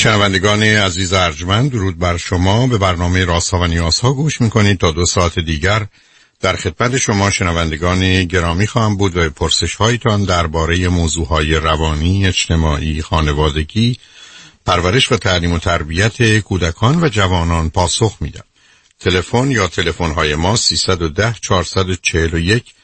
شنوندگان عزیز ارجمند، درود بر شما. به برنامه رازها و نیازها گوش میکنید. تا 2 ساعت دیگر در خدمت شما شنوندگان گرامی خواهم بود و پرسش هایتان درباره موضوعهای روانی، اجتماعی، خانوادگی، پرورش و تعلیم و تربیت کودکان و جوانان پاسخ میدم. تلفن یا تلفن‌های ما 310 441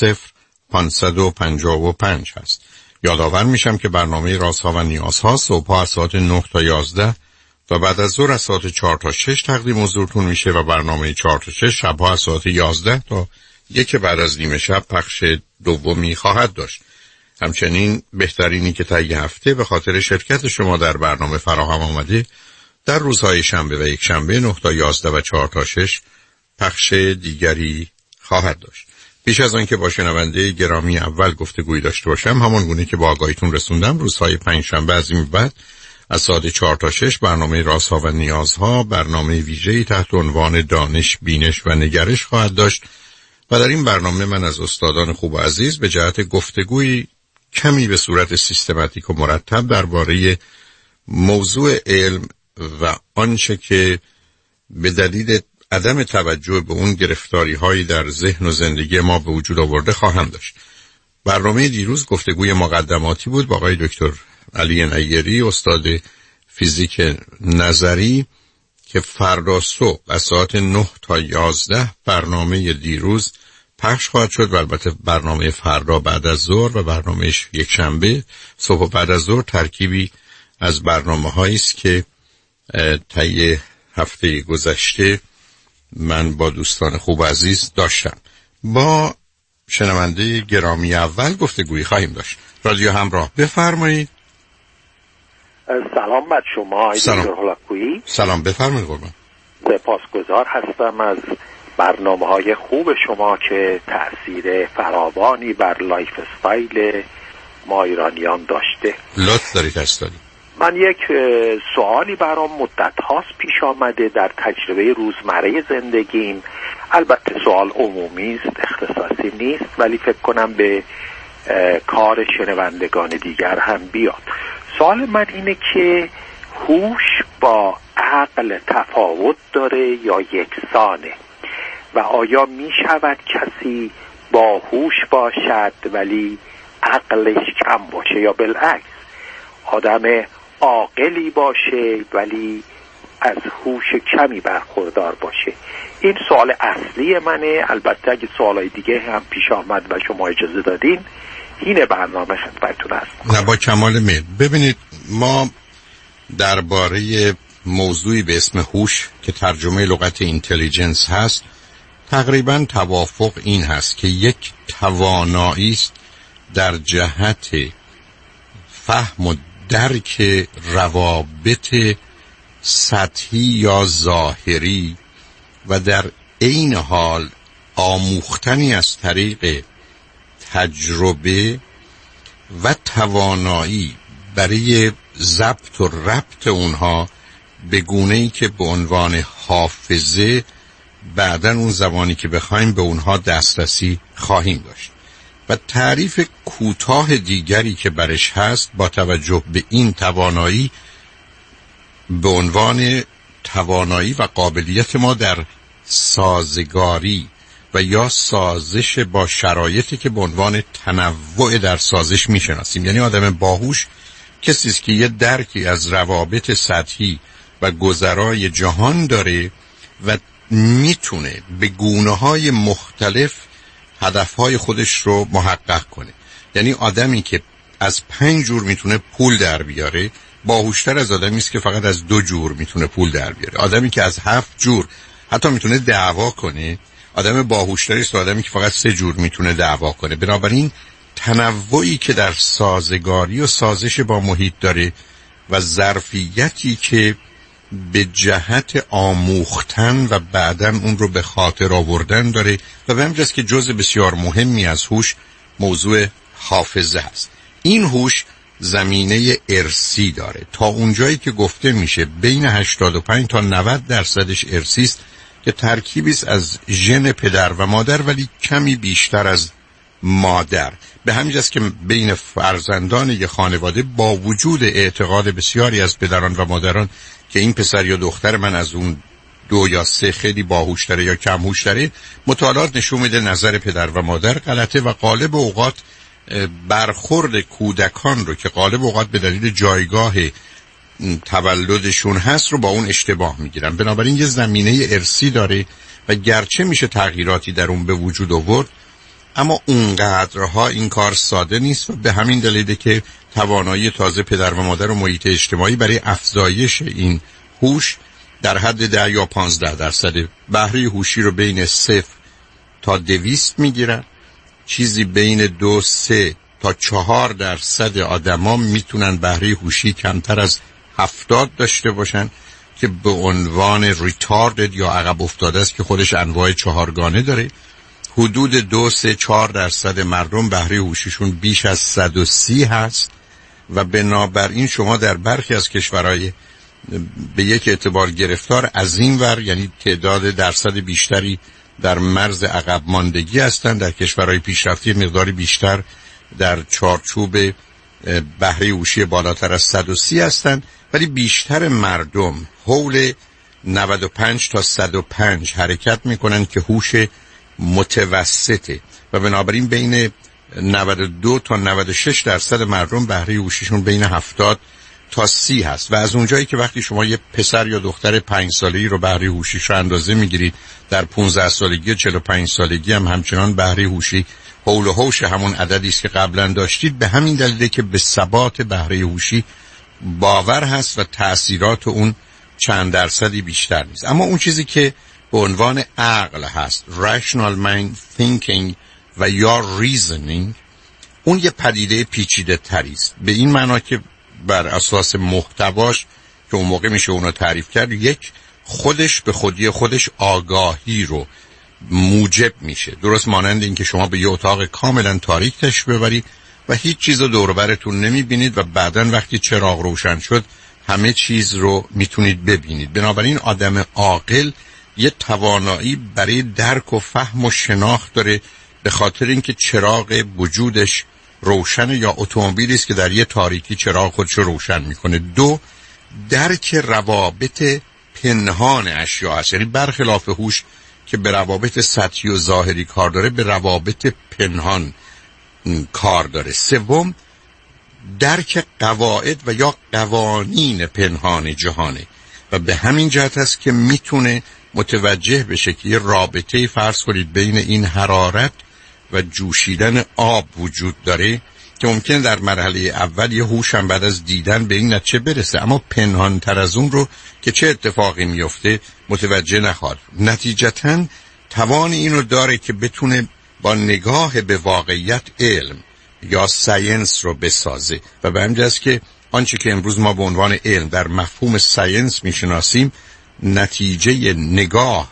0555 هست. یادآور میشم که برنامه رازها و نیازها صبح‌ها از ساعت 9 تا 11 و بعد از ظهر از ساعت 4 تا 6 تقدیم حضورتون میشه و برنامه 4 تا 6 شب‌ها از ساعت 11 تا 1 بعد از نیم شب پخش دومی خواهد داشت. همچنین بهترینی که طی هفته به خاطر شرکت شما در برنامه فراهم آمده در روزهای شنبه و یک شنبه 9 تا 11 و 4 تا 6 پخش دیگری خواهد داشت. پیش از آن که با شنونده گرامی اول گفتگویی داشته باشم، همان گونه که با آگاهیتون رسوندم، روزهای پنجشنبه از این بعد از ساعت 4 تا 6 برنامه رازها و نیازها، برنامه ویژه‌ای تحت عنوان دانش، بینش و نگرش خواهد داشت و در این برنامه من از استادان خوب و عزیز به جهت گفتگویی کمی به صورت سیستماتیک و مرتب درباره موضوع علم و آنچه که به دلیل عدم توجه به اون گرفتاری هایی در ذهن و زندگی ما به وجود آورده خواهم داشت. برنامه دیروز گفتگوی مقدماتی بود با آقای دکتر علی نیری، استاد فیزیک نظری، که فردا صبح از ساعت 9 تا 11 برنامه دیروز پخش خواهد شد و البته برنامه فردا بعد از ظهر و برنامه یک شنبه صبح و بعد از ظهر ترکیبی از برنامه‌هایی است که طی هفته گذشته من با دوستان خوب عزیز داشتم. با شنونده گرامی اول گفتگویی خواهیم داشت. رادیو همراه، بفرمایید. سلام بر شما. سلام، بفرمایید قربان. سپاسگزار هستم از برنامه‌های خوب شما که تأثیر فراوانی بر لایف استایل ما ایرانیان داشته. لطف دارید استادی. من یک سوالی برام مدت هاست پیش آمده در تجربه روزمره زندگیم. البته سوال عمومی است، اختصاصی نیست، ولی فکر کنم به کار شنوندگان دیگر هم بیاد. سوال من اینه که هوش با عقل تفاوت داره یا یکسانه و آیا می شود کسی با هوش باشد ولی عقلش کم باشه، یا بالعکس آدم عاقلی باشه ولی از هوش کمی برخوردار باشه؟ این سوال اصلی منه. البته اگه سوالای دیگه هم پیش آمد و شما اجازه دادین این برنامه خدمتتون هست. نه، با کمال میل. ببینید، ما درباره موضوعی به اسم هوش که ترجمه لغت اینتلیجنس هست تقریبا توافق این هست که یک توانایی است در جهت فهم و درک روابط سطحی یا ظاهری و در عین حال آموختنی از طریق تجربه و توانایی برای ضبط و ربط اونها به گونه‌ای که به عنوان حافظه بعداً اون زمانی که بخوایم به اونها دسترسی خواهیم داشت. و تعریف کوتاه دیگری که برش هست با توجه به این توانایی به عنوان توانایی و قابلیت ما در سازگاری و یا سازش با شرایطی که به عنوان تنوع در سازش میشناسیم. یعنی آدم باهوش کسی است که یه درکی از روابط سطحی و گذرای جهان داره و میتونه به گونه‌های مختلف هدفهای خودش رو محقق کنه. یعنی آدمی که از 5 جور میتونه پول در بیاره باهوشتر از آدمی است که فقط از 2 جور میتونه پول در بیاره. آدمی که از 7 جور حتی میتونه دعوا کنه آدم باهوشتری است، آدمی که فقط 3 جور میتونه دعوا کنه. بنابراین تنوعی که در سازگاری و سازش با محیط داره و ظرفیتی که به جهت آموختن و بعداً اون رو به خاطر آوردن داره و به همجاست که جزء بسیار مهمی از هوش موضوع حافظه هست. این هوش زمینه ارثی داره. تا اونجایی که گفته میشه بین 85 تا 90% ارثی است که ترکیبی است از ژن پدر و مادر، ولی کمی بیشتر از مادر. به همین جاست که بین فرزندان یک خانواده با وجود اعتقاد بسیاری از پدران و مادران که این پسر یا دختر من از اون 2 یا 3 خیلی باهوش‌تره یا کم هوش‌تره، مطالعات نشون میده نظر پدر و مادر غلطه و غالب اوقات برخورد کودکان رو که غالب اوقات به دلیل جایگاه تولدشون هست رو با اون اشتباه میگیرن. بنابراین یه زمینه ارثی داره و گرچه میشه تغییراتی در اون به وجود آورد، اما اونقدرها این کار ساده نیست و به همین دلیله که توانایی تازه پدر و مادر و محیط اجتماعی برای افزایش این هوش در حد 10 یا 15% بهره هوشی رو بین 0 تا 200 میگیرن. چیزی بین 2-3 تا 4% آدما میتونن بهره هوشی کمتر از 70 داشته باشن که به عنوان ریتاردد یا عقب افتاده است که خودش انواع 4گانه داره. حدود 2-3-4% مردم بهره هوشیشون بیش از 130 هست و بنابراین شما در برخی از کشورهای به یک اعتبار گرفتار از این ور، یعنی تعداد درصد بیشتری در مرز عقب ماندگی هستند، در کشورهای پیشرفته مقدار بیشتر در چارچوب بهره هوشی بالاتر از 130 هستند، ولی بیشتر مردم حول 95 تا 105 حرکت میکنن که هوش متوسطه و بنابراین بین 92 تا 96% مردم بهره هوشیشون بین 70 تا 30 هست. و از اونجایی که وقتی شما یه پسر یا دختر 5 ساله‌ای رو بهره هوشیش رو اندازه میگیرید، در 15 سالگی و 45 سالگی هم همچنان بهره هوشی حول و حوش همون عددی است که قبلا داشتید، به همین دلیله که به ثبات بهره هوشی باور هست و تأثیرات اون چند درصدی بیشتر نیست. اما اون چیزی که به عنوان عقل هست، rational mind thinking و یا reasoning، اون یه پدیده پیچیده تری است، به این معنا که بر اساس محتواش که اون موقع میشه اونو تعریف کرد، یک خودش به خودی خودش آگاهی رو موجب میشه، درست مانند این که شما به یه اتاق کاملا تاریک تشریف ببرید و هیچ چیز رو دور و برتون نمیبینید و بعداً وقتی چراغ روشن شد همه چیز رو میتونید ببینید. بنابراین آدم عاقل یه توانایی برای درک و فهم و شناخت داره، به خاطر اینکه چراغ وجودش روشن یا اتومبیلی است که در یه تاریکی چراغ خودش رو روشن میکنه. 2 درک روابط پنهان اشیاء است، یعنی برخلاف هوش که به روابط سطحی و ظاهری کار داره، به روابط پنهان کار داره. 3 درک قواعد و یا قوانین پنهان جهانه و به همین جهت است که میتونه متوجه بشه که یه رابطه فرض کنید بین این حرارت و جوشیدن آب وجود داره که ممکنه در مرحله اول یه هوش هم بعد از دیدن به این نتیجه برسه، اما پنهان تر از اون رو که چه اتفاقی میفته متوجه نخواهد. نتیجتاً توان اینو داره که بتونه با نگاه به واقعیت علم یا ساینس رو بسازه و به همین جاست که آنچه که امروز ما به عنوان علم در مفهوم ساینس میشناسیم نتیجه نگاه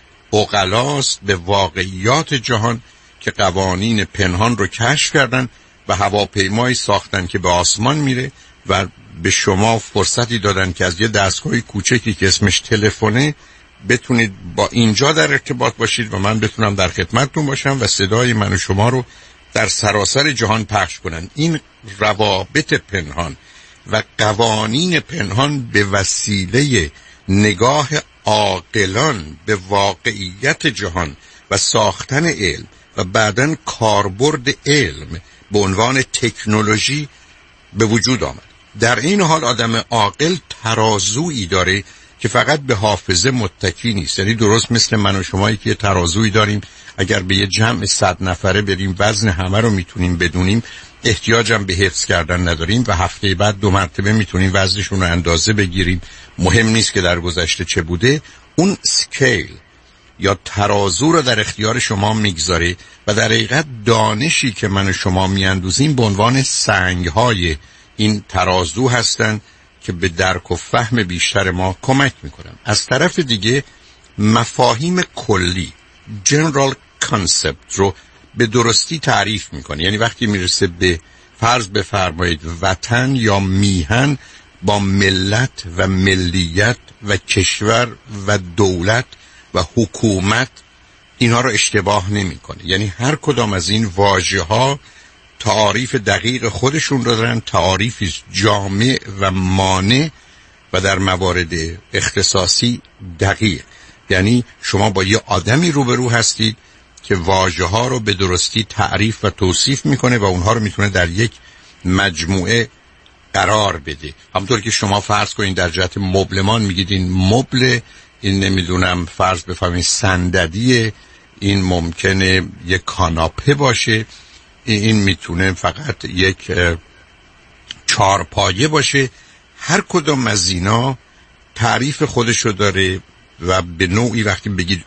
عقلاست به واقعیات جهان که قوانین پنهان رو کشف کردن و هواپیمایی ساختن که به آسمان میره و به شما فرصتی دادن که از یه دستگاه کوچکی که اسمش تلفنه بتونید با اینجا در ارتباط باشید و من بتونم در خدمتتون باشم و صدای من و شما رو در سراسر جهان پخش کنن. این روابط پنهان و قوانین پنهان به وسیله نگاه عاقلان به واقعیت جهان و ساختن علم و بعداً کاربرد علم به عنوان تکنولوژی به وجود آمد. در این حال آدم عاقل ترازویی داره که فقط به حافظه متکی نیست، یعنی درست مثل من و شمایی که ترازویی داریم، اگر به یه جمع 100 نفره بریم وزن همه رو میتونیم بدونیم، احتیاجم به حفظ کردن نداریم و هفته بعد 2 مرتبه میتونیم وزنشون رو اندازه بگیریم، مهم نیست که در گذشته چه بوده. اون سکیل یا ترازو رو در اختیار شما میگذاره و در حقیقت دانشی که من و شما میاندوزیم به عنوان سنگ‌های این ترازو هستن که به درک و فهم بیشتر ما کمک میکنن. از طرف دیگه مفاهیم کلی general concept رو به درستی تعریف میکنه، یعنی وقتی میرسه به فرض بفرمایید وطن یا میهن با ملت و ملیت و کشور و دولت و حکومت، اینها رو اشتباه نمیکنه. یعنی هر کدام از این واژه‌ها تعاریف دقیق خودشون رو دارن، تعاریفی جامع و مانع و در موارد اختصاصی دقیق. یعنی شما با یه آدمی روبرو هستید که واژه‌ها رو به درستی تعریف و توصیف میکنه و اونها رو میتونه در یک مجموعه قرار بده. همونطور که شما فرض کنید در جهت مبلمان میگید این مبل، این نمیدونم فرض بفهمید صندلیه، این ممکنه یک کاناپه باشه، این میتونه فقط یک چارپایه باشه. هر کدام از اینا تعریف خودشو داره و به نوعی وقتی بگید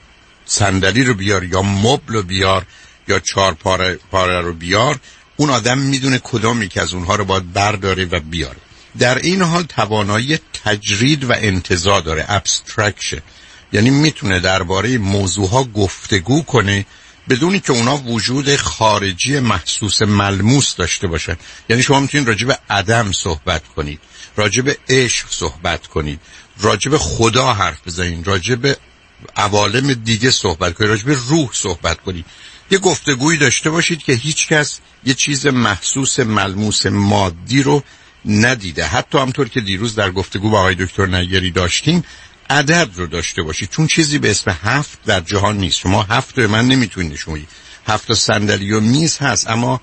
صندلی رو بیار یا مبل رو بیار یا چارپایه رو بیار، اون آدم میدونه کدامی که از اونها رو باید برداره و بیاره. در این حال توانایی تجرید و انتزاع داره، ابسترکشن، یعنی میتونه درباره موضوعها گفتگو کنه بدونی که اونا وجود خارجی محسوس ملموس داشته باشن. یعنی شما میتونید راجع به عدم صحبت کنید، راجع به عشق صحبت کنید، راجع به خدا حرف بزنید، راجع به عوالم دیگه صحبت کنید، راجع به روح صحبت کنید. یه گفتگویی داشته باشید که هیچ کس یه چیز محسوس ملموس مادی رو ندیده. حتی همطور که دیروز در گفتگو با آقای دکتر نیری داشتیم، عدد رو داشته باشید، چون چیزی به اسم 7 در جهان نیست. شما 7 رو من نمیتونید نشون بدید. 7 صندلی و میز هست اما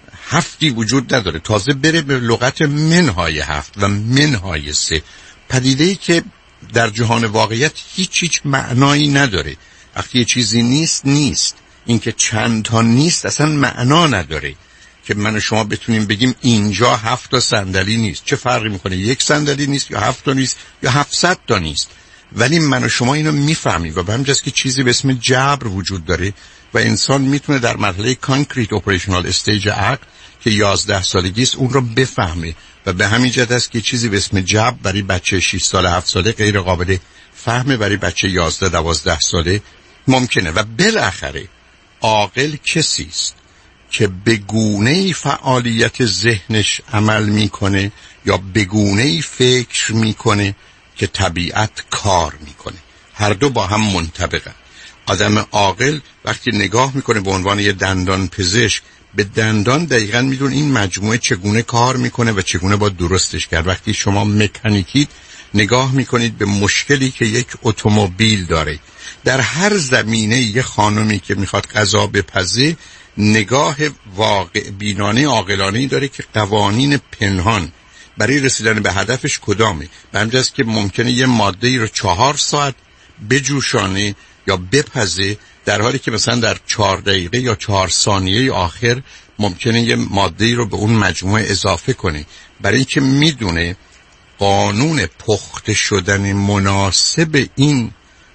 7 وجود نداره. تازه بره به لغت منهای 7 و منهای 3، پدیده‌ای که در جهان واقعیت هیچ معنایی نداره. وقتی یه چیزی نیست، این که چند تا نیست اصلا معنا نداره که من و شما بتونیم بگیم اینجا 7 صندلی نیست. چه فرقی میکنه یک صندلی نیست یا 7 نیست یا 700 تا نیست؟ ولی من و شما اینو میفهمیم و به همین جاست که چیزی به اسم جبر وجود داره و انسان میتونه در مرحله کانکریت اپریشنال استیج عقل که 11 سالگی است اون رو بفهمه و به همین جهت است که چیزی به اسم جبر برای بچه 6 ساله 7 ساله غیر قابل فهمه، برای بچه 11 12 ساله ممکنه. و بالاخره عاقل کسی است که به گونه‌ای فعالیت ذهنش عمل میکنه یا به گونه‌ای فکر میکنه که طبیعت کار میکنه. هر دو با هم منطبقن. آدم عاقل وقتی نگاه میکنه به عنوان یه دندان پزشک به دندان دقیقاً میدونه این مجموعه چگونه کار میکنه و چگونه باید درستش کرد. وقتی شما مکانیکید نگاه میکنید به مشکلی که یک اتومبیل داره. در هر زمینه یه خانمی که میخواد غذا بپزه نگاه واقع بینانه عاقلانه‌ای داره که قوانین پنهان برای رسیدن به هدفش کدامه. به همین جاست که ممکنه یه ماده‌ای رو 4 ساعت بجوشانه یا بپزه، در حالی که مثلا در 4 دقیقه یا 4 ثانیه آخر ممکنه یه ماده‌ای رو به اون مجموعه اضافه کنه، برای اینکه میدونه قانون پخته شدن مناسب این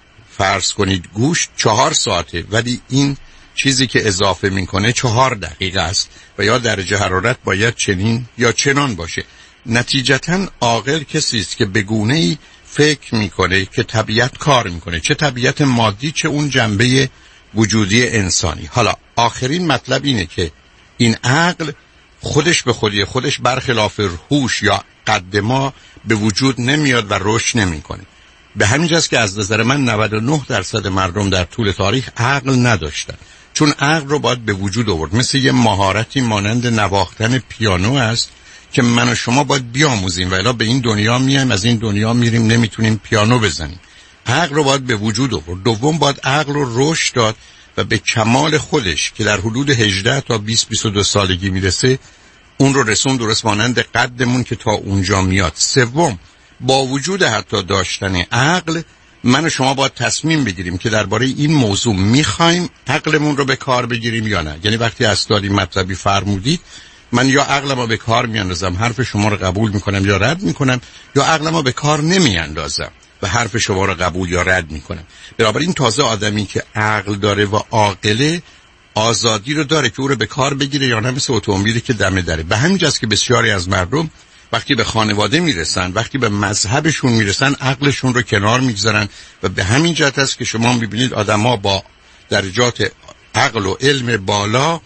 فرض کنید گوشت 4 ساعته ولی این چیزی که اضافه میکنه 4 دقیقه است و یا درجه حرارت باید چنین یا چنان باشه. نتیجتاً عاقل کسی است که به گونه‌ای فکر میکنه که طبیعت کار میکنه، چه طبیعت مادی چه اون جنبه وجودی انسانی. حالا آخرین مطلب اینه که این عقل خودش به خودش برخلاف هوش یا قد ما به وجود نمیاد و رشد نمیکنه. به همین جاست که از نظر من 99% مردم در طول تاریخ عقل نداشتن، چون عقل رو باید به وجود آورد. مثل یه مهارتی مانند نواختن پیانو است که من و شما باید بیاموزیم و الا به این دنیا میایم، از این دنیا میریم نمیتونیم پیانو بزنیم. عقل رو باید به وجود آورد. دوم باید عقل رو رشد داد و به کمال خودش که در حدود 18 تا 20-22 سالگی میرسه اون رو رسون درست مانند قدمون که تا اونجا میاد. سوم با وجود حتی داشتن عقل من و شما باید تصمیم بگیریم که درباره این موضوع میخوایم عقلمون رو به کار بگیریم یا نه. یعنی وقتی اسنادی مطلبی فرمودید من یا عقلمو به کار میاندازم حرف شما رو قبول میکنم یا رد میکنم، یا عقلمو به کار نمیاندازم و حرف شما رو قبول یا رد میکنم. بنابراین تازه آدمی که عقل داره و عاقله آزادی رو داره که او رو به کار بگیره یا نه، مثل اتومبیلی که دم دره. به همین جاست که بسیاری از مردم وقتی به خانواده میرسن، وقتی به مذهبشون میرسن، عقلشون رو کنار میگذارن و به همین جهت است که شما میبینید آدم‌ها با درجات عقل و علم بالا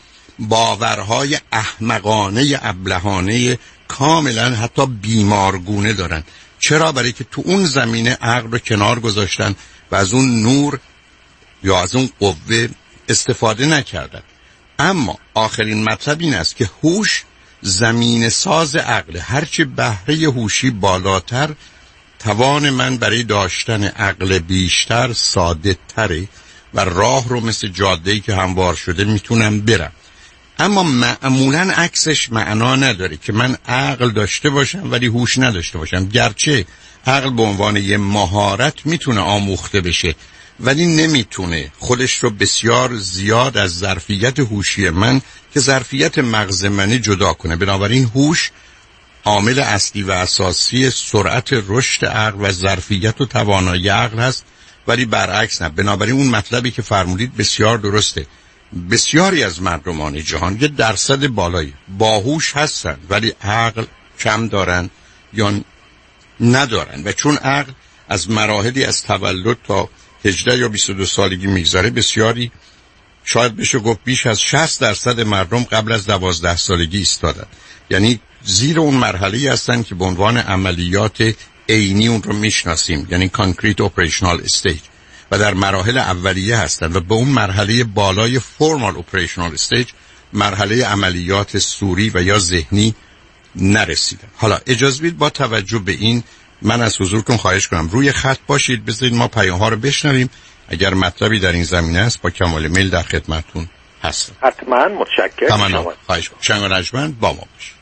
باورهای احمقانه ابلهانه کاملا حتی بیمارگونه دارن. چرا؟ برای که تو اون زمینه عقل رو کنار گذاشتن و از اون نور یا از اون قوه استفاده نکردن. اما آخرین مطلب این است که هوش زمین ساز عقل. هرچه بهره هوشی بالاتر، توان من برای داشتن عقل بیشتر ساده تره و راه رو مثل جاده‌ای که هموار شده میتونم برم. اما معمولاً عکسش معنا نداره که من عقل داشته باشم ولی هوش نداشته باشم. گرچه عقل به عنوان یه مهارت میتونه آموخته بشه ولی نمیتونه خودش رو بسیار زیاد از ظرفیت هوشی من که ظرفیت مغز منی جدا کنه. بنابراین هوش عامل اصلی و اساسی سرعت رشد عقل و ظرفیت و توانایی عقل هست، ولی برعکس نه. بنابراین اون مطلبی که فرمودید بسیار درسته. بسیاری از مردمان جهان یه درصد بالایی باهوش هستن ولی عقل کم دارن یا ندارن، و چون عقل از مراحلی از تولد تا 18 یا 22 سالگی میگذره، بسیاری شاید بشه گفت بیش از 60% مردم قبل از 12 سالگی ایستادن، یعنی زیر اون مرحله هستن که به عنوان عملیات عینی اون رو میشناسیم، یعنی concrete operational stage، و در مراحل اولیه هستن و به اون مرحله بالای formal operational stage، مرحله عملیات صوری و یا ذهنی نرسیدن. حالا اجازه بدید با توجه به این من از حضورتون خواهش کنم روی خط باشید، بذارید ما پیام ها رو بشنویم. اگر مطلبی در این زمینه است با کمال میل در خدمتتون هستم. حتما. متشکرم. تمام. خواهش کنم. شنگ و نجمن با ما باش.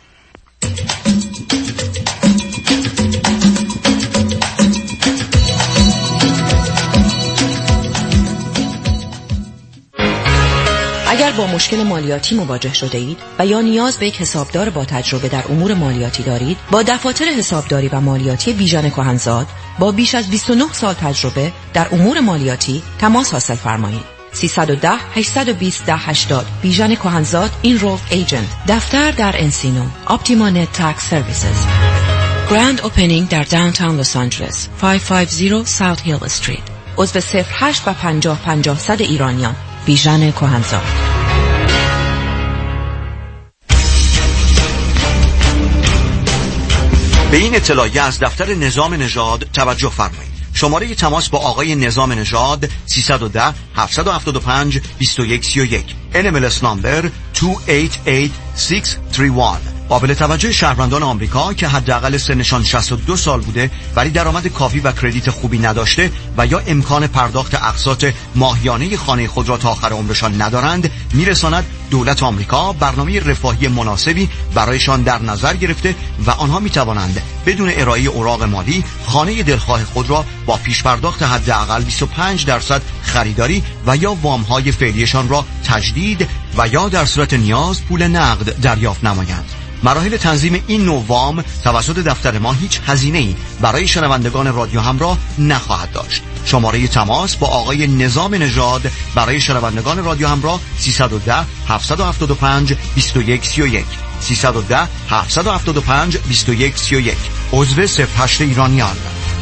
اگر با مشکل مالیاتی مواجه شده اید و یا نیاز به یک حسابدار با تجربه در امور مالیاتی دارید، با دفاتر حسابداری و مالیاتی بیژن کهنزاد با بیش از 29 سال تجربه در امور مالیاتی تماس حاصل فرمایید. 310 820 1080 بیژن کهنزاد اینرولد ایجنت. دفتر در انسینو. اپتیما نت تکس سرویسز. گرند اوپنینگ در داونتاون لس آنجلس 550 ساوت هیل استریت. عضو 08 و 50 50 100 ایرانیان. بیژن کهنزاد. به این اطلاعیه از دفتر نظام نژاد توجه فرمایید. شماره تماس با آقای نظام نژاد 310 775 2131. NMLS نامبر 288631. قابل توجه شهروندان آمریکا که حداقل سنشان 62 سال بوده ولی درآمد کافی و کردیت خوبی نداشته و یا امکان پرداخت اقساط ماهیانه خانه خود را تا آخر عمرشان ندارند، میرساند دولت آمریکا برنامه رفاهی مناسبی برایشان در نظر گرفته و آنها میتوانند بدون ارائه اوراق مالی خانه دلخواه خود را با پیش پرداخت حداقل 25% خریداری و یا وام‌های فعلیشان را تجدید و یا در صورت نیاز پول نقد دریافت نمایند. مراحل تنظیم این نوع وام توسط دفتر ما هیچ هزینه‌ای برای شنوندگان رادیو همراه نخواهد داشت. شماره تماس با آقای نظام نژاد برای شنوندگان رادیو همراه 310 775 2131. 310 775 2131. عضو 08 ایرانیان.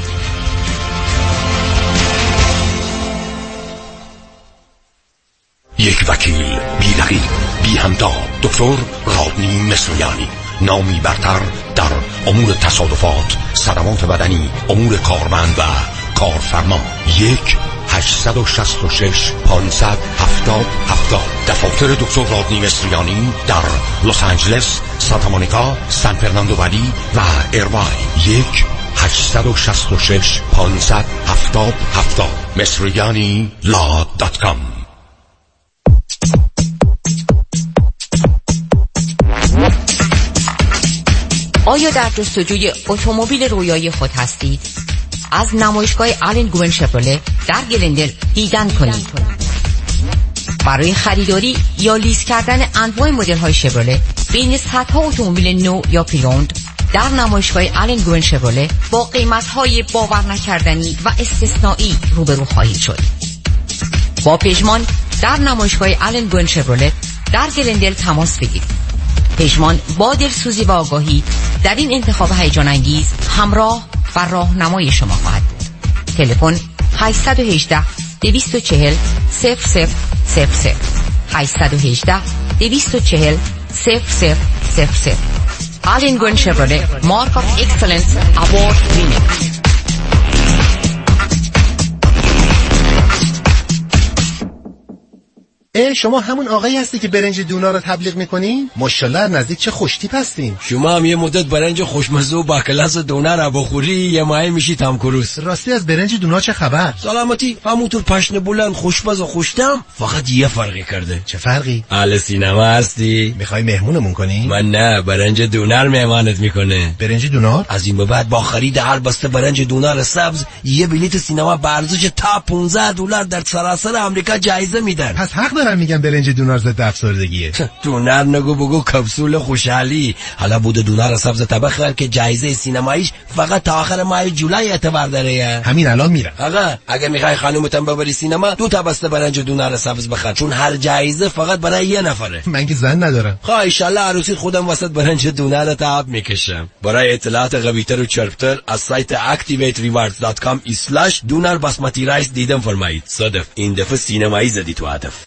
یک وکیل بی رقیب بی همتا، دکتر رادنی مصریانی، نامی برتر در امور تصادفات، صدمات بدنی، امور کارمند و کارفرما. 1-866-570-7070. دفاتر دکتر رادنی مصریانی در لس آنجلس، سانتا مونیکا، سان فرناندو ولی و ایرواین. 1-866-570-7070. مصریانی.com. آیا در جستجوی اتومبیل رویایی خود هستید؟ از نمایشگاه آلن گوین شفرله در گلندل دیدن کنید. برای خریداری یا لیز کردن انواع مدل‌های شفرله بین صدها اتومبیل نو یا پریوند در نمایشگاه آلن گوین شفرله با قیمت‌های باور نکردنی و استثنایی روبرو خواهید شد. با پژمان در نمایشگاه آلن گوین شفرله در گلندل تماس بگیرید. پژمان با دلسوزی و آگاهی در این انتخاب هیجان انگیز همراه و راهنمای شما خواهد بود. تلفن 818 240 0000 818 240 0000. آلن گوین شفرله مارک آف اکسلنس اوارد وینر. شما همون آقایی هستی که برنج دونا رو تبلیغ میکنین؟ ماشاءالله نزدیک چه خوشتیپ هستین. شما هم یه مدت برنج خوشمزه و با کلاس دونا رو بخوری یه ماهی میشی تام کروز. راستی از برنج دونا چه خبر؟ سلامتی. همونطور پشن بلند خوشمزه و خوشتم، فقط یه فرقی کرده. چه فرقی؟ اهل سینما هستی؟ میخوای مهمونمون کنی؟ من نه، برنج دونر مهمانت میکنه. برنج دونار؟ از این به بعد با خرید هر بسته برنج دونر سبز یه بلیت سینما با ارزش تا $15 در سراسر آمریکا جایزه میدن. پس حق دارن میگن برنج دونار ضد افسردگیه. دونر نگو بگو کپسول خوشحالی. حالا بود دونر سبز طبخه که جایزه سینماییش فقط تا آخر ماه جولای اعتبار داره. همین الان میرم. آقا اگه میخوای خانومتم ببری سینما 2 تا بسته برنج دونر سبز بخر، چون هر جایزه فقط برای یه نفره. من که زن ندارم. خب ان شاء الله عروسی خودم واسط برنج دونر تعب میکشم. برای اطلاعات قوی‌تر و چربتر از سایت activaterewards.com/donar basmati rice دیدم فرمایید. صدف این دفعه سینمایی زدی تو هدف.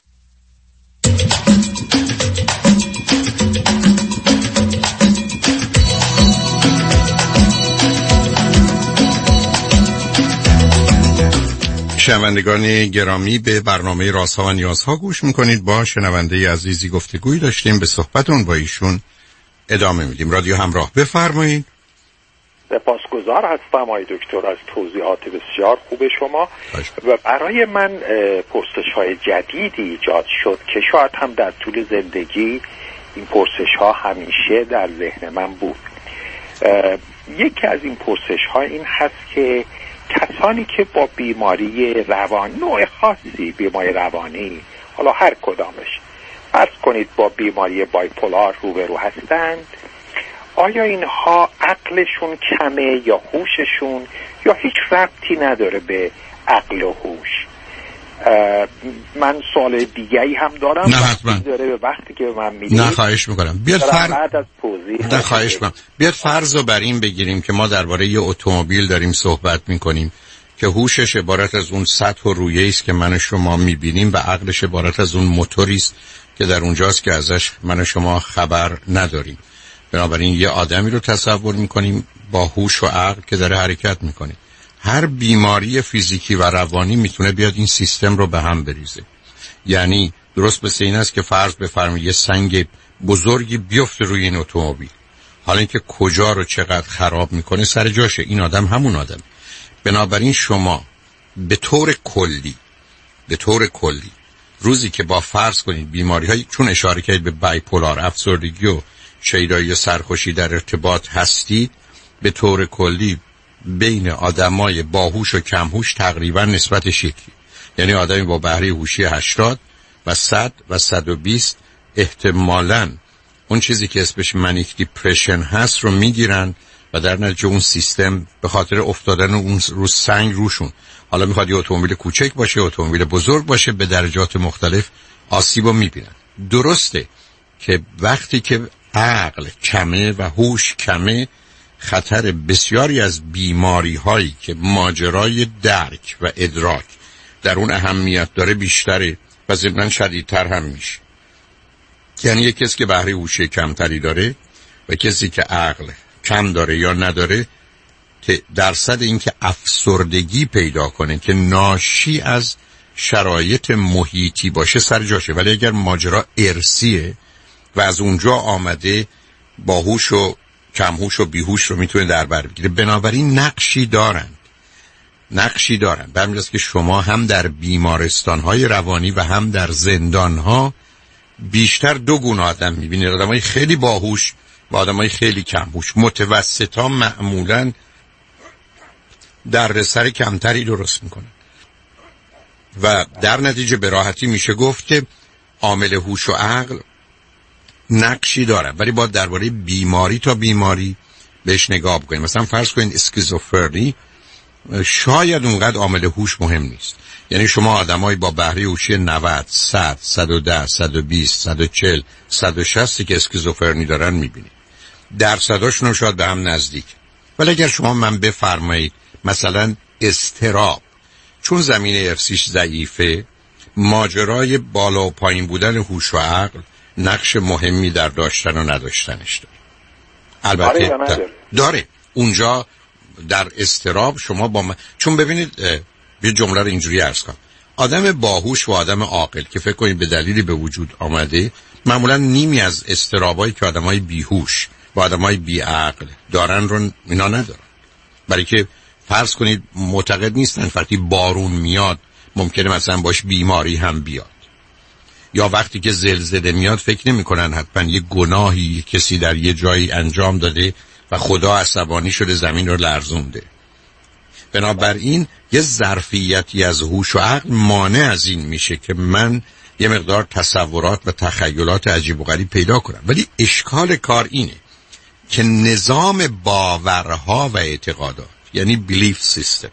شنوندگان گرامی، به برنامه رازها و نیازها گوش میکنید. با شنونده عزیزی گفتگویی داشتیم، به صحبتون با ایشون ادامه میدیم. رادیو همراه، بفرمایید. سپاسگزار هستم آقای دکتر از توضیحات بسیار خوب شما. و برای من پرسش‌های جدیدی ایجاد شد که شاید هم در طول زندگی این پرسش‌ها همیشه در ذهن من بود. یکی از این پرسش‌ها این هست که کسانی که با بیماری روانی، نوع خاصی بیماری روانی، حالا هر کدامش، فرض کنید با بیماری بایپولار روبرو هستند، آیا اینها عقلشون کمه یا هوششون، یا هیچ ربطی نداره به عقل و هوش؟ من سوال دیگه‌ای هم دارم. نه حتما داره به وقتی که من میدید. نه خواهش میکنم. بیاد فرض رو بر این بگیریم که ما درباره یه اتومبیل داریم صحبت میکنیم که هوشش عبارت از اون سطح و رویه‌ای است که من و شما میبینیم و عقلش عبارت از اون موتوری است که در اونجاست که ازش من و شما خبر نداریم. بنابراین یه آدمی رو تصور میکنیم با هوش و عقل که داره حرکت میکنه. هر بیماری فیزیکی و روانی میتونه بیاد این سیستم رو به هم بریزه. یعنی درست مثل این است که فرض بفرمایید یه سنگ بزرگی بیفته روی این اتومبیل، حالا اینکه کجا رو چقدر خراب میکنه سر جاشه، این آدم همون آدم. بنابراین شما به طور کلی روزی که با فرض کنید بیماری های، چون اشاره کردید به بایپولار، افسردگی و شیدایی و سرخوشی در ارتباط هستید، به طور کلی بین آدمای باهوش و کمهوش تقریبا نسبتش یکی. یعنی آدمی با بهره هوشی 80 و 100 و 120 احتمالاً اون چیزی که اسمش منیک دیپرشن هست رو میگیرن و در نتیجه اون سیستم به خاطر افتادن اون رو سنگ روشون، حالا میخواد یه اتومبیل کوچک باشه، اتومبیل بزرگ باشه، به درجات مختلف آسیب رو میبینن. درسته که وقتی که عقل کمه و هوش کمه، خطر بسیاری از بیماری هایی که ماجرای درک و ادراک در اون اهمیت داره بیشتره و ضمناً شدیدتر هم میشه. یعنی یک کسی که بهره هوشی کمتری داره و کسی که عقل کم داره یا نداره، درصد این که افسردگی پیدا کنه که ناشی از شرایط محیطی باشه سر جاشه. ولی اگر ماجرا ارثیه و از اونجا آمده، باهوش و کمهوش و بیهوش رو میتونه در بر بگیره. بنابراین نقشی دارن. به همین جاست که شما هم در بیمارستان‌های روانی و هم در زندان‌ها بیشتر دو گونه آدم می‌بینید، آدمای خیلی باهوش و آدمای خیلی کمهوش. متوسطا معمولاً دردسر کمتری درست میکنن و در نتیجه به راحتی میشه گفت که عامل هوش و عقل نقشی داره. ولی باید درباره بیماری تا بیماری بهش نگاه بکنیم. مثلا فرض کنید اسکیزوفرنی شاید اونقدر عامل هوش مهم نیست. یعنی شما آدمایی با بهره هوشی 90 100 110 120 140 160 که اسکیزوفرنی دارن میبینید، درصداشون هم شاید به هم نزدیک. ولی اگر شما من بفرمایید مثلا اضطراب، چون زمینه ارثیش ضعیفه، ماجرای بالا و پایین بودن هوش و عقل نقش مهمی در داشتن و نداشتنش داره. البته داره. اونجا در اضطراب شما با چون ببینید یه جمله رو اینجوری عرض کنم، آدم باهوش و آدم عاقل که فکر کنید به دلیلی به وجود آمده، معمولا نیمی از اضطرابایی که آدمای بیهوش و آدمای بیعقل دارن رو اینا ندارن. برای که فرض کنید معتقد نیستن وقتی بارون میاد ممکنه مثلا باش بیماری هم بیاد، یا وقتی که زلزله میاد فکر نمی کنن حتما یه گناهی کسی در یه جایی انجام داده و خدا عصبانی شده زمین رو لرزونده. بنابراین یه ظرفیتی از هوش و عقل مانع از این میشه که من یه مقدار تصورات و تخیلات عجیب و غریب پیدا کنم. ولی اشکال کار اینه که نظام باورها و اعتقادات، یعنی بیلیف سیستم،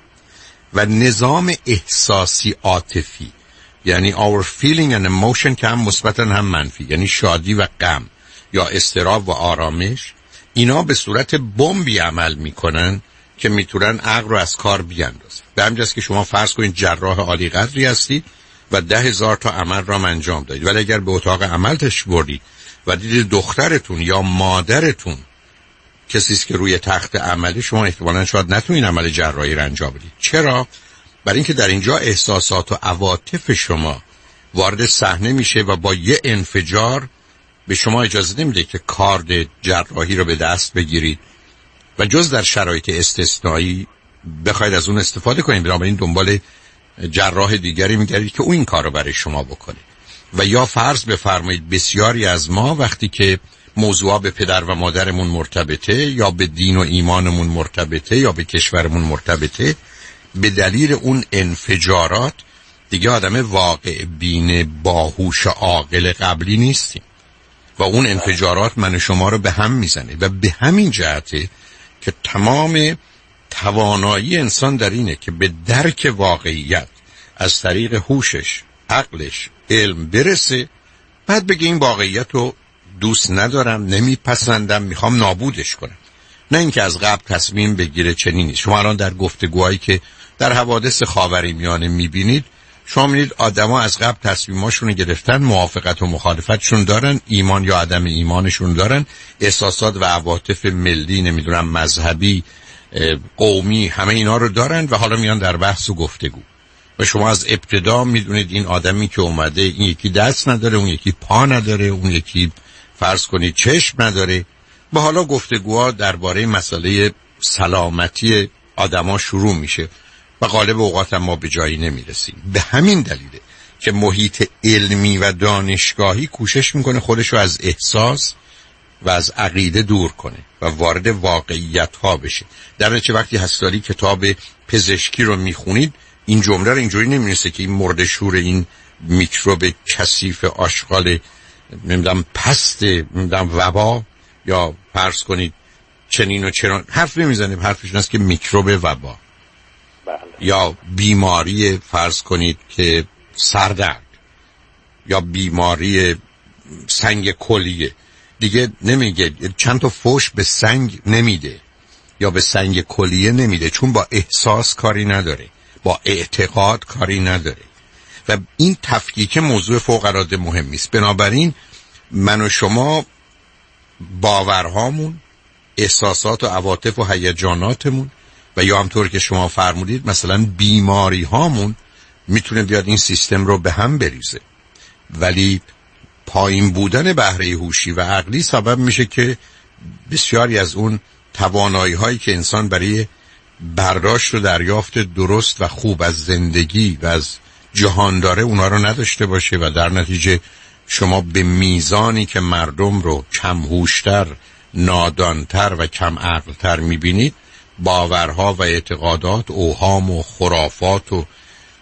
و نظام احساسی عاطفی، یعنی our feeling and emotion، که هم مثبتاً هم منفی، یعنی شادی و غم یا اضطراب و آرامش، اینا به صورت بمبی عمل میکنن که میتونن عقل رو از کار بیاندازن. به همجاست که شما فرض کنید جراح عالی قدری هستید و 10,000 تا عمل را انجام دادید، ولی اگر به اتاق عمل تشریف بردید و دیدید دخترتون یا مادرتون کسی است که روی تخت عملی، شما احتمالاً شاید نتونید عمل جراحی را انجام بدید. چرا؟ برای اینکه در اینجا احساسات و عواطف شما وارد صحنه میشه و با یه انفجار به شما اجازه نمیده که کارد جراحی رو به دست بگیرید و جز در شرایط استثنایی بخواید از اون استفاده کنید. بنابراین دنبال جراح دیگری میگردید که اون این کار رو برای شما بکنه. و یا فرض بفرمایید بسیاری از ما وقتی که موضوعا به پدر و مادرمون مرتبطه یا به دین و ایمانمون مرتبطه یا به کشورمون مرتبطه، به دلیل اون انفجارات دیگه آدم واقع بین باهوش عاقل قبلی نیستیم و اون انفجارات من و شما رو به هم میزنه. و به همین جهته که تمام توانایی انسان در اینه که به درک واقعیت از طریق هوشش، عقلش، علم برسه، بعد بگه این واقعیت رو دوست ندارم، نمیپسندم، میخوام نابودش کنم. نه اینکه از قبل تصمیم بگیره چنین نیست. شما الان در گفتگوهایی که در حوادث خاورمیانه میبینید، شما میبینید آدما از قبل تصمیماشون گرفتن، موافقت و مخالفتشون دارن، ایمان یا عدم ایمانشون دارن، احساسات و عواطف ملی، نمیدونم مذهبی، قومی، همه اینا رو دارن و حالا میان در بحث و گفتگو. و شما از ابتدا میدونید این آدمی که اومده، این یکی دست نداره، اون یکی پا نداره، اون یکی فرض کنید چشم نداره. و حالا گفتگوها درباره مسئله سلامتی آدما شروع میشه و غالب اوقات ما به جایی نمیرسیم. به همین دلیله که محیط علمی و دانشگاهی کوشش میکنه خودش رو از احساس و از عقیده دور کنه و وارد واقعیت ها بشه. در نتیجه وقتی هستاری کتاب پزشکی رو میخونید، این جمله رو اینجوری نمی‌نویسه که این مرد شور، این میکروب کثیف آشغال، نمیدونم پست، نمیدونم وبا، یا فرض کنید چنین و چنان، حرف نمیزنیم. حرفش این است که میکروب وبا، بله. یا بیماری فرض کنید که سردرد، یا بیماری سنگ کلیه. دیگه نمیگه، چند تا فوش به سنگ نمیده یا به سنگ کلیه نمیده، چون با احساس کاری نداره، با اعتقاد کاری نداره. و این تفکیک موضوع فوق‌العاده مهمی است. بنابراین من و شما باورهامون، احساسات و عواطف و هیجاناتمون و یا همطور که شما فرمودید مثلا بیماری هامون میتونه بیاد این سیستم رو به هم بریزه. ولی پایین بودن بهره هوشی و عقلی سبب میشه که بسیاری از اون توانایی هایی که انسان برای برداشت و دریافت درست و خوب از زندگی و از جهان داره اونا رو نداشته باشه و در نتیجه شما به میزانی که مردم رو کم هوشتر، نادانتر و کم عقلتر میبینید، باورها و اعتقادات، اوهام و خرافات و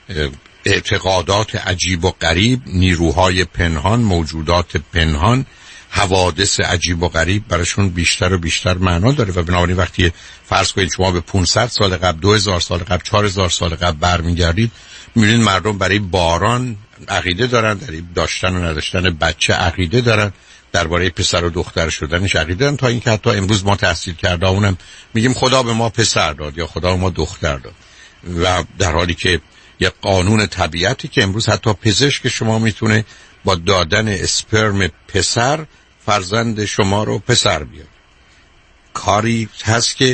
اعتقادات عجیب و غریب، نیروهای پنهان، موجودات پنهان، حوادث عجیب و غریب براشون بیشتر و بیشتر معنا داره. و بنابراین وقتی فرض کنید شما به 500 سال قبل، 2000 سال قبل، 4000 سال قبل برمیگردید، می‌بینید مردم برای باران عقیده دارن، برای داشتن و نداشتن بچه عقیده دارن، درباره پسر و دختر شدنش عقیده دارن، تا اینکه حتی امروز ما تحصیل کرده اونم میگیم خدا به ما پسر داد یا خدا به ما دختر داد. و در حالی که یک قانون طبیعتی که امروز حتی پزشک شما میتونه با دادن اسپرم پسر فرزند شما رو پسر بیاره. کاری هست که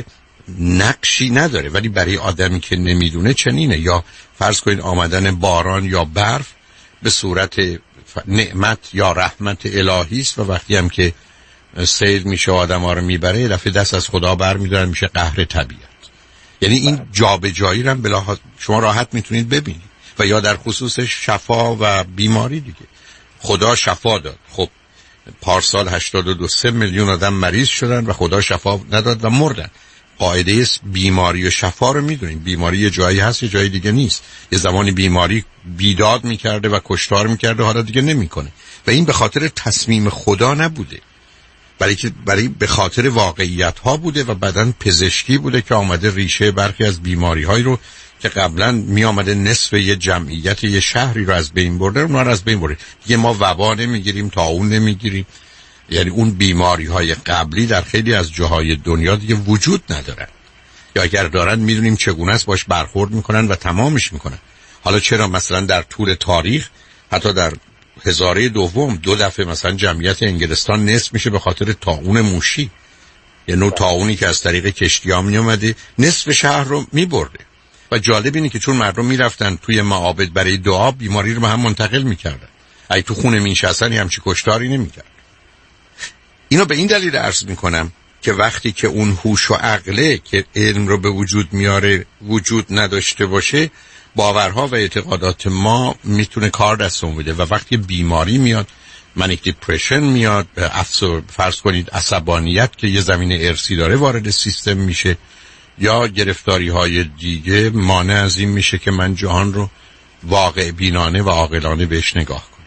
نقشی نداره، ولی برای آدمی که نمیدونه چنینه. یا فرض کنید آمدن باران یا برف به صورت نعمت یا رحمت الهی است و وقتی هم که سیل میشه آدم‌ها رو میبره یه دفعه دست از خدا برمی‌دارن میشه قهر طبیعت. یعنی این جابجایی رو هم شما راحت میتونید ببینید. و یا در خصوص شفا و بیماری دیگه، خدا شفا داد، خب پارسال 82 میلیون آدم مریض شدن و خدا شفا نداد و مردن. قاعده بیماری و شفا رو میدونیم. بیماری یه جایی هست یه جایی دیگه نیست. یه زمانی بیماری بیداد میکرده و کشتار میکرده، حالا دیگه نمیکنه. و این به خاطر تصمیم خدا نبوده، برای به خاطر واقعیت ها بوده و بعدن پزشکی بوده که آمده ریشه برخی از بیماری هایی رو که قبلا می آمده نصف یه جمعیت یه شهری رو از بین برده، اونها رو از بین برده. دیگه ما وبا نمیگیریم، طاعون نمیگیریم. یعنی اون بیماری های قبلی در خیلی از جاهای دنیا دیگه وجود ندارن، یا اگر دارن میدونیم چگونه است باش برخورد میکنن و تمامش میکنن. حالا چرا مثلا در طول تاریخ حتی در هزاره دوم 2 دفعه مثلا جمعیت انگلستان نصف میشه به خاطر طاعون موشی، یه نوع طاعونی که از طریق کشتی‌ها می اومده نصف شهر رو میبرده. و جالب اینه که چون مردم میرفتن توی معابد برای دعا، بیماری رو به هم منتقل میکردن. اگه تو خونه مینشستن همچی کشتاری نمیکرد. اینو به این دلیل عرض میکنم که وقتی که اون هوش و عقله که علم رو به وجود میاره وجود نداشته باشه، باورها و اعتقادات ما میتونه کار دستمون بده. و وقتی بیماری میاد، منیک دیپرشن میاد، فرض کنید عصبانیت که یه زمینه ارثی داره وارد سیستم میشه، یا گرفتاری های دیگه مانع از این میشه که من جهان رو واقع بینانه و عاقلانه بهش نگاه کنم.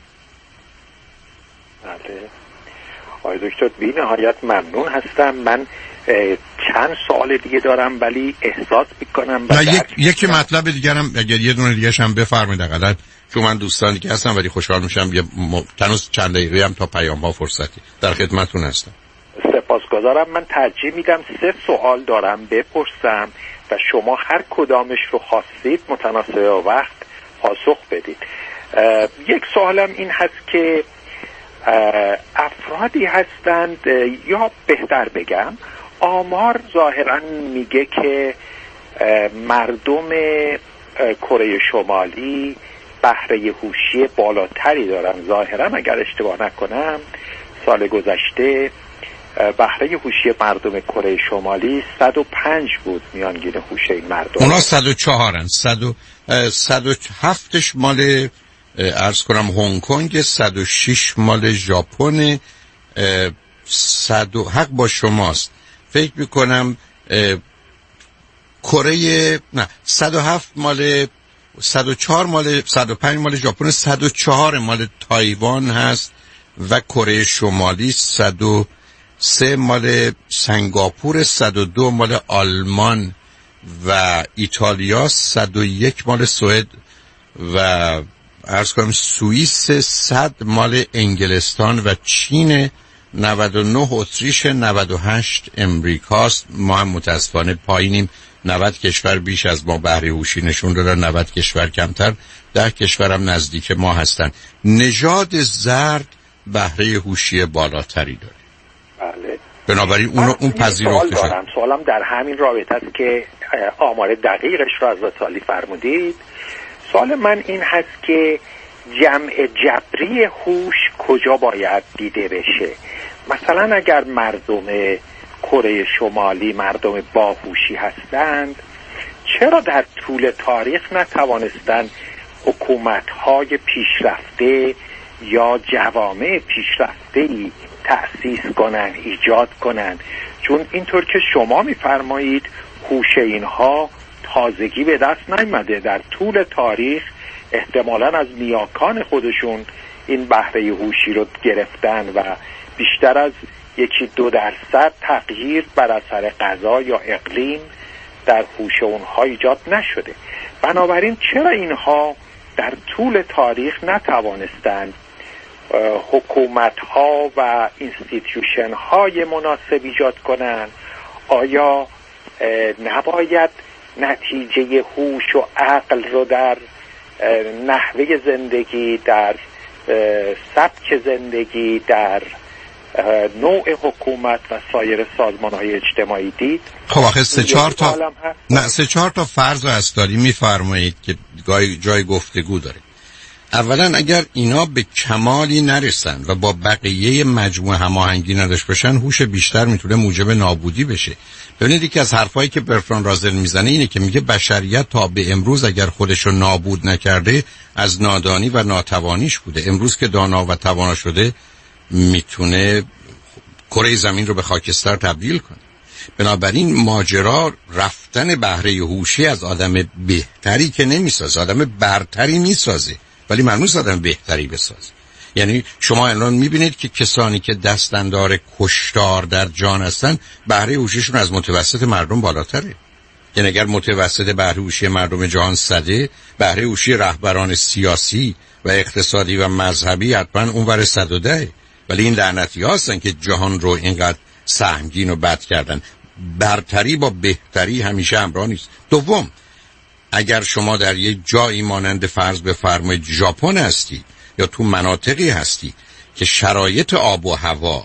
بله آقای دکتر بی نهایت ممنون هستم. من چند سوال دیگه دارم ولی احساس میکنم یکی مطلب دیگرم اگر یه دونه دیگه هم بفرمایید اقلا، چون من دوستان دیگه هستم ولی خوشحال میشم یه تنوز چند دقیقه هم تا پیام ها فرصتی در خدمتتون هستم. سپاسگزارم. من ترجیح میدم 3 سوال دارم بپرسم و شما هر کدامش رو خواستید متناسب وقت پاسخ بدید. یک سوالم این هست که افرادی هستند، یا بهتر بگم آمار ظاهرا میگه که مردم کره شمالی بهره هوشی بالاتری دارن. ظاهرا اگر اشتباه نکنم سال گذشته بهره هوشی مردم کره شمالی 105 بود میانگین هوش این مردم. اونا 104 107ش مال عرض کنم هنگ کنگ، 106 مال ژاپن، 100 حق با شماست فکر میکنم کره، نه 107 مال، 104 مال، 105 مال ژاپن، 104 مال تایوان هست و کره شمالی 103 مال سنگاپور، 102 مال آلمان و ایتالیا، 101 مال سوئد و عرض کنم سوئیس، 100 مال انگلستان و چین، 99 اتریش، 98 امریکاست. ما هم متاسفانه پایینیم. 90 کشور بیش از ما بهره هوشی نشون دادن، 90 کشور کمتر، 10 کشور هم نزدیک ما هستن. نژاد زرد بهره هوشی بالاتری داره. بله. بنابراین اون پذیرفته شد. سوالم در همین رابطه است که آمار دقیقش رو از سالی فرمودید. سوال من این هست که جمع جبری هوش کجا باید دیده بشه؟ مثلا اگر مردم کره شمالی مردم باهوشی هستند، چرا در طول تاریخ نتوانستند حکومت‌های پیشرفته یا جوامع پیشرفته‌ای تأسیس کنند، ایجاد کنند؟ چون اینطور که شما می‌فرمایید هوش اینها تازگی به دست نیامده، در طول تاریخ احتمالاً از نیاکان خودشون این بهره هوشی رو گرفتن و بیشتر از 1-2% تغییر بر اثر غذا یا اقلیم در هوش اونها ایجاد نشده. بنابراین چرا اینها در طول تاریخ نتوانستند حکومت‌ها و اینستیتیوشن‌های مناسب ایجاد کنند؟ آیا نباید نتیجه هوش و عقل رو در نحوه زندگی، در سبک زندگی، در نوع حکومت و سایر سازمان‌های اجتماعی دید. خب آخه 3-4 تا فرض رو داری میفرمایید که جای گفتگو داره. اولا اگر اینا به کمالی نرسن و با بقیه مجموعه هماهنگی نداشته باشن، هوش بیشتر میتونه موجب نابودی بشه. ببینید یکی از حرفایی که برتراند راسل میزنه اینه که میگه بشریت تا به امروز اگر خودش رو نابود نکرده از نادانی و ناتوانیش بوده. امروز که دانا و توانا شده میتونه کره زمین رو به خاکستر تبدیل کنه. بنابراین ماجرا رفتن بهره هوشی از آدم بهتری که نمیسازه، آدم برتری میسازه، ولی ممنوع آدم بهتری بسازه. یعنی شما الان میبینید که کسانی که دستاندار کشتار در جان هستن بهره هوشیشون از متوسط مردم بالاتره. یعنی اگر متوسط بهره هوشی مردم جهان 100، بهره هوشی رهبران سیاسی و اقتصادی و مذهبی حتما اونور 110. ولی این لعنتی هستن که جهان رو اینقدر سهمگین و بد کردن. برتری با بهتری همیشه همراه نیست. دوم، اگر شما در یه جایی مانند فرض بفرمایید ژاپن هستی یا تو مناطقی هستی که شرایط آب و هوا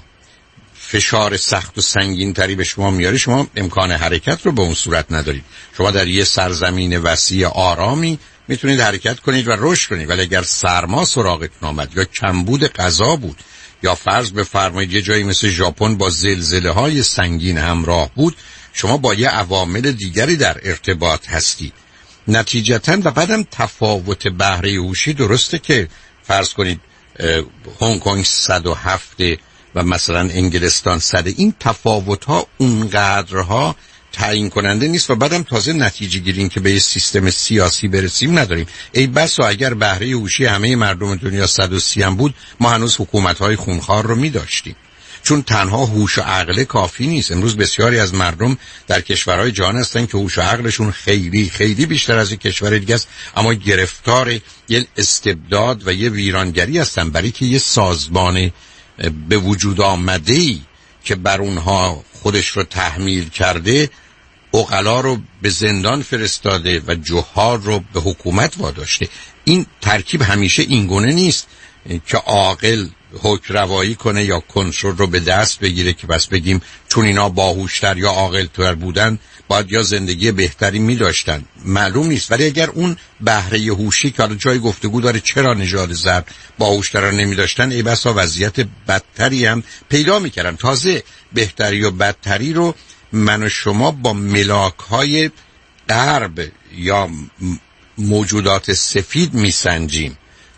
فشار سخت و سنگین تری به شما میاره، شما امکان حرکت رو به اون صورت ندارید. شما در یه سرزمین وسیع آرامی میتونید حرکت کنید و رشد کنید، ولی اگر سرما سراغتون آمد یا کمبود غذا بود یا فرض بفرمایید یه جایی مثل ژاپن با زلزله‌های سنگین همراه بود، شما با یه عوامل دیگری در ارتباط هستی. نتیجتاً و بعدم تفاوت بهره هوشی درسته که فرض کنید هنگ کنگ 107 و مثلا انگلستان 100، این تفاوت‌ها اونقدرها تعیین کننده نیست و بعدم تازه نتیجه گیریم که به یه سیستم سیاسی برسیم نداریم. ای بسا اگر بهره هوشی همه مردم دنیا 130 هم بود، ما هنوز حکومت‌های خونخوار رو می‌داشتیم. چون تنها هوش و عقل کافی نیست. امروز بسیاری از مردم در کشورهای جهان هستن که هوش و عقلشون خیلی خیلی بیشتر از یک کشور دیگه است، اما گرفتار یه استبداد و یه ویرانگری هستن، برای که یه سازمان به وجود آمده‌ای که بر اونها خودش رو تحمیل کرده عقلا رو به زندان فرستاده و جهال رو به حکومت واداشته. این ترکیب همیشه اینگونه نیست که عاقل حکم روایی کنه یا کنترل رو به دست بگیره که بس بگیم چون اینا باهوشتر یا عاقل‌تر بودن باید یا زندگی بهتری می داشتن. معلوم نیست. ولی اگر اون بهره هوشی که حالا جای گفتگو داره چرا نژاد زرد باهوشتر نمی داشتن، ای بسا وضعیت بدتری هم پیدا می کردن. تازه بهتری و بدتری رو من و شما با ملاک‌های غرب یا موجودات سفید می سنجیم،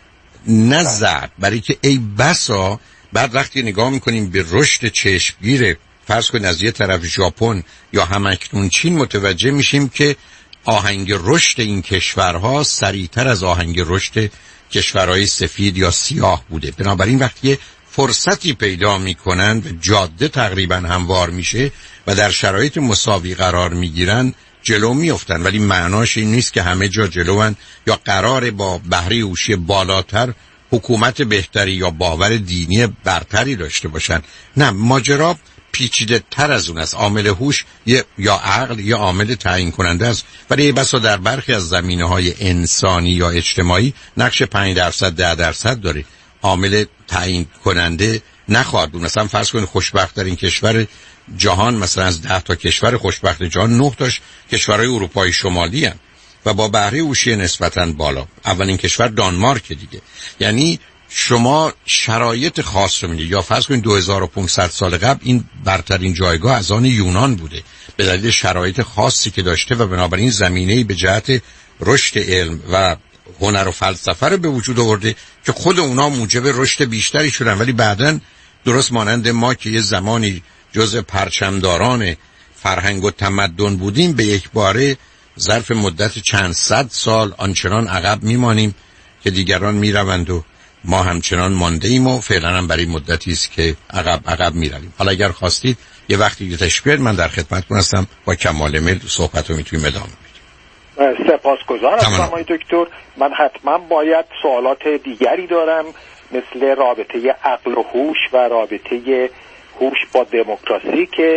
نه زرد. برای که ای بسا بعد وقتی نگاه میکنیم به رشد چشمگیر فرض کنید از یه طرف ژاپن یا همکنون چین، متوجه میشیم که آهنگ رشد این کشورها سریعتر از آهنگ رشد کشورهای سفید یا سیاه بوده. بنابراین وقتی فرصتی پیدا میکنن و جاده تقریبا هموار میشه و در شرایط مساوی قرار میگیرن، جلو میافتن. ولی معناش این نیست که همه جا جلوان یا قرار با بهره هوشی بالاتر حکومت بهتری یا باور دینی برتری داشته باشن. نه، ماجرا پیچیده تر از اون است. عامل هوش یا عقل یا عامل تعیین کننده است، ولی بسا در برخی از زمینه‌های انسانی یا اجتماعی نقش 5% 10% داره. عامل تعیین کننده نخواهد بود. مثلا فرض کنید خوشبخت در این کشور جهان، مثلا از 10 تا کشور خوشبخت جهان 9 تاش کشورهای اروپای شمالی هستند و با بهره هوشی نسبتاً بالا. اولین کشور دانمارک دیگه. یعنی شما شرایط خاص رو میدید. یا فرض کنید 2500 سال قبل این برترین جایگاه از آن یونان بوده به دلیل شرایط خاصی که داشته و بنابراین زمینه‌ای به جهت رشد علم و هنر و فلسفه رو به وجود آورده که خود اونا موجب رشد بیشتری شدن. ولی بعداً درست مانند ما که یه زمانی جز پرچمداران فرهنگ و تمدن بودیم، به یک باره ظرف مدت چند صد سال آنچنان عقب میمانیم که دیگران میروند و ما همچنان مانده ایم و فعلا هم برای مدتی است که عقب میرویم. حالا اگر خواستید یه وقتی که تشبیه من در خدمتتون هستم، با کمال میل صحبت رو میتونیم ادامه بدیم. سپاسگزارم آقای دکتر. من حتما باید سوالات دیگری دارم، مثل رابطه عقل و هوش و رابطه هوش با دموکراسی که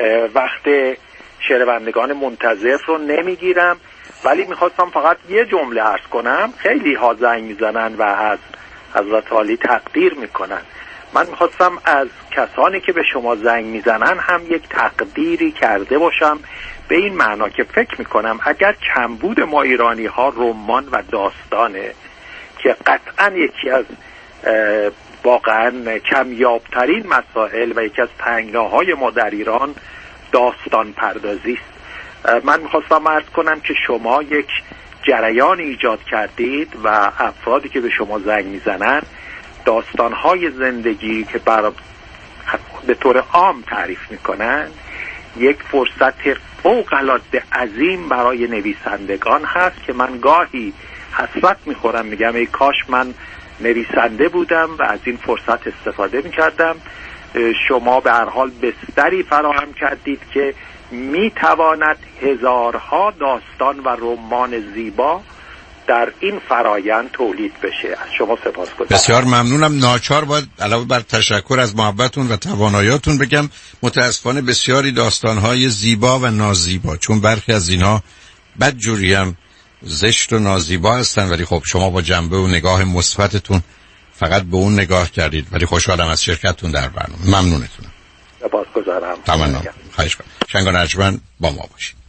وقت شنوندگان منتظر رو نمیگیرم، ولی میخواستم فقط یه جمله عرض کنم. خیلی ها زنگ میزنن و از حضرت عالی تقدیر میکنن. من میخواستم از کسانی که به شما زنگ میزنن هم یک تقدیری کرده باشم، به این معنا که فکر میکنم اگر کمبود ما ایرانی ها رمان و داستانه که قطعا یکی از واقعا کمیابترین مسائل و یکی از تنگناهای ما در ایران داستان پردازی است. من میخواستم عرض کنم که شما یک جریان ایجاد کردید و افرادی که به شما زنگ میزنن داستانهای زندگی که به طور عام تعریف میکنن یک فرصت فوق‌العاده عظیم برای نویسندگان هست که من گاهی حسرت میخورم، میگم ای کاش من نویسنده بودم و از این فرصت استفاده میکردم. شما به هر حال بستری فراهم کردید که میتواند هزارها داستان و رمان زیبا در این فرایند تولید بشه. از شما سپاسگزارم. بسیار ممنونم. ناچار باید علاوه بر تشکر از محبتون و تواناییاتون بگم متاسفانه بسیاری داستانهای زیبا و نازیبا، چون برخی از اینها بدجوری هم زشت و نازیبا هستن، ولی خب شما با جنبه و نگاه مثبتتون فقط به اون نگاه کردید. ولی خوشحالم از شرکتتون در برنامه. ممنونتونم. سپاسگزارم. تمام. خواهش می‌کنم. شنگ و نجمن با ما باشید.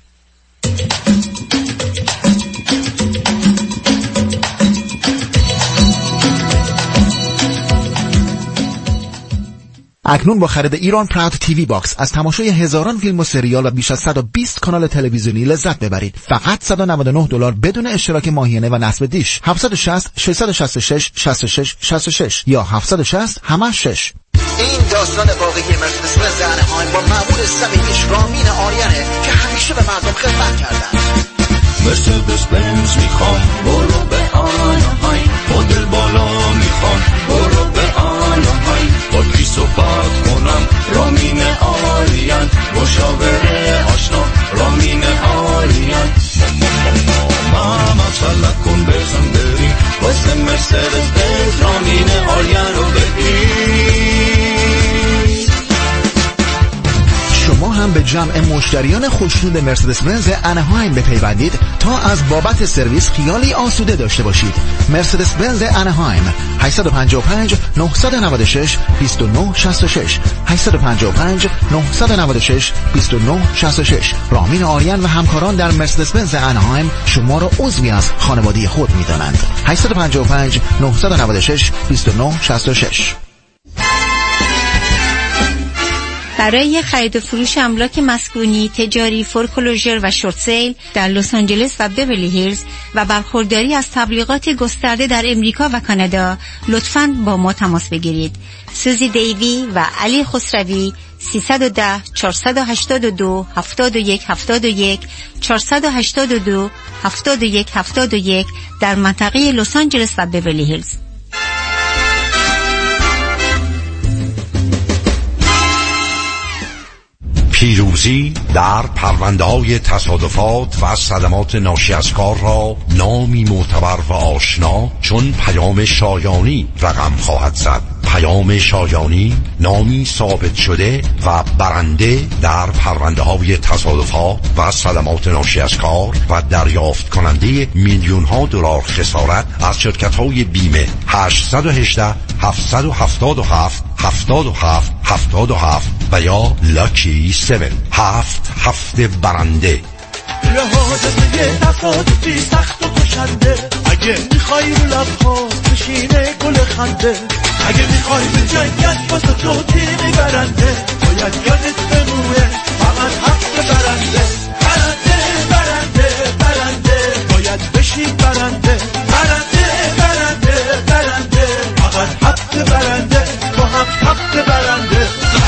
اکنون با خرید ایران پراود تیوی باکس از تماشای هزاران فیلم و سریال و بیش از 120 کانال تلویزیونی لذت ببرید. فقط $199 بدون اشتراک ماهیانه و نصب دیش. 760 666 66 66 یا 760 همش 6. این داستان واقعی مرسدس بنز انهایم با مأمور صمیمیش رامین آریانه که همیشه به مردم خدمت کردن. مرسدس بنز میخوام برو به آنهایم، مدل بالا میخوام برو به آنهایم، با کی صحبت کنم رامین آریان، مشاوره آشنا رامین آریان. ماما مسلک کن بزن بریم واسه مرسدس بنز رامین آریان رو بگیر. شما هم به جمع مشتریان خوشنود مرسدس بنز انهایم بپیوندید تا از بابت سرویس خیالی آسوده داشته باشید. مرسدس بنز انهایم 855 996 2966 855 996 2966. رامین آریان و همکاران در مرسدس بنز انهایم شما را عضوی از خانواده خود می‌دانند. 855 996 2966. برای خرید و فروش املاک مسکونی، تجاری، فورکلوژر و شورت سیل در لس آنجلس و بیورلی هیلز و برخورداری از تبلیغات گسترده در امریکا و کانادا، لطفاً با ما تماس بگیرید. سوزی دیوی و علی خسروی 310 482 71 71 482 71 71 در منطقه لس آنجلس و بیورلی هیلز. پیروزی در پرونده‌های تصادفات و صدمات ناشی از کار را نامی معتبر و آشنا چون پیام شایانی رقم خواهد زد. پیام شایانی نامی ثابت شده و برنده در پرونده‌های تصادفات و صدمات ناشی از کار و دریافت کننده میلیون‌ها دلار خسارت از شرکت‌های بیمه. 818 777 77 77 و یا لاکی 7 7 برنده. لحاظت یه تصادفی سخت و کشنده، اگه میخوای رو لبها بشینه گل خنده، اگه میخوای به جنگت واسه تو تیمی برنده، باید یادت بمونه فقط حق برنده. برنده برنده برنده باید بشی برنده. برنده برنده برنده فقط حق برنده، با هم حق برنده.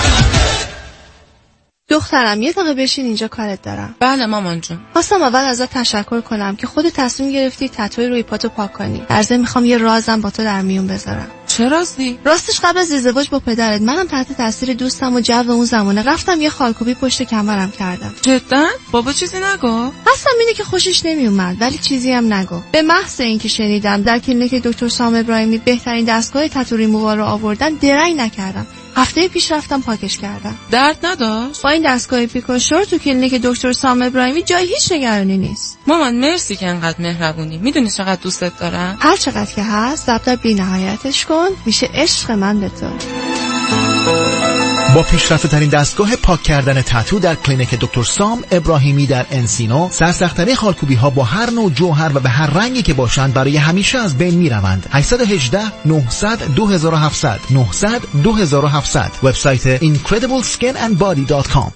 دخترم یه دقیقه بشین اینجا، کارت دارم. بله مامان جون. خواستم اول ازت تشکر کنم که خودت تصمیم گرفتی تتوی روی پاتو پاک کنی. در ضمن میخوام یه رازم با تو در میون بذارم. چه رازی؟ راستش قبل از ازدواج با پدرت منم تحت تاثیر دوستم و جو اون زمانه رفتم یه خالکوبی پشت کمرم کردم. جدا؟ بابا چیزی نگو؟ قصدم اینه که خوشش نمیومد، ولی چیزی هم نگو. به محض اینکه شنیدم در کلینیک دکتر سام ابراهیمی بهترین دستگاه تتو ریمووال رو آوردن، درنگ نکردم. هفته پیش رفتم پاکش کردم. درد نداشت؟ با این دستگاه پیکوشور تو کلینیک دکتر سام ابراهیمی جای هیچ نگرانی نیست. مامان مرسی که انقدر مهربونی. میدونی چقدر دوستت دارم. هر چقدر که هست ضرب در بی‌نهایتش کن، میشه عشق من به تو. با پیشرفته ترین دستگاه پاک کردن تتو در کلینیک دکتر سام ابراهیمی در انسینو، سرسخت‌ترین خالکوبی ها با هر نوع جوهر و به هر رنگی که باشند برای همیشه از بین می‌روند. 818 900 2700 900 2700. وبسایت incredibleskinandbody.com.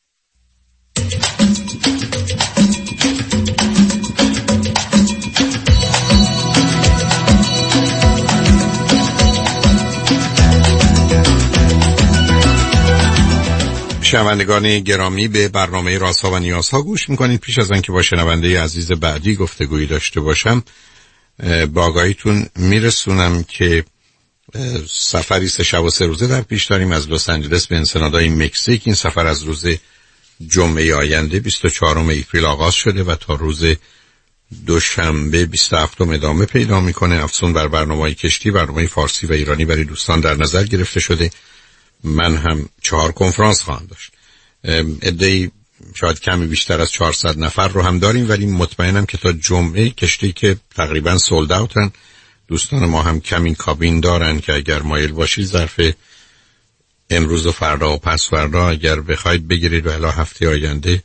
شنوندگان گرامی، به برنامه رازها و نیازها گوش میکنید. پیش از آنکه با شنونده عزیز بعدی گفتگویی داشته باشم، با آگاهیتون میرسونم که سفری 3 شب و 3 روزه در پیش داریم از لس آنجلس به انسنادای مکزیک. این سفر از روز جمعه آینده 24 اپریل آغاز شده و تا روز دوشنبه 27 ادامه پیدا میکنه. افزون بر برنامه‌های کشتی، برنامه فارسی و ایرانی برای دوستان در نظر گرفته شده. من هم 4 کنفرانس خواهم داشت. عده‌ای شاید کمی بیشتر از 400 نفر رو هم داریم، ولی مطمئنم که تا جمعه کشتی که تقریبا سولد اوتن، دوستان ما هم کمی کابین دارن که اگر مایل باشید ظرف امروز و فردا و پس فردا اگر بخواید بگیرید و الی هفته آینده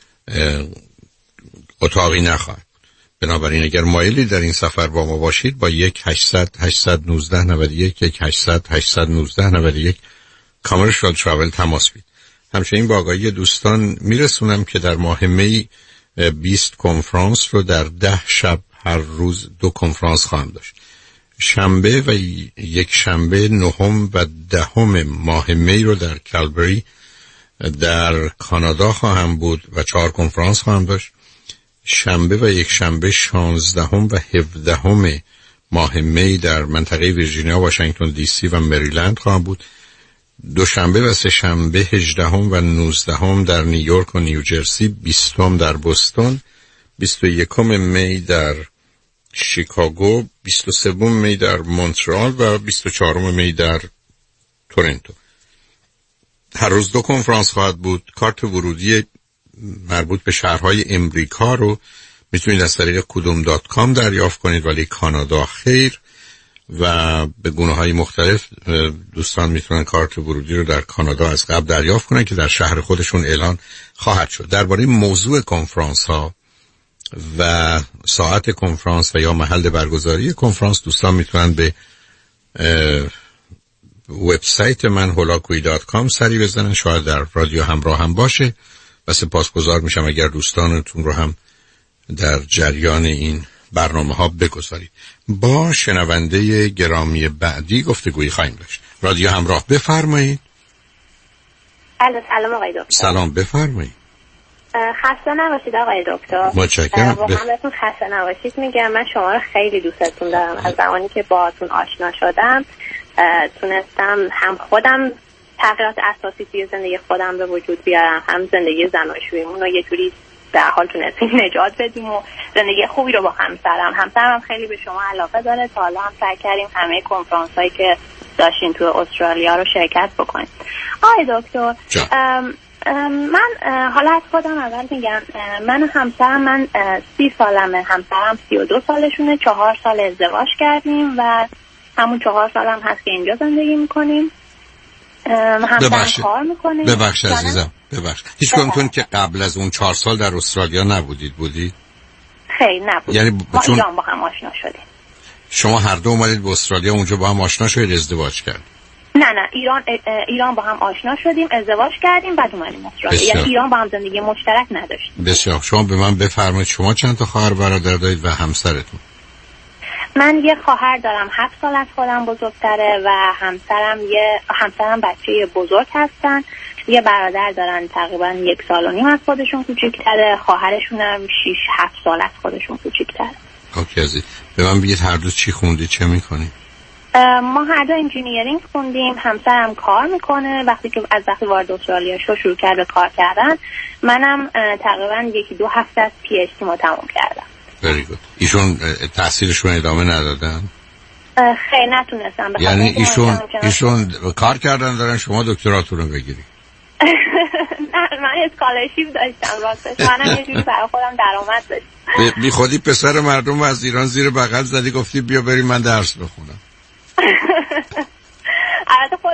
اتاقی نخواهد. بنابراین اگر مایلی در این سفر با ما باشید با 1-800-819-91 1-800-819-91 کامرشال تراول تماس بگیرید. همچنین با آگاهی دوستان میرسونم که در ماه می 20 کنفرانس رو در 10 شب هر روز 2 کنفرانس خواهم داشت. شنبه و یک شنبه 9 و 10 ماه می رو در کالبری در کانادا خواهم بود و 4 کنفرانس خواهم داشت. شنبه و یک شنبه 16 و 17 ماه می در منطقه ویرجینیا، واشنگتن دی سی و مریلند خواهم بود. دوشنبه و سه شنبه 18 و 19 در نیویورک و نیوجرسی، 20 در بوستون، 21 می در شیکاگو، 23 می در مونترال و 24 می در تورنتو. هر روز 2 کنفرانس خواهد بود. کارت ورودی مربوط به شهرهای امریکا رو میتونید از طریق kudum.com دریافت کنید، ولی کانادا خیر. و به گونه‌های مختلف دوستان میتونن کارت ورودی رو در کانادا از قبل دریافت کنن که در شهر خودشون اعلان خواهد شد. درباره موضوع کنفرانس ها و ساعت کنفرانس و یا محل برگزاری کنفرانس دوستان میتونن به وبسایت من holakoui.com سری بزنن. شاید در رادیو همراه هم باشه و سپاسگزار میشم اگر دوستانتون رو هم در جریان این برنامه ها بگذارید. با شنونده گرامی بعدی گفتگویی خواهیم داشت. رادیو همراه، بفرمایید. سلام آقای دکتر. سلام، بفرمایید. خسته نباشید آقای دکتر. متشکرم. واقعا بهتون خسته نباشید میگم. من شما رو خیلی دوستتون دارم. از زمانی که باهاتون آشنا شدم تونستم هم خودم تغییرات اساسی توی زندگی خودم به وجود بیارم، هم زندگی زناشوییمون رو یه جوری در حال تونستیم نجات بدیم و زندگی خوبی رو با همسرم خیلی به شما علاقه داره. تا حالا هم سعی کردیم همه کنفرانس هایی که داشتین تو استرالیا رو شرکت بکنیم. آقای دکتر، من حالا از خودم اول میگم، من و همسرم، من 30 سالمه، همسرم 32 سالشونه، 4 سال ازدواج کردیم و همون 4 سال هم هست که اینجا زندگی میکنیم. همسرم کار میکنه. ببخش عزیزم، ببخش. هیچ کدومتون که قبل از اون 4 سال در استرالیا نبودید؟ خیلی نبود. یعنی ما ایران با هم آشنا شدیم. شما هر دو اومدید به استرالیا، اونجا با هم آشنا شدید، ازدواج کردید؟ نه ایران با هم آشنا شدیم، ازدواج کردیم، بعد اومدیم استرالیا. یعنی ایران با هم زندگی مشترک نداشتیم. بسیار. شما به من بفرمایید شما چند تا خواهر برادر دارید و همسرتون؟ من یه خواهر دارم 7 سال از خودم بزرگتره و همسرم بچه بزرگ هستن. یه برادر دارن تقریبا 1 سال و نیم از خودشون کوچیک‌تره، خواهرشون هم 6-7 سال از خودشون کوچیک‌تره. اوکی عزیز، به من بگید هر دو چی خوندید، چه میکنید؟ ما هر دو انجینیرینگ خوندیم. همسرم کار میکنه. وقتی وارد استرالیا شروع کرد به کار کردن، منم تقریبا 1-2 هفته از پی اچ دی ما تموم کردم. very good. ایشون تحصیلشون ادامه ندادن؟ خیلی نتونستم. یعنی ایشون کار کردن دارن، شما دکتراتون رو بگیری؟ نه، من اسکالرشیپ داشتم راستش. منم یه جوری برای خودم درآمد داشتم. بی خودی پسر مردم از ایران زیر بغل زدی، گفتی بیا بریم من درس بخونم. البته خود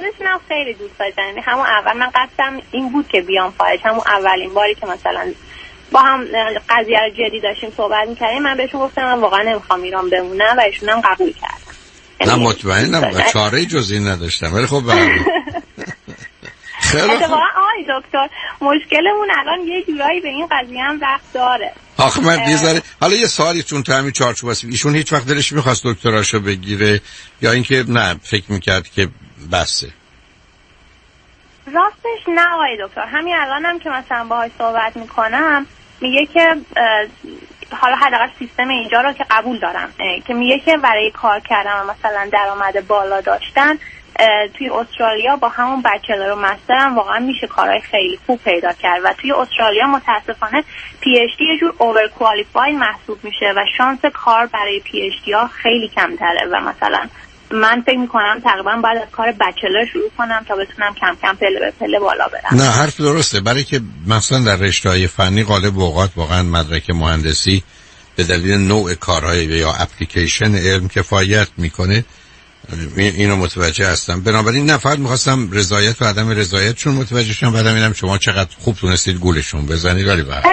خودشونم خیلی دوست داشتن. یعنی همون اول من قصدم این بود که بیام خارج، همون اولین باری که مثلا با هم قضیه رو جدی داشتیم صحبت می‌کردیم، من بهشون گفتم من واقعا نمیخوام ایران بمونم و ایشون هم قبول کردن. نه مطمئنم چاره جز این نداشتم، ولی خب خیلی اتفاقا آقای دکتر مشکلمون الان یه جورایی به این قضیه هم رفت داره. آخه من دیزاره حالا یه سوالی چون تو همین چارچوب هست، ایشون هیچ وقت دلش می‌خواست دکتراشو بگیره یا اینکه نه فکر می‌کرد که بسه؟ راستش نه آقای دکتر، همین الانم که مثلا باهاش صحبت میکنم میگه که حالا حداقل سیستم اینجا رو که قبول دارم، که میگه که برای کار کردن مثلا درآمد بالا داشتن توی استرالیا با همون بچلر و مستر هم واقعا میشه کارهای خیلی خوب پیدا کرد و توی استرالیا متاسفانه پی اچ دی یه جور اوور کوالیفاید محسوب میشه و شانس کار برای پی اچ دی ها خیلی کمتره و مثلا من فکر میکنم تقریبا باید از کار بچلر شروع کنم تا بتونم کم کم پله به پله بالا برم. نه حرف درسته، برای که مثلا در رشته‌های فنی غالب اوقات واقعا مدرک مهندسی به دلیل نوع کارهای یا اپلیکیشن علم کفایت میکنه، اینو متوجه هستم. بنابراین نه فقط میخواستم رضایت و عدم رضایتشون متوجه شم، بعدم اینم شما چقدر خوب تونستید گولشون بزنید. ولی بعد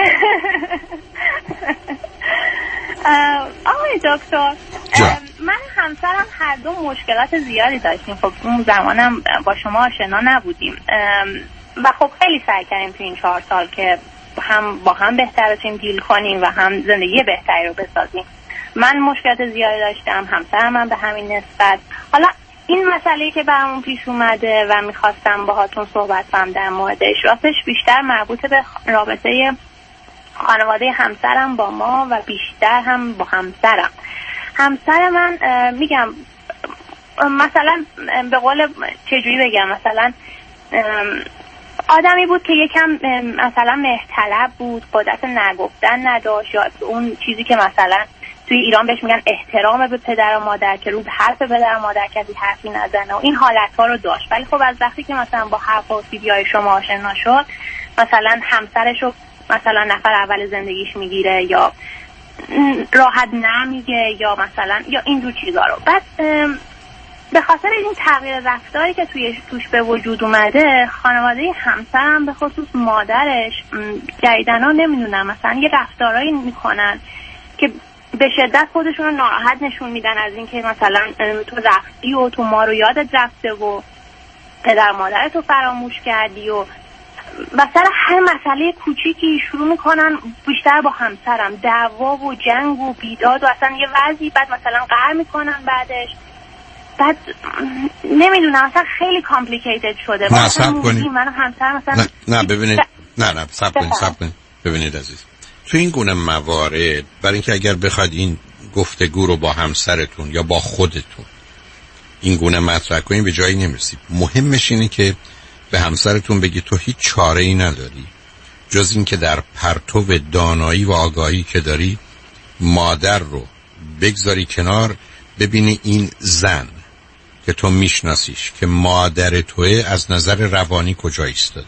آقای دکتر من همسرم هر دو مشکلات زیادی داشتیم. خب اون زمانم با شما آشنا نبودیم و خب خیلی سعی کردیم تو این 4 سال که هم با هم بهتر بشیم دیل کنیم و هم زندگی بهتری رو بسازیم. من مشکلات زیادی داشتم، همسرم هم به همین نسبت. حالا این مسئله‌ای که برامون پیش اومده و میخواستم باهاتون صحبت کنم در موردش، راستش بیشتر مربوط به رابطه خانواده همسرم با ما و بیشتر هم با همسرم. همسر من میگم مثلا به قول چجوری بگم، مثلا آدمی بود که یکم مثلا مهرطلب بود، قدرت نگفتن نداشت، یا اون چیزی که مثلا توی ایران بهش میگن احترام به پدر و مادر، که رو به حرف پدر و مادر کسی حرفی نزنه و این حالت‌ها رو داشت. ولی خب از وقتی که مثلا با حرف و ویدیوهای شما آشنا شد، مثلا همسرش رو مثلا نفر اول زندگیش میگیره یا راحت نمیگه یا مثلا یا اینجور چیزا رو. بعد به خاطر این تغییر رفتاری که توش به وجود اومده، خانواده همسرم به خصوص مادرش جدیداً نمیدونم مثلا یه رفتارایی میکنن که به شدت خودشون رو ناراحت نشون میدن از اینکه مثلا تو رفتی و تو ما رو یادت رفته و پدر مادرت رو فراموش کردی و مثلا هر مسئله کوچیکی شروع میکنن بیشتر با همسرم دعوا و جنگ و بیداد و اصلا یه وضعی، بعد مثلا قهر میکنن بعدش. بعد نمیدونم مثلا خیلی کامپلیکیتد شده. نه صبر کنید، منو همسر مثلا نه ببینید نه صبر کنید ببینید عزیز، تو این گونه موارد برای اینکه اگر بخواید این گفتگو رو با همسرتون یا با خودتون این گونه مطرح کنید به جایی نمیرسید. مهمش اینه که به همسرتون بگی تو هیچ چاره ای نداری جز این که در پرتو دانایی و آگاهی که داری مادر رو بگذاری کنار، ببینی این زن که تو میشناسیش که مادر توه از نظر روانی کجا ایستاده،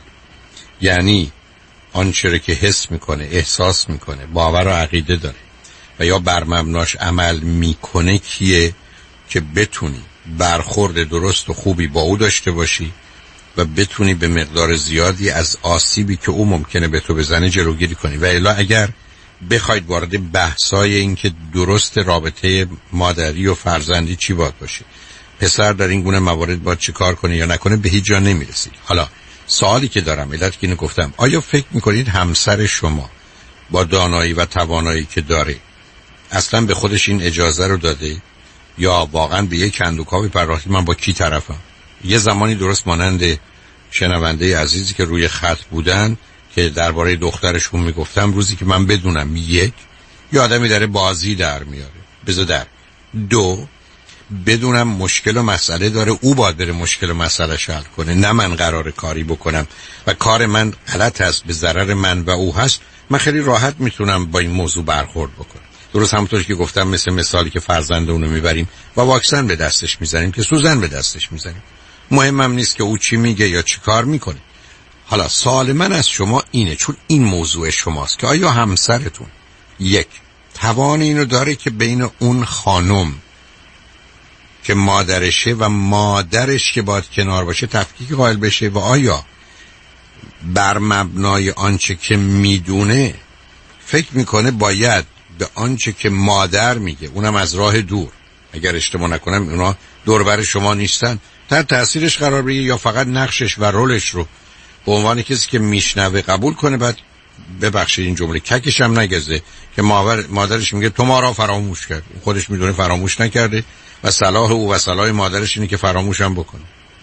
یعنی آنچه که حس میکنه، احساس میکنه، باور و عقیده داره و یا بر مبناش عمل میکنه کیه که بتونی برخورد درست و خوبی با او داشته باشی و بتونی به مقدار زیادی از آسیبی که او ممکنه به تو بزنه جلوگیری کنی. و الا اگر بخواید وارد بحثای این که درست رابطه مادری و فرزندی چی باید باشه، پسر در این گونه موارد باید چی کار کنه یا نکنه، به هیچ جا نمیرسید. حالا سوالی که دارم، علت که اینو گفتم، آیا فکر میکنید همسر شما با دانایی و توانایی که داره اصلا به خودش این اجازه رو داده یا واقعا به یک کندوکاوی پرداختی من با کی طرفم؟ یه زمانی درست مانند شنونده عزیزی که روی خط بودن که درباره دخترشون میگفتم، روزی که من بدونم یک یه آدمی داره بازی در میاره بذار در، دو بدونم مشکل و مسئله داره، او باید بره مشکل و مسئله حل کنه، نه من قرار کاری بکنم و کار من غلط هست به ضرر من و او هست، من خیلی راحت میتونم با این موضوع برخورد بکنم. درست همونطور که گفتم مثل مثالی که فرزند اونو میبریم و واکسن به دستش میزنیم که سوزن به دستش میزنیم، مهمم نیست که او چی میگه یا چی کار میکنه. حالا سوال من از شما اینه، چون این موضوع شماست، که آیا همسرتون یک توان اینو داره که بین اون خانم که مادرشه و مادرش که باید کنار باشه تفکیک قائل بشه و آیا بر مبنای آنچه که میدونه فکر میکنه باید به آنچه که مادر میگه، اونم از راه دور، اگر اشتباه نکنم اونا دوربر شما نیستن، تحت تاثیرش قرار بگیره یا فقط نقشش و رولش رو به عنوان کسی که میشنوه قبول کنه، بعد ببخشید این جمله ککش هم نگزه که مادرش میگه تو ما را فراموش کرد، خودش میدونه فراموش نکرده و صلاح او و صلاح مادرش اینه که فراموش هم بکنه.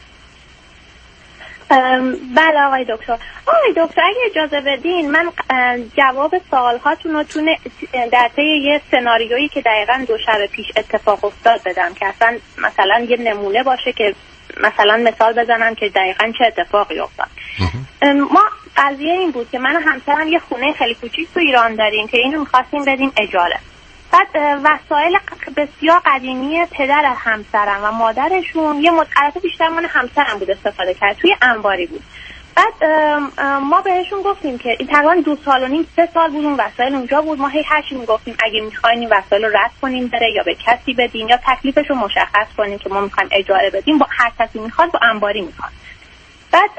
بله آقای دکتر. اگه اجازه بدین من جواب سوالهاتون رو در طی یه سناریویی که دقیقاً 2 شب پیش اتفاق افتاد بدم که اصلا مثلا یه نمونه باشه که مثلا مثال بزنم که دقیقاً چه اتفاقی افتاد. ما قضیه این بود که من و همسرم یه خونه خیلی کوچیک تو ایران داریم که اینو می‌خواستیم بدیم اجاره. بعد وسایل بسیار قدیمی پدر همسرم و مادرشون یه مدت بیشتر من همسرم بود استفاده کرد، توی انباری بود. بعد ما بهشون گفتیم که این تقریبا 2 سال و نیم 3 سال بود اون وسایل اونجا بود. ما هر چی میگفتیم اگه میخواین این وسایل رو رد کنیم بره یا به کسی بدین یا تکلیفش رو مشخص کنیم که ما میخوایم اجاره بدیم، با هر کسی میخواد با انباری میخواد. بعد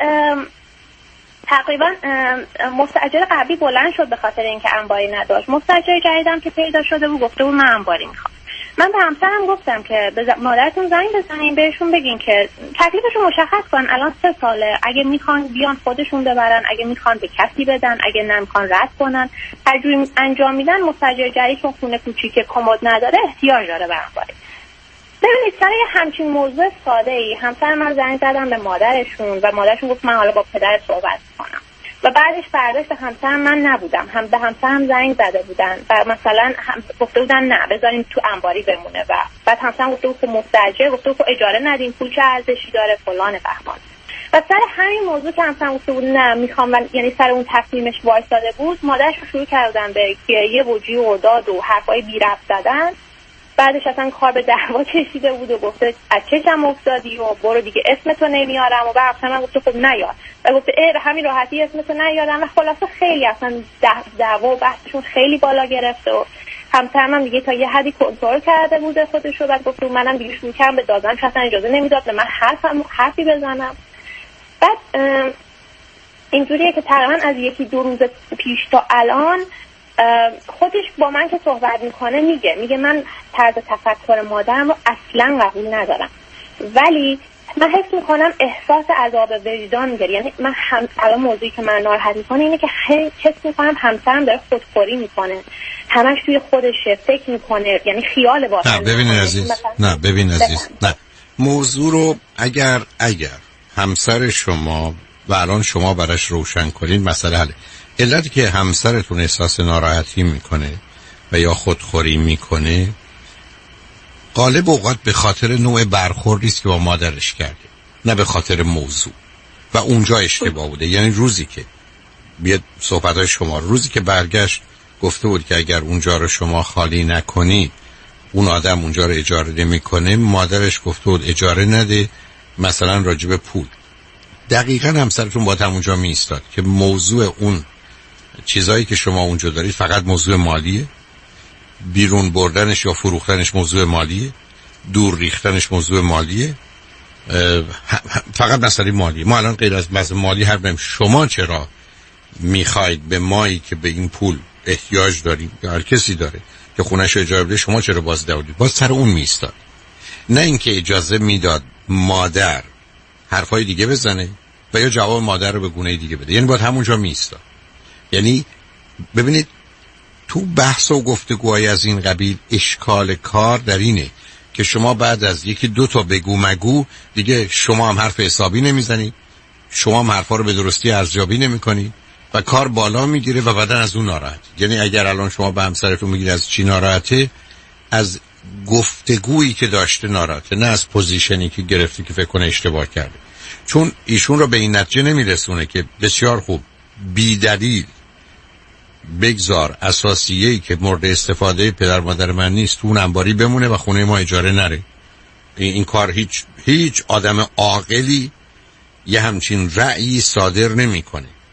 تقریبا مستاجر قبلی بلند شد به خاطر اینکه انباری نداشت. مستاجر جدیدم که پیدا شده بود گفته بود من انباری میخوام. من به همسرم گفتم که به مادرتون زنگ بزنین بهشون بگین که تکلیفشو مشخص کن، الان 3 ساله، اگه میخوان بیان خودشون ببرن، اگه میخوان به کسی بدن، اگه نمیخوان رد کنن، هر جوری انجام میدن. مستاجر جدید چون خونه کوچیکه کمد نداره احتیاج داره به انباری. ببینید سر همچین موضوع ساده ای همسر من زنگ زدم به مادرشون و مادرشون گفت من حالا با پدرت صحبت کنم و بعدش فرداش به همسرم من نبودم، به همسرم زنگ زده بودن و مثلا گفته بودن نه بذاریم تو انباری بمونه و بعد همسرم گفته بود که مستاجر گفته بود که اجاره ندین، پول چه ارزشی داره فلان بهمان. و سر همین موضوع که همسرم گفته بود نه میخوام یعنی سر اون تصمیمش وایساده بود، مادرش رو شروع کردن به گریه و جیغ و داد و حرفای بی ربط زدن. بعدش اصلا کار به دعوا کشیده بود و گفته از چشم افتادی و برو دیگه اسمتو نمیارم و بعد من گفته خب نیار و گفته همین راحتی اسمتو نیارم و خلاصه خیلی اصلا دعوا و بحثشون خیلی بالا گرفته و همسرم هم دیگه تا یه حدی کنترل کرده بوده خودش رو. بعد گفته منم دیگه شروع کردم به دادن که اصلا اجازه نمیداد به من حرفی بزنم. بعد اینجوریه که تقریبا از 1-2 روز پیش تا الان خودش با من که صحبت میکنه میگه من طرز تفکر مادرم رو اصلا قبول ندارم، ولی من حس میکنم احساس عذاب وجدان میگیره. یعنی من الان موضوعی که من ناراحت میکنه اینه که حس میکنم همسرم داره خودخوری میکنه، همش توی خودشه فکر میکنه، یعنی خیال باشه. نه ببین عزیز نه موضوع رو اگر همسر شما و الان شما براش روشن کنین مسئله حله. علتی که همسرتون احساس ناراحتی میکنه و یا خودخوری میکنه غالب اوقات به خاطر نوع برخوردی است که با مادرش کرده، نه به خاطر موضوع و اونجا اشتباه بوده. یعنی روزی که بیاد صحبتای شما روزی که برگشت گفته بود که اگر اونجا رو شما خالی نکنید اون آدم اونجا رو اجاره نمیکنه، مادرش گفته بود اجاره نده، مثلا راجب پول. دقیقاً همسرتون باید همونجا می ایستاد که موضوع اون چیزایی که شما اونجا دارید فقط موضوع مالیه، بیرون بردنش یا فروختنش موضوع مالیه، دور ریختنش موضوع مالیه، فقط مسئله مالیه. ما الان غیر از مسئله مالی هر بهم شما چرا میخواید به مایی که به این پول احتیاج داریم یا هر کسی داره که خونه‌شو اجاره بده شما چرا باز دادید؟ باز سر اون می ایستاد، نه اینکه اجازه میداد مادر حرفای دیگه بزنه و یا جواب مادر رو به گونه دیگه بده. یعنی باید همونجا می ایستاد. یعنی ببینید تو بحث و گفتگوهای از این قبیل اشکال کار در اینه که شما بعد از 1-2 تا بگو مگو دیگه شما هم حرف حسابی نمیزنید، شما هم حرفا رو به درستی ارزیابی نمیکنید و کار بالا میگیره و بعدن از اون ناراحت. یعنی اگر الان شما به همسرتون میگید از چی ناراحته، از گفتگویی که داشته ناراحته، نه از پوزیشنی که گرفته که فکر کنه اشتباه کرده. چون ایشون رو به این نتیجه نمیرسونه که بسیار خوب بی دلیل بگذار اساسیه‌ای که مورد استفاده پدر مادر من نیست تو اون انباری بمونه و خونه ما اجاره نره. این کار هیچ آدم عاقلی یه همچین رأیی صادر نمیکنه.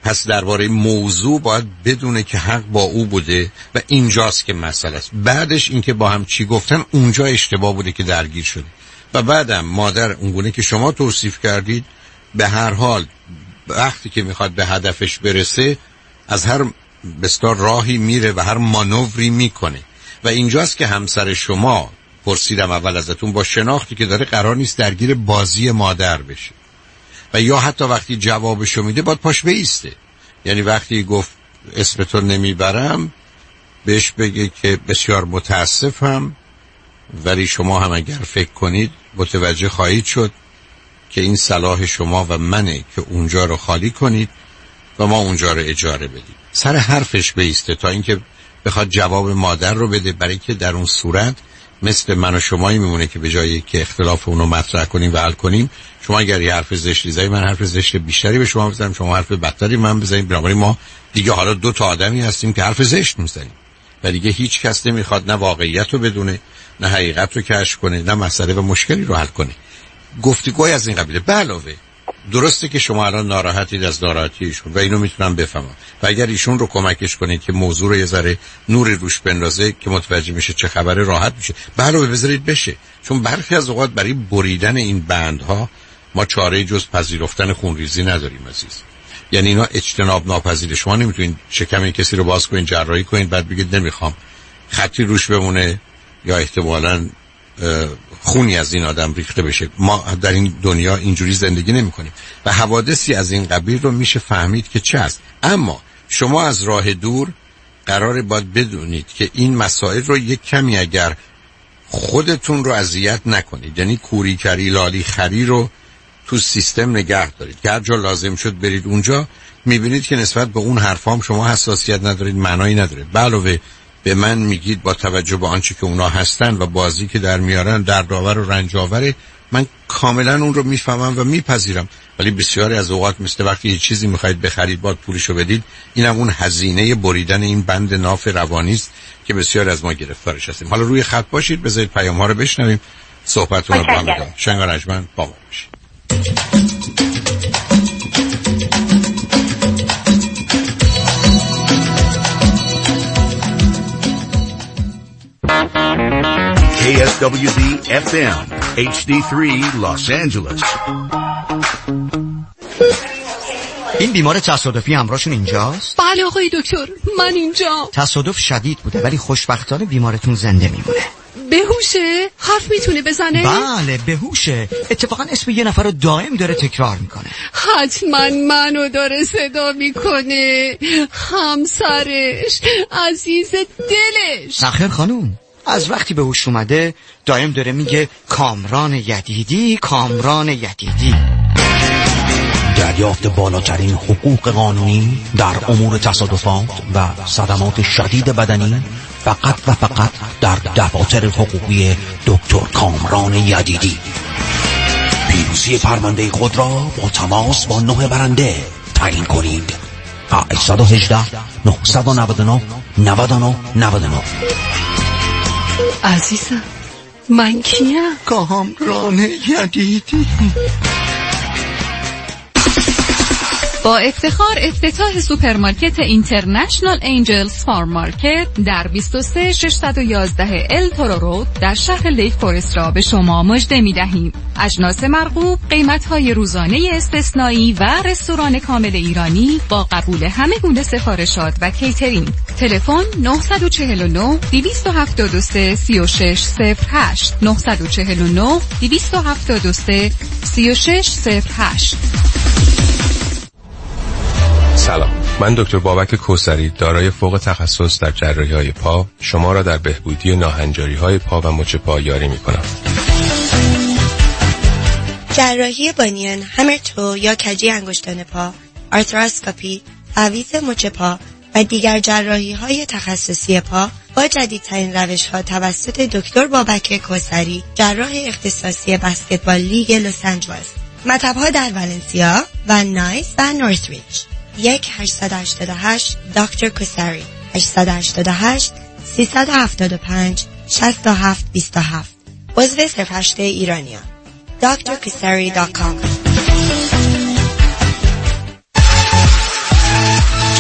پس درباره موضوع باید بدونه که حق با او بوده و اینجاست که مسئله است. بعدش اینکه با هم چی گفتن اونجا اشتباه بوده که درگیر شده. و بعدم مادر اونگونه که شما توصیف کردید به هر حال وقتی که میخواد به هدفش برسه از هر بستار راهی میره و هر مانوری میکنه و اینجاست که همسر شما پرسیدم اول ازتون با شناختی که داره قرار نیست درگیر بازی مادر بشه و یا حتی وقتی جوابشو میده باید پاش بیسته. یعنی وقتی گفت اسمتو نمیبرم بهش بگه که بسیار متاسفم ولی شما هم اگر فکر کنید متوجه خواهید شد که این صلاح شما و منه که اونجا رو خالی کنید و ما اونجا رو اجاره بدیم. سر حرفش بیسته تا اینکه بخواد جواب مادر رو بده، برای که در اون صورت مثل من و شمایی میمونه که به جایی که اختلاف اونو مطرح کنیم و حل کنیم، شما اگر یه حرف زشتی زدید من حرف زشت بیشتری به شما بزنم، شما حرف بدتری من بزنید، بنابراین ما دیگه حالا دو تا آدمی هستیم که حرف زشت میزنیم و دیگه هیچ کس نمیخواد نه واقعیت رو بدونه، نه حقیقت رو کشف کنه، نه مسئله و مشکلی رو حل کنه. گفتگوی از این قبیله. به علاوه درسته که شما الان ناراحتید از ناراحتی ایشون و اینو میتونم بفهمم و اگر ایشون رو کمکش کنید که موضوع رو یه ذره نوری روش بندازه که متوجه میشه چه خبره راحت میشه، به علاوه بذارید بشه. چون برخی از اوقات برای بریدن این بندها ما چاره جز پذیرفتن خونریزی نداریم عزیز. یعنی اینا اجتناب ناپذیره. شما نمیتونید شکم کسی رو باز کنید، جراحی کنید بعد بگید نمیخوام خطی روش بمونه یا احتمالاً خونی از این آدم ریخته بشه. ما در این دنیا اینجوری زندگی نمی کنیم و حوادثی از این قبیل رو میشه فهمید که چه است. اما شما از راه دور قراره باید بدونید که این مسائل رو یک کمی اگر خودتون رو اذیت نکنید، یعنی کوری کری لالی خری رو تو سیستم نگه دارید که هر جا لازم شد برید اونجا، میبینید که نسبت به اون حرفام شما حساسیت ندارید، معنایی نداره. به علاوه به من میگید با توجه به آنچه که اونا هستن و بازی که در میارن دردآور و رنج‌آوره، من کاملا اون رو میفهمم و میپذیرم، ولی بسیاری از اوقات مثل وقتی یه چیزی میخواید بخرید باید پولشو بدید، اینم اون هزینه بریدن این بند ناف روانی است که بسیاری از ما گرفتارش هستیم. حالا روی خط باشید، بذارید پیام‌ها رو بشنویم، صحبتتون رو با هم بگم. شنگ رجمن با ما باشید. KSWZ FM HD3 Los Angeles. این بیمار تصادفی همراهشون اینجاست؟ بله آقای دکتر، من اینجا. تصادف شدید بوده ولی خوشبختانه بیمارتون زنده میمونه. بهوشه؟ حرف میتونه بزنه؟ بله بهوشه. اتفاقا اسم یه نفر رو دائم داره تکرار میکنه. حتما منو داره صدا میکنه، همسرش، عزیز دلش. نخیر خانوم، از وقتی به هوش اومده دائم داره میگه کامران یدیدی، کامران یدیدی. دریافت بالاترین حقوق قانونی در امور تصادفات و صدمات شدید بدنی فقط و فقط در دفاتر حقوقی دکتر کامران یدیدی. پیروزی پرونده خود را با تماس با 9 برنده تعیین کنید. 818 999 99 99. عزیزم من کیم؟ کامران یدیدی. با افتخار افتتاح سوپرمارکت اینترنشنال انجلز فارم مارکت در 23611 ال تورو رود در شهر لیک فورست را به شما مژده می‌دهیم. اجناس مرغوب، قیمت‌های روزانه استثنایی و رستوران کامل ایرانی با قبول همه گونه سفارشات و کیترینگ. تلفن 949 273 3608 949 273 3608. سلام، من دکتر بابک کوثری دارای فوق تخصص در جراحی‌های پا شما را در بهبودی ناهنجاری‌های پا و مچ پا یاری می‌کنم. جراحی بانیان، همرتو یا کجی انگشتان پا، آرتراسکوپی، تعویض مچ پا و دیگر جراحی‌های تخصصی پا با جدیدترین روش‌ها توسط دکتر بابک کوثری، جراح اختصاصی بسکتبال لیگ لس آنجلس. مطب‌ها در ولنسیا و نایس و نورثریج. 1-888 دکتر کوثری 888 375 6727. عضو سرپرست ایرانیان. drkothari.com.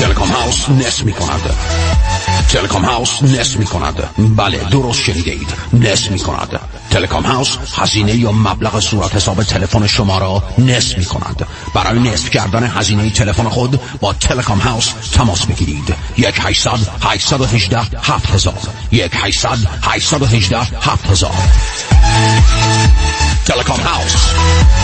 تلکام هاوس نصف می‌کند. تلکام هاوس نصف می‌کند. بله درست شنیدید، نصف می‌کند. تلکام هاوس هزینه یا مبلغ صورت حساب تلفن شما را نصف می‌کند. برای نصف کردن هزینه تلفن خود با تلکام هاوس تماس بگیرید. 1-800-818-7000 1-800-818-7000. تلکام هاوس.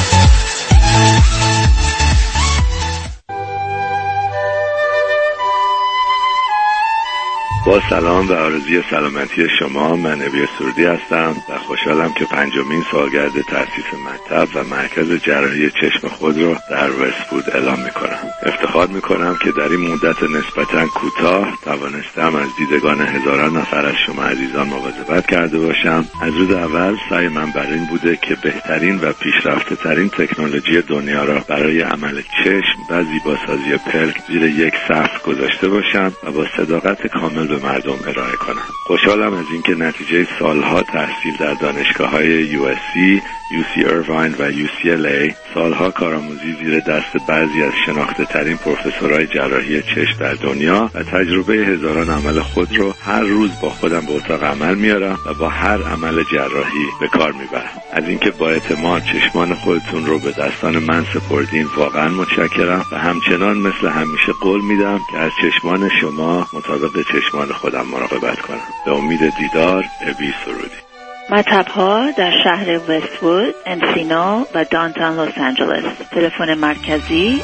با سلام و آرزوی سلامتی شما، من ابی سرودی هستم و خوشحالم که 5مین سالگرد تأسیس مطب و مرکز جراحی چشم خود را در وست‌وود اعلام می‌کنم. افتخار می‌کنم که در این مدت نسبتاً کوتاه توانستم از دیدگان هزاران نفر از شما عزیزان مواظبت کرده باشم. از روز اول سعی من بر این بوده که بهترین و پیشرفته‌ترین تکنولوژی دنیا را برای عمل چشم و زیباسازی پلک زیر یک سقف گذاشته باشم و با صداقت کامل به مردم ارائه کنم. خوشحالم از اینکه نتیجه سالها تحصیل در دانشگاه‌های USC، UC Irvine و UCLA، سالها کارآموزی زیر دست بعضی از شناخته‌ترین پروفسورهای جراحی چشم در دنیا و تجربه هزاران عمل خود رو هر روز با خودم به اتاق عمل میارم و با هر عمل جراحی به کار میبرم. از اینکه با اعتماد چشمان خودتون رو به دستان من سپردین واقعا متشکرم و همچنان مثل همیشه قول میدم که از چشمان شما مطابق چشمان خودم مراقبت کنم. به امید دیدار، ابی سرودی. مطب‌ها در شهر وست‌وود، انسینو و دانتون لس آنجلس. تلفن مرکزی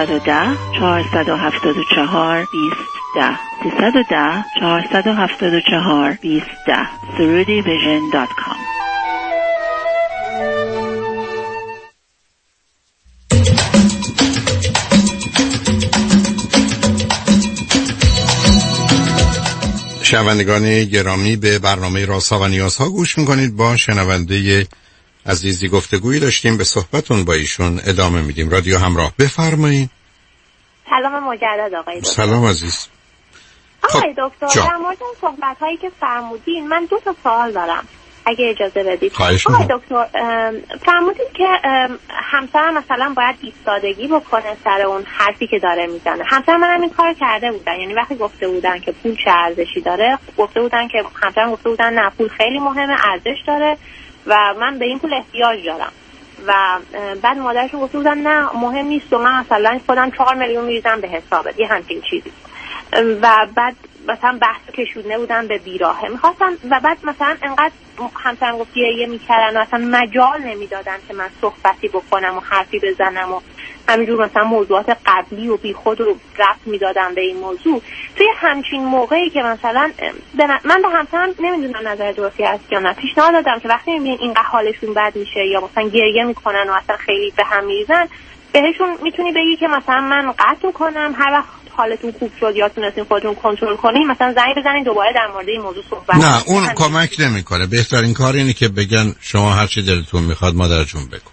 310-474-2010 310-474-2010 surudivision.com. شنوندگان گرامی، به برنامه رازها و نیازها گوش میکنید. با شنونده عزیزی گفتگویی داشتیم، به صحبتون با ایشون ادامه میدیم. رادیو همراه، بفرمایید. سلام مجدد آقای دکتر. سلام عزیز. آقای دکتر، در مورد اون صحبت هایی که فرمودین من 2 سوال دارم اگه اجازه بدید. آقای دکتر، فرمودین که همسرم مثلا باید ایستادگی بکنه سر اون حرفی که داره میزنه. همسرم من این کار کرده بودن، یعنی وقتی گفته بودن که پول چه ارزشی داره، گفته بودن که همسرم گفته بودن نه پول خیلی مهمه، ارزش داره و من به این پول احتیاج دارم. و بعد مادرشون گفته بودن نه مهم نیست و من مثلا خودم 4 میلیون میریزم به حسابت، یه همچین چیزی. و بعد مثلا بحث کشونده بودن به بیراهه میخواستم و بعد مثلا انقدر همسرم گفت گریه میکردن و مثلا مجال نمیدادن که من صحبتی بکنم و حرفی بزنم و همینجور مثلا موضوعات قبلی و بیخود رو رفت میدادم به این موضوع. توی همچین موقعی که مثلا من به همسرم نمیدونم نظر درستی هست یا نه، پیشنهاد دادم که وقتی میبینین اینقدر حالشون بد میشه یا مثلا گریه میکنن و مثلا خیلی به هم میریزن، بهشون میتونی بگی که مثلا من قطع کنم، هر وقت حالتون خوب شد یا تونستین خودتون کنترل کنین مثلا زنگ بزنین دوباره در مورد این موضوع صحبت. نه اون کمک نمیکنه. بهترین کار اینه که بگن شما هر چی دلتون میخواد مادر جون بگو.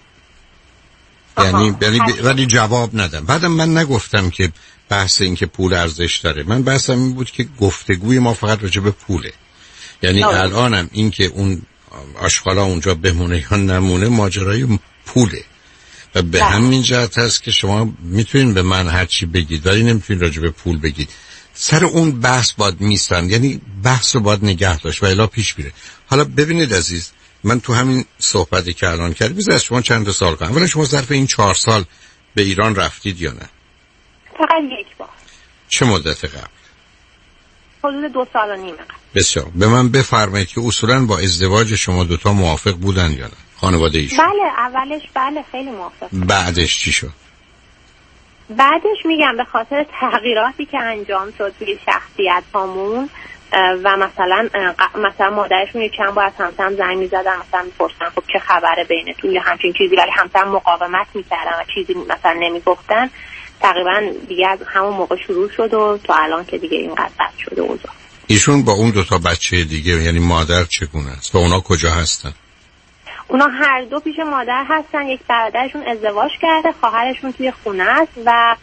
ولی جواب ندم. بعدم من نگفتم که بحث این که پول ارزش داره، من بحثم این بود که گفتگوی ما فقط راجع به پوله. یعنی الانم این که اون آشغالا اونجا بمونه یا نمونه ماجرای پوله و به همین جهت هست که شما میتونین به من هر چی بگید ولی نمیتونین راجع به پول بگید. سر اون بحث باید میستن، یعنی بحث رو باید نگه داشت و الا پیش میره. حالا ببینید عزیز، من تو همین صحبتی که الان کردم بذار از شما چند سال کنم. اولا شما ظرف این 4 سال به ایران رفتید یا نه؟ فقط 1 بار. چه مدت قبل؟ حدود 2 سال و نیم قبل. بسیار. به من بفرمایید که اصولا با ازدواج شما دوتا موافق بودن یا نه؟ خانواده ایشون؟ بله اولش بله خیلی موافق. بعدش چی شد؟ بعدش میگم به خاطر تغییراتی که انجام شد توی شخصیت هامون و مثلا مادرشون یه چند بار از همسرم زنگ میزدن مثلا میپرسن خب چه خبره بینتون یا همچین چیزی، ولی همسرم مقاومت میکردن و چیزی مثلا نمیگفتن. تقریبا دیگه از همون موقع شروع شد و تا الان که دیگه اینقدر بد شده اوضاع. ایشون با اون 2 بچه دیگه یعنی مادر چگونه است و اونا کجا هستن؟ اونا هر دو پیش مادر هستن. یک برادرشون ازدواج کرده، خواهرشون توی خونه است و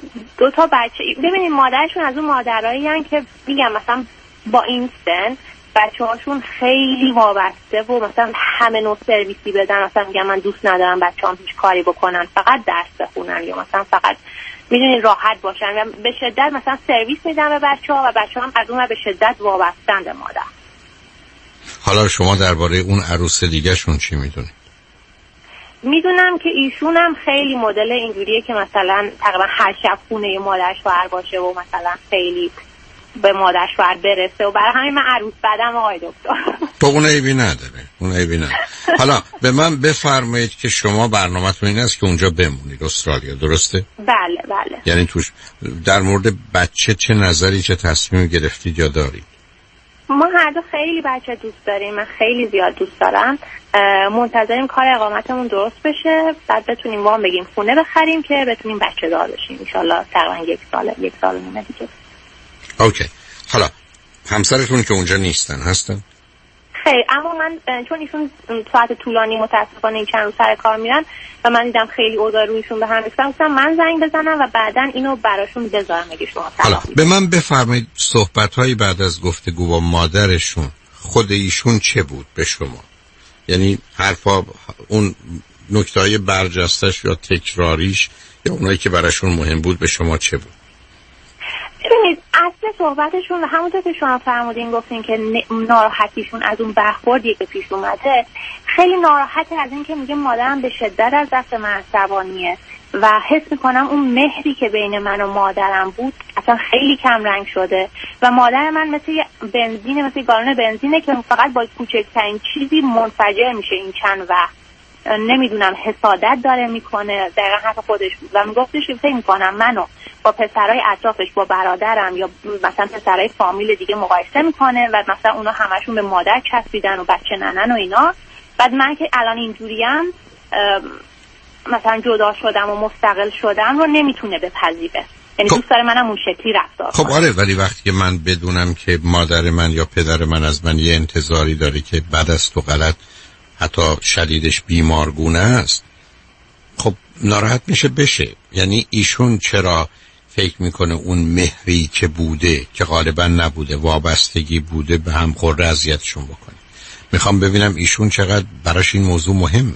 2 بچه. ببینید مادرشون از اون مادرایی هستن که میگم مثلا با این سن بچه‌هاشون خیلی وابسته و مثلا همه نوع سرویسی بدن، مثلا میگم من دوست ندارم بچه‌هام هیچ کاری بکنن، فقط درس بخونن یا مثلا فقط میدونی راحت باشن و به شدت مثلا سرویس میدن به بچه‌ها و بچه‌ها هم از اون به شدت وابسته‌اند به مادر. حالا شما درباره اون عروس دیگه شون چی میدونید؟ میدونم که ایشون هم خیلی مدل اینجوریه که مثلا تقریبا هر شب خونه مادر شوهر باشه و مثلا خیلی به مادر شوهر برسه و برای همین من عروس بدم آقای دکتر. تو اون عیبی نداره. حالا به من بفرمایید که شما برنامه‌تون این است که اونجا بمونید استرالیا، درسته؟ بله. یعنی توش در مورد بچه چه نظری چه تصمیمی گرفتید یا دارید؟ ما هر دو خیلی بچه دوست داریم، من خیلی زیاد دوست دارم. منتظریم کار اقامتمون درست بشه، بعد بتونیم وام بگیم خونه بخریم که بتونیم بچه دار بشیم ان شاءالله تقریبا یک سال و نیم دیگه. اوکی. حالا همسرتون که اونجا نیستن هستن؟ خیلی، اما من چون ایشون ساعت طولانی متاسفانه این چند روز سر کار میرن و من دیدم خیلی اوضاع رویشون به هم ریختن، گفتم من زنگ بزنم و بعداً اینو براشون بذارم اگه شما حالا به من بفرمایید صحبت‌های بعد از گفتگو با مادرشون خود ایشون چه بود به شما؟ یعنی حرفا اون نکته‌های برجسته‌اش یا تکراریش یا اونایی که براشون مهم بود به شما چه بود؟ ببینید اصل صحبتشون و همونطور که شما فرمودین گفتین که ناراحتیشون از اون برخوردی که پیش اومده، خیلی ناراحته از این که میگه مادرم به شدت از دست من عصبانیه و حس میکنم اون مهری که بین من و مادرم بود اصلا خیلی کم رنگ شده و مادر من مثل بنزینه، مثل گالون بنزینه که فقط با کوچکترین چیزی منفجر میشه این چند وقت. نمیدونم حسادت داره میکنه، دقیقا حرف خودش بود و میگفتش فکر میکنم منو با پسرای اطرافش با برادرم یا مثلا پسرای فامیل دیگه مقایسه میکنه و مثلا اونا همشون به مادر چسبیدن و بچه ننن و اینا. بعد من که الان اینجوریم مثلا جدا شدم و مستقل شدم رو نمیتونه بپذیره، یعنی دوست داره منم اون شکلی رفتار کنم. خب آره، ولی وقتی که من بدونم که مادر من یا پدر من از من یه انتظاری داره که بعد از تو غلط حتی شدیدش بیمارگونه است، خب ناراحت بشه. یعنی ایشون چرا فکر میکنه اون مهری که بوده که غالبا نبوده، وابستگی بوده، به هم خورده اذیتشون بکنه؟ میخوام ببینم ایشون چقدر براش این موضوع مهمه.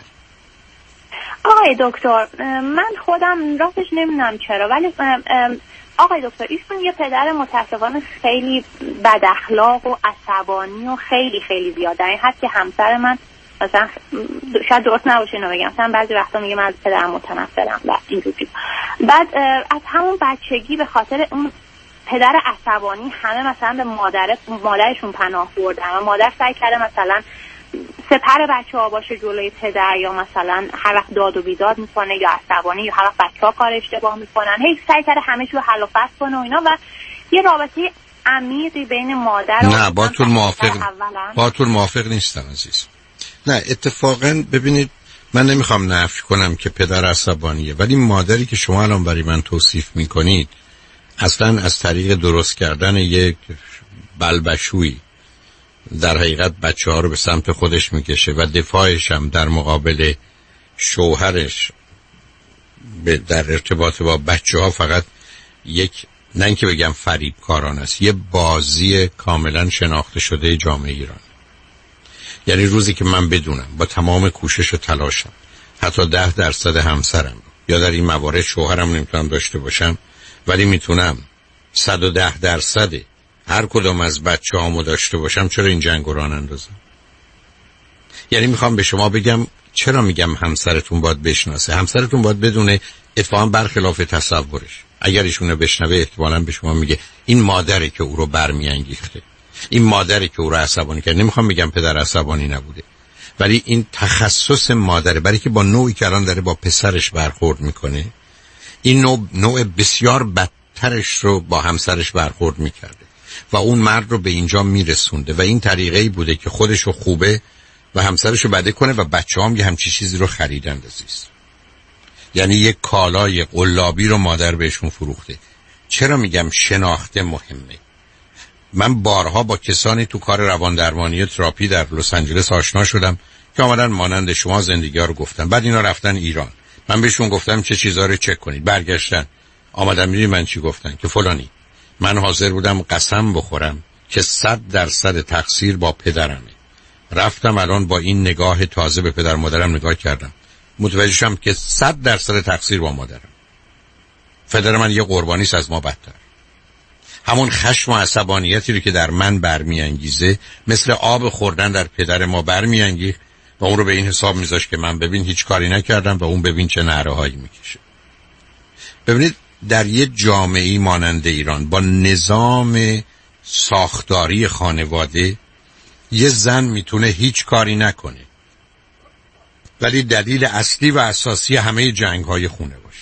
آقای دکتر من خودم راستش نمیدونم چرا، ولی آقای دکتر ایشون یه پدر متاسفانه خیلی بد اخلاق و عصبانی و خیلی خیلی زیاد در این حد که همسر من مثلا شاید درست نباشه اینو بگم، مثلا بعضی وقتا میگه من از پدرم متنفرم و اینجوری. بعد از همون بچگی به خاطر اون پدر عصبانی همه مثلا به مادرشون پناه بردن و مادر سعی کرده مثلا سپر بچه‌ها باشه جلوی پدر، یا مثلا هر وقت داد و بیداد میکنه یا عصبانی، یا هر وقت بچه‌ها کار اشتباه میکنن هی سعی کرده همه چیو حل و فصل کنه و اینا و یه رابطه عمیقی بین مادر و نه باهاتون موافق نیستم عزیز. نه اتفاقا ببینید من نمیخوام نفی کنم که پدر عصبانیه، ولی مادری که شما الان برای من توصیف میکنید اصلا از طریق درست کردن یک بلبشویی در حقیقت بچه ها رو به سمت خودش میکشه و دفاعش هم در مقابل شوهرش در ارتباط با بچه ها فقط یک، نه اینکه بگم فریبکارانه است، یه بازی کاملا شناخته شده جامعه ایران. یعنی روزی که من بدونم با تمام کوشش و تلاشم حتی 10% همسرم یا در این موارد شوهرم نمیتونم داشته باشم، ولی میتونم 110% هر کدام از بچه هامو داشته باشم، چرا این جنگ رو راه نندازم؟ یعنی میخوام به شما بگم چرا میگم همسرتون باید بشناسه. همسرتون باید بدونه اتفاقا برخلاف تصورش، اگر ایشونه بشنوه احتمالاً به شما میگه این مادری که او رو برمیانگیخته، این مادری که او رو عصبانی کرد. نمیخوام بگم پدر عصبانی نبوده، ولی این تخصص مادره، برای که با نوعی که الان داره با پسرش برخورد میکنه این نوع بسیار بدترش رو با همسرش برخورد میکرده و اون مرد رو به اینجا میرسونده و این طریقه‌ای بوده که خودشو خوبه و همسرشو بده کنه و بچه‌هام یه همچی چیزی رو خریدن عزیز. یعنی یک کالای قلابی رو مادر بهشون فروخته. چرا میگم شناخته مهمه؟ من بارها با کسانی تو کار روان درمانی و تراپی در لس آنجلس آشنا شدم که آمدن مانند شما زندگی‌ها رو گفتن، بعد اینا رفتن ایران، من بهشون گفتم چه چیزا رو چک کنید، برگشتن آمدن می‌بینی من چی گفتن که فلانی. من حاضر بودم قسم بخورم که 100% تقصیر با پدرمه. رفتم الان با این نگاه تازه به پدر مادرم نگاه کردم، متوجه شدم که 100% تقصیر با مادرم. پدر من یه قربانیست از ما بدتر. همون خشم و عصبانیتی رو که در من برمیانگیزه مثل آب خوردن در پدر ما برمیانگیخت و اون رو به این حساب میذاشت که من ببین هیچ کاری نکردم و اون ببین چه نعره‌هایی میکشه. ببینید در یه جامعه‌ای مانند ایران با نظام ساختاری خانواده یه زن میتونه هیچ کاری نکنه ولی دلیل اصلی و اساسی همه جنگ‌های خونه باشه.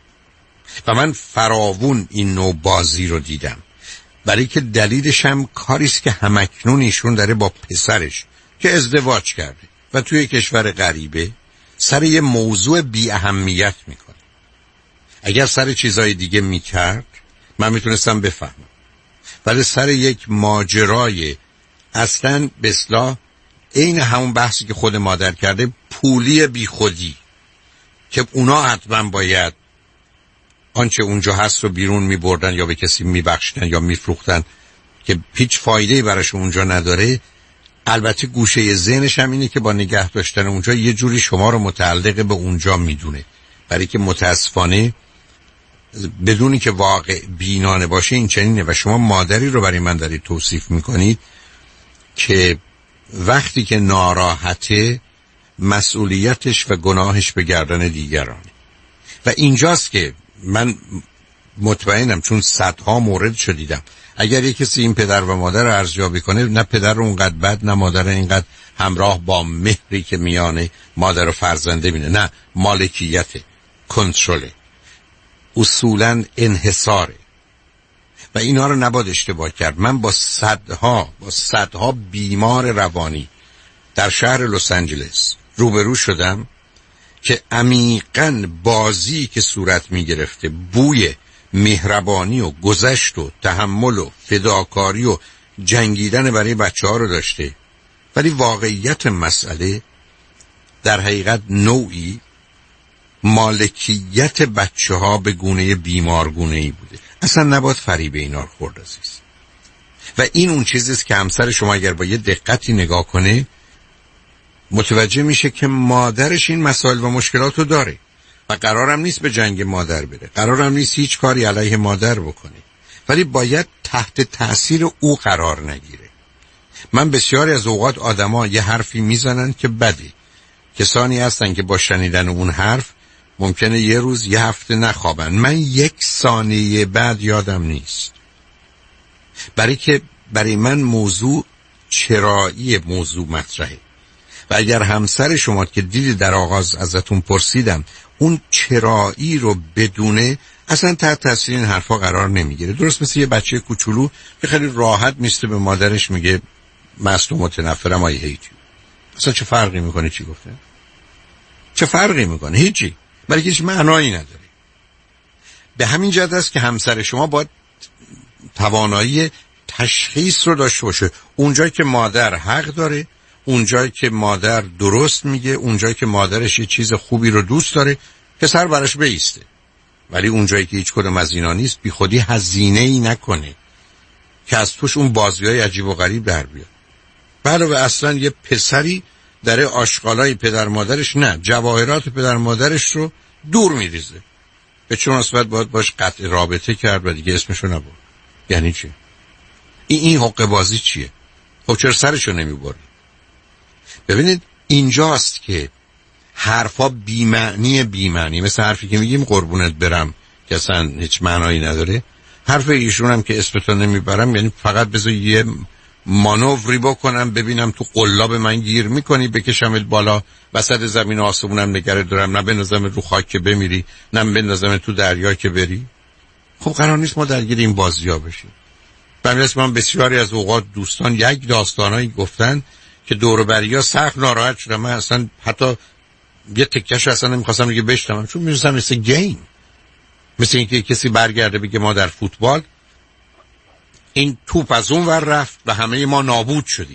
و من فراوون این نوع بازی رو دیدم، برای که دلیلش هم کاریست که همکنون ایشون داره با پسرش که ازدواج کرده و توی کشور غریبه سر یه موضوع بی اهمیت میکنه. اگر سر چیزای دیگه میکرد من میتونستم بفهمم، ولی سر یک ماجرای اصلا به اصطلاح این همون بحثی که خود مادر کرده، پولی بی خودی که اونا حتما باید آنچه اونجا هست رو بیرون میبردن یا به کسی میبخشتن یا میفروختن که هیچ فایده‌ای براش اونجا نداره. البته گوشه ذهنش هم اینه که با نگه داشتن اونجا یه جوری شما رو متعلق به اونجا میدونه، برای که متاسفانه بدونی که واقع بینانه باشه این چنینه. و شما مادری رو برای من دارید توصیف میکنید که وقتی که ناراحته مسئولیتش و گناهش به گردن دیگرانه. و اینجاست که من مطمئنم، چون صدها مورد شدیدم، اگر یک کسی این پدر و مادر رو ارزیابی کنه، نه پدر رو اونقدر بد نه مادر اینقدر همراه با مهری که میانه مادر و فرزنده بینه، نه مالکیت، کنترله، اصولا انحصاره و اینا رو نباید اشتباه کرد. من با صدها بیمار روانی در شهر لس آنجلس روبرو شدم که عمیقاً بازی که صورت می گرفته بوی مهربانی و گذشت و تحمل و فداکاری و جنگیدن برای بچه ها رو داشته، ولی واقعیت مسئله در حقیقت نوعی مالکیت بچه ها به گونه بیمارگونه‌ای بوده. اصلا نباید فریب اینا رو خورد عزیز. و این اون چیزیست که همسر شما اگر با یه دقتی نگاه کنه متوجه میشه که مادرش این مسائل و مشکلات رو داره و قرارم نیست به جنگ مادر بره، قرارم نیست هیچ کاری علیه مادر بکنه، ولی باید تحت تأثیر او قرار نگیره. من بسیاری از اوقات آدما یه حرفی میزنن که بده، کسانی هستن که با شنیدن اون حرف ممکنه یه روز یه هفته نخوابن. من 1 ثانیه بعد یادم نیست، برای که برای من موضوع چرایی موضوع مطرحه. و اگر همسر شما که دیدی در آغاز ازتون پرسیدم اون چرایی رو بدونه، اصلا تحت تاثیر این حرفا قرار نمیگیره. درست مثل یه بچه کوچولو که خیلی راحت میسته به مادرش میگه مست و متنفرم آی هیچی. اصلا چه فرقی میکنه چی گفته؟ چه فرقی میکنه؟ هیچی، برای که هیچ معنایی نداره. به همین جهت است که همسر شما باید توانایی تشخیص رو داشته باشه. اونجایی که مادر حق داره، اونجایی که مادر درست میگه، اونجایی که مادرش یه چیز خوبی رو دوست داره، پسر براش بیسته. ولی اونجایی که هیچ کدوم از اینا نیست، بی خودی هزینه‌ای نکنه که از توش اون بازی‌های عجیب و غریب در بیاد. علاوه اصلا یه پسری در آشغالای پدر مادرش، نه جواهرات پدر مادرش رو دور میریزه، به چه مناسبت باید باش قطع رابطه کرد و دیگه اسمشو نبرد؟ یعنی چی؟ این حقه بازی چیه؟ خب چرا سرشو نمیبری؟ ببینید اینجاست که حرفا بی‌معنی، مثل حرفی که میگیم قربونت برم که اصلا هیچ معنایی نداره. حرف ایشون هم که اسمتو نمیبرم یعنی فقط بذار یه مانوری بکنم ببینم تو قلاب من گیر میکنی، بکشمت بالا وسط زمین آسمونم نگره دارم، نه بندازم رو خاک که بمیری، نه بندازم تو دریا که بری. خب قرار نیست ما درگیر این بازی‌ها بشیم. برای من بسیاری از اوقات دوستان یک داستانایی گفتن که دور و بریا سخت ناراحت شدم. من اصلا حتی یه تکه‌شو اصلا نمی‌خواستم دیگه بشنوم، چون می‌دونستم مثل گیم، مثل اینکه کسی برگرده بگه ما در فوتبال این توپ از اون ور رفت و همه ما نابود شدیم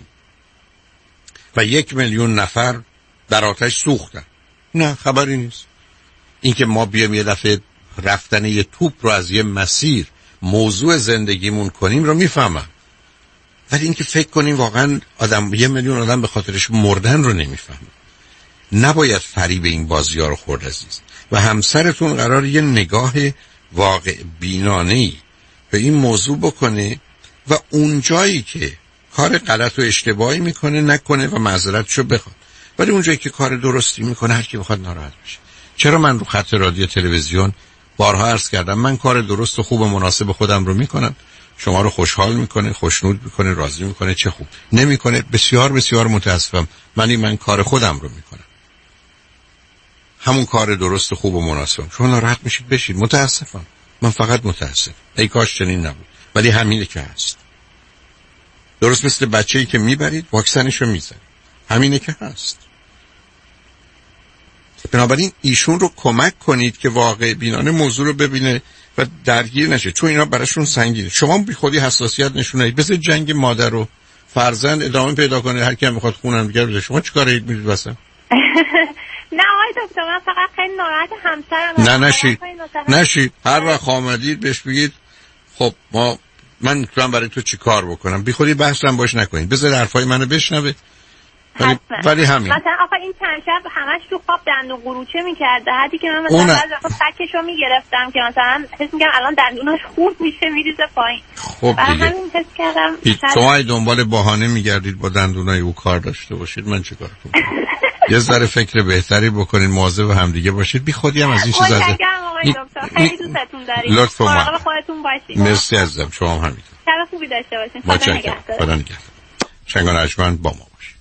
و 1 میلیون نفر در آتش سوختن. نه، خبری نیست. اینکه ما بیام یه دفعه رفتن یه توپ رو از یه مسیر موضوع زندگیمون کنیم رو میفهمم، ولی اینکه فکر کنیم واقعا آدم 1 میلیون آدم به خاطرش مردن رو نمیفهمه. نباید فریب این بازی‌ها رو خورد عزیز. و همسرتون قرار یه نگاه واقع بینانه‌ای به این موضوع بکنه و اون جایی که کار غلط و اشتباهی میکنه نکنه و معذرتشو بخواد، ولی اون جایی که کار درستی میکنه هر کی بخواد ناراحت بشه. چرا من رو خط رادیو تلویزیون بارها عرض کردم من کار درست و خوب و مناسب خودم رو میکنم، شما رو خوشحال میکنه، خوشنود میکنه، راضی میکنه، چه خوب. نمیکنه بسیار بسیار متاسفم، من کار خودم رو میکنم، همون کار درست و خوب و مناسبم. شما ناراحت میشید بشید، متاسفم، من فقط متاسفم، ای کاش چنین نبود، ولی همینه که هست. درست مثل بچه‌ای که میبرید واکسنشو میزنید، همینه که هست. بنابراین ایشون رو کمک کنید که واقع بینانه موضوع رو ببینه و درگیر نشه، چون اینا براشون سنگینه. شما بی خودی حساسیت نشون ندید، بذار جنگ مادر و فرزند ادامه پیدا کنه، هر کی هم میخواد خونم دیگه بده. شما چیکار دارید میرید واسه؟ نه آقای دکتر، من فقط خیلی ناراحت همسرم. نشید هر وقت آمدید بهش بگید خب من میتونم برای تو چی کار بکنم، بی خودی بحثم باش نکنید، بذار حرفای منو بشنوه. ولی همین مثلا آقا این چند شب همش تو خواب دندون قروچه میکرده، حدی که من مثلا بعضی وقتا سکشو میگرفتم که مثلا حس میگم الان دندوناش خورد میشه میریزه پایین. خب دیگه همین حس کردم شما دنبال بهانه میگردید با دندونای او کار داشته باشید، من چیکار کنم؟ یه ذره فکر بهتری بکنین، مواظب هم دیگه باشید، بی خودی هم از این چیزا خیلی دوستتون داریم، مراقب خودتون باشید. مرسی عزیزم، شما هم همینطور. شب خوبی داشته باشین. خدا نگهدار. شنگان ارجمند با ما باشید.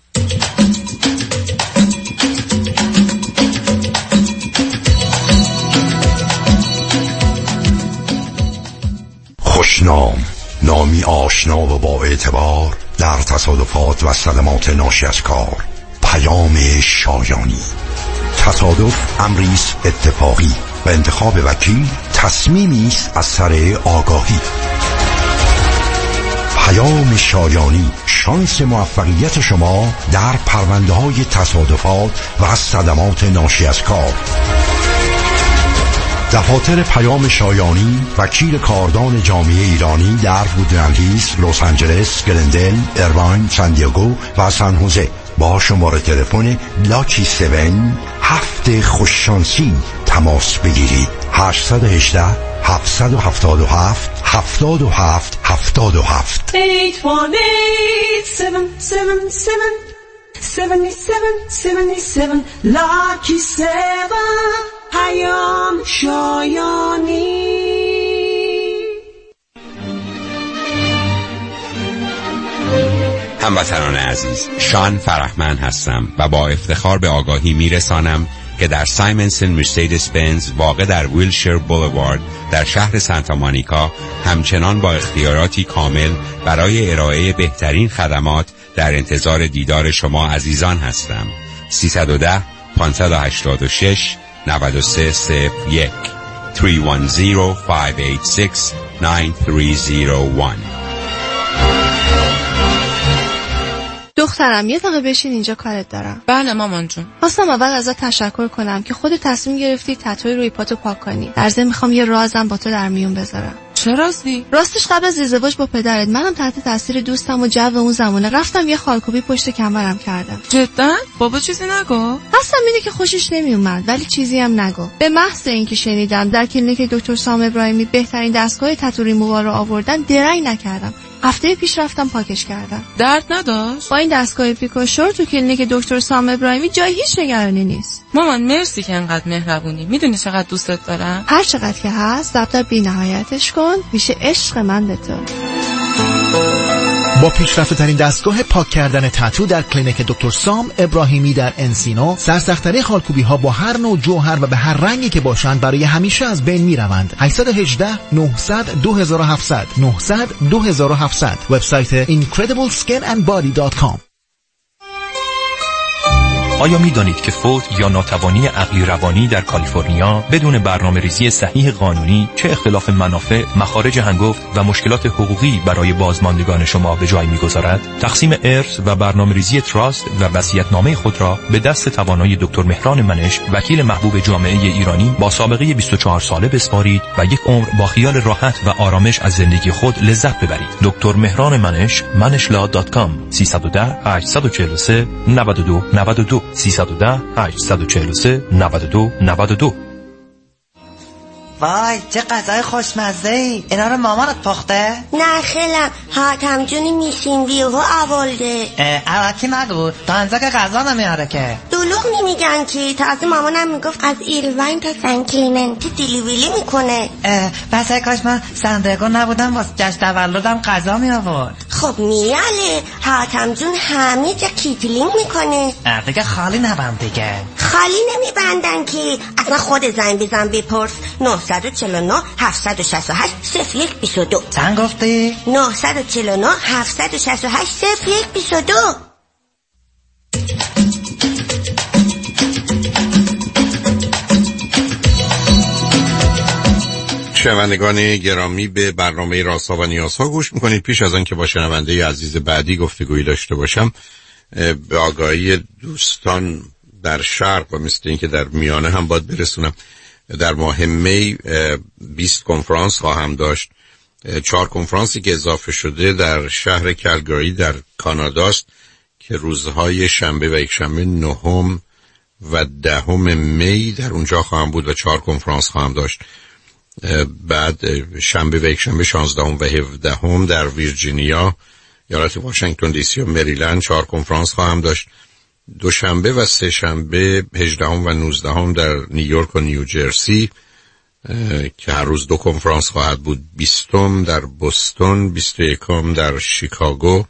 خوشنام، نامی آشنا و با اعتبار در تصادفات و صدمات ناشی از کار. پیام شایانی. تصادف امری است اتفاقی و انتخاب وکیل تصمیمی است از سر آگاهی. پیام شایانی، شانس موفقیت شما در پرونده‌های تصادفات و صدمات ناشی از کار. دفاتر پیام شایانی وکیل کاردان جامعه ایرانی در وودلند هیلز، لس آنجلس، گلندل، ایرواین، سان دیگو و سان خوزه با شماره تلفن لاکی 7 هفت خوششانسی تماس بگیرید. 818 777 77 77 818-777-7777 Lucky 7 پیام شایانی. هموطنان عزیز، شان فرحمند هستم و با افتخار به آگاهی میرسانم که در سایمنسن مرسدس بنز واقع در ویلشیر بولوارد در شهر سانتا مونیکا همچنان با اختیاراتی کامل برای ارائه بهترین خدمات در انتظار دیدار شما عزیزان هستم. 310 586 9301 310-586-9301. دخترم یه دقیقه بشین اینجا، کارت دارم. بله مامان جون. خواستم اول ازت تشکر کنم که خودت تصمیم گرفتی تتوی روی پاتو پاک کنی. در ضمن میخوام یه رازم با تو در میون بذارم. چه رازی؟ راستش قبل از ازدواج با پدرت منم تحت تاثیر دوستم و جو اون زمانه رفتم یه خالکوبی پشت کمرم کردم. جدا؟ بابا چیزی نگو؟ قصدم اینه که خوشش نمیومد، ولی چیزی هم نگو. به محض اینکه شنیدم در کلینیک دکتر سام ابراهیمی بهترین دستگاه تتو ریمووال رو آوردن، درنگ نکردم. هفته پیش رفتم پاکش کردم. درد نداشت؟ با این دستگاه پیکوشور تو کلینیک دکتر سام ابراهیمی جای هیچ نگرانی نیست. مامان مرسی که انقدر مهربونی. میدونی چقدر دوستت دارم؟ هر چقدر که هست دفتر بی نهایتش کن، میشه عشق من به تو. با پیشرفته ترین دستگاه پاک کردن تتو در کلینیک دکتر سام ابراهیمی در انسینو، سرسخت‌ترین خالکوبی ها با هر نوع جوهر و به هر رنگی که باشند برای همیشه از بین می روند. 818 900 2700 900 2700 وبسایت incredibleskinandbody.com. آیا می‌دانید که فوت یا ناتوانی عقلی روانی در کالیفرنیا بدون برنامه‌ریزی صحیح قانونی چه اختلاف منافع، مخارج هنگفت و مشکلات حقوقی برای بازماندگان شما به جای می‌گذارد؟ تقسیم ارث و برنامه‌ریزی تراست و وصیت‌نامه خود را به دست توانای دکتر مهران منش، وکیل محبوب جامعه ایرانی با سابقه 24 ساله بسپارید و یک عمر با خیال راحت و آرامش از زندگی خود لذت ببرید. دکتر مهران منش، manishla.com 310 843 92 92 310 843 92 92. وای چه غذای خوشمزه‌ای. اینا رو مامانت پخته؟ نه خیلم حاتم جونی میشین ویهو اولده. اواکی نگو تا انزا که غذا نمیاره که. دلوغ نمیگن که تازه مامانم میگفت از ایلواین تا سن کلیمنتی دیلیویلی میکنه. بس کاش من سندرگو نبودم واسه جشن تولدم غذا می آورد. خب میاله حاتم جون همه جا کیتلینگ میکنه. دیگه خالی نبند دیگه. خالی نمیبندن که اصلا خود زنگ بزن بپرس. 949 768 0122. چند گفتی؟ 949 768 0122. شنوندگان گرامی به برنامه رازها و نیازها گوش میکنید. پیش از آن که با شنونده عزیز بعدی گفتگویی داشته باشم، به آگاهی دوستان در شرق و مثل این که در میانه هم باید برسونم، در ماه می 20 کنفرانس خواهم داشت. 4 کنفرانسی که اضافه شده در شهر کلگاری در کاناداست که روزهای شنبه و یک شنبه 9 و 10 می در اونجا خواهم بود و 4 کنفرانس خواهم داشت. بعد شنبه و یک شنبه 16 و 17 در ویرجینیا، ایالت واشنگتن دی سی و مریلند 4 کنفرانس خواهم داشت. دوشنبه و سه شنبه 18 و 19 در نیویورک و نیوجرسی که هر روز 2 کنفرانس خواهد بود. 20 در بوستون، 21 در شیکاگو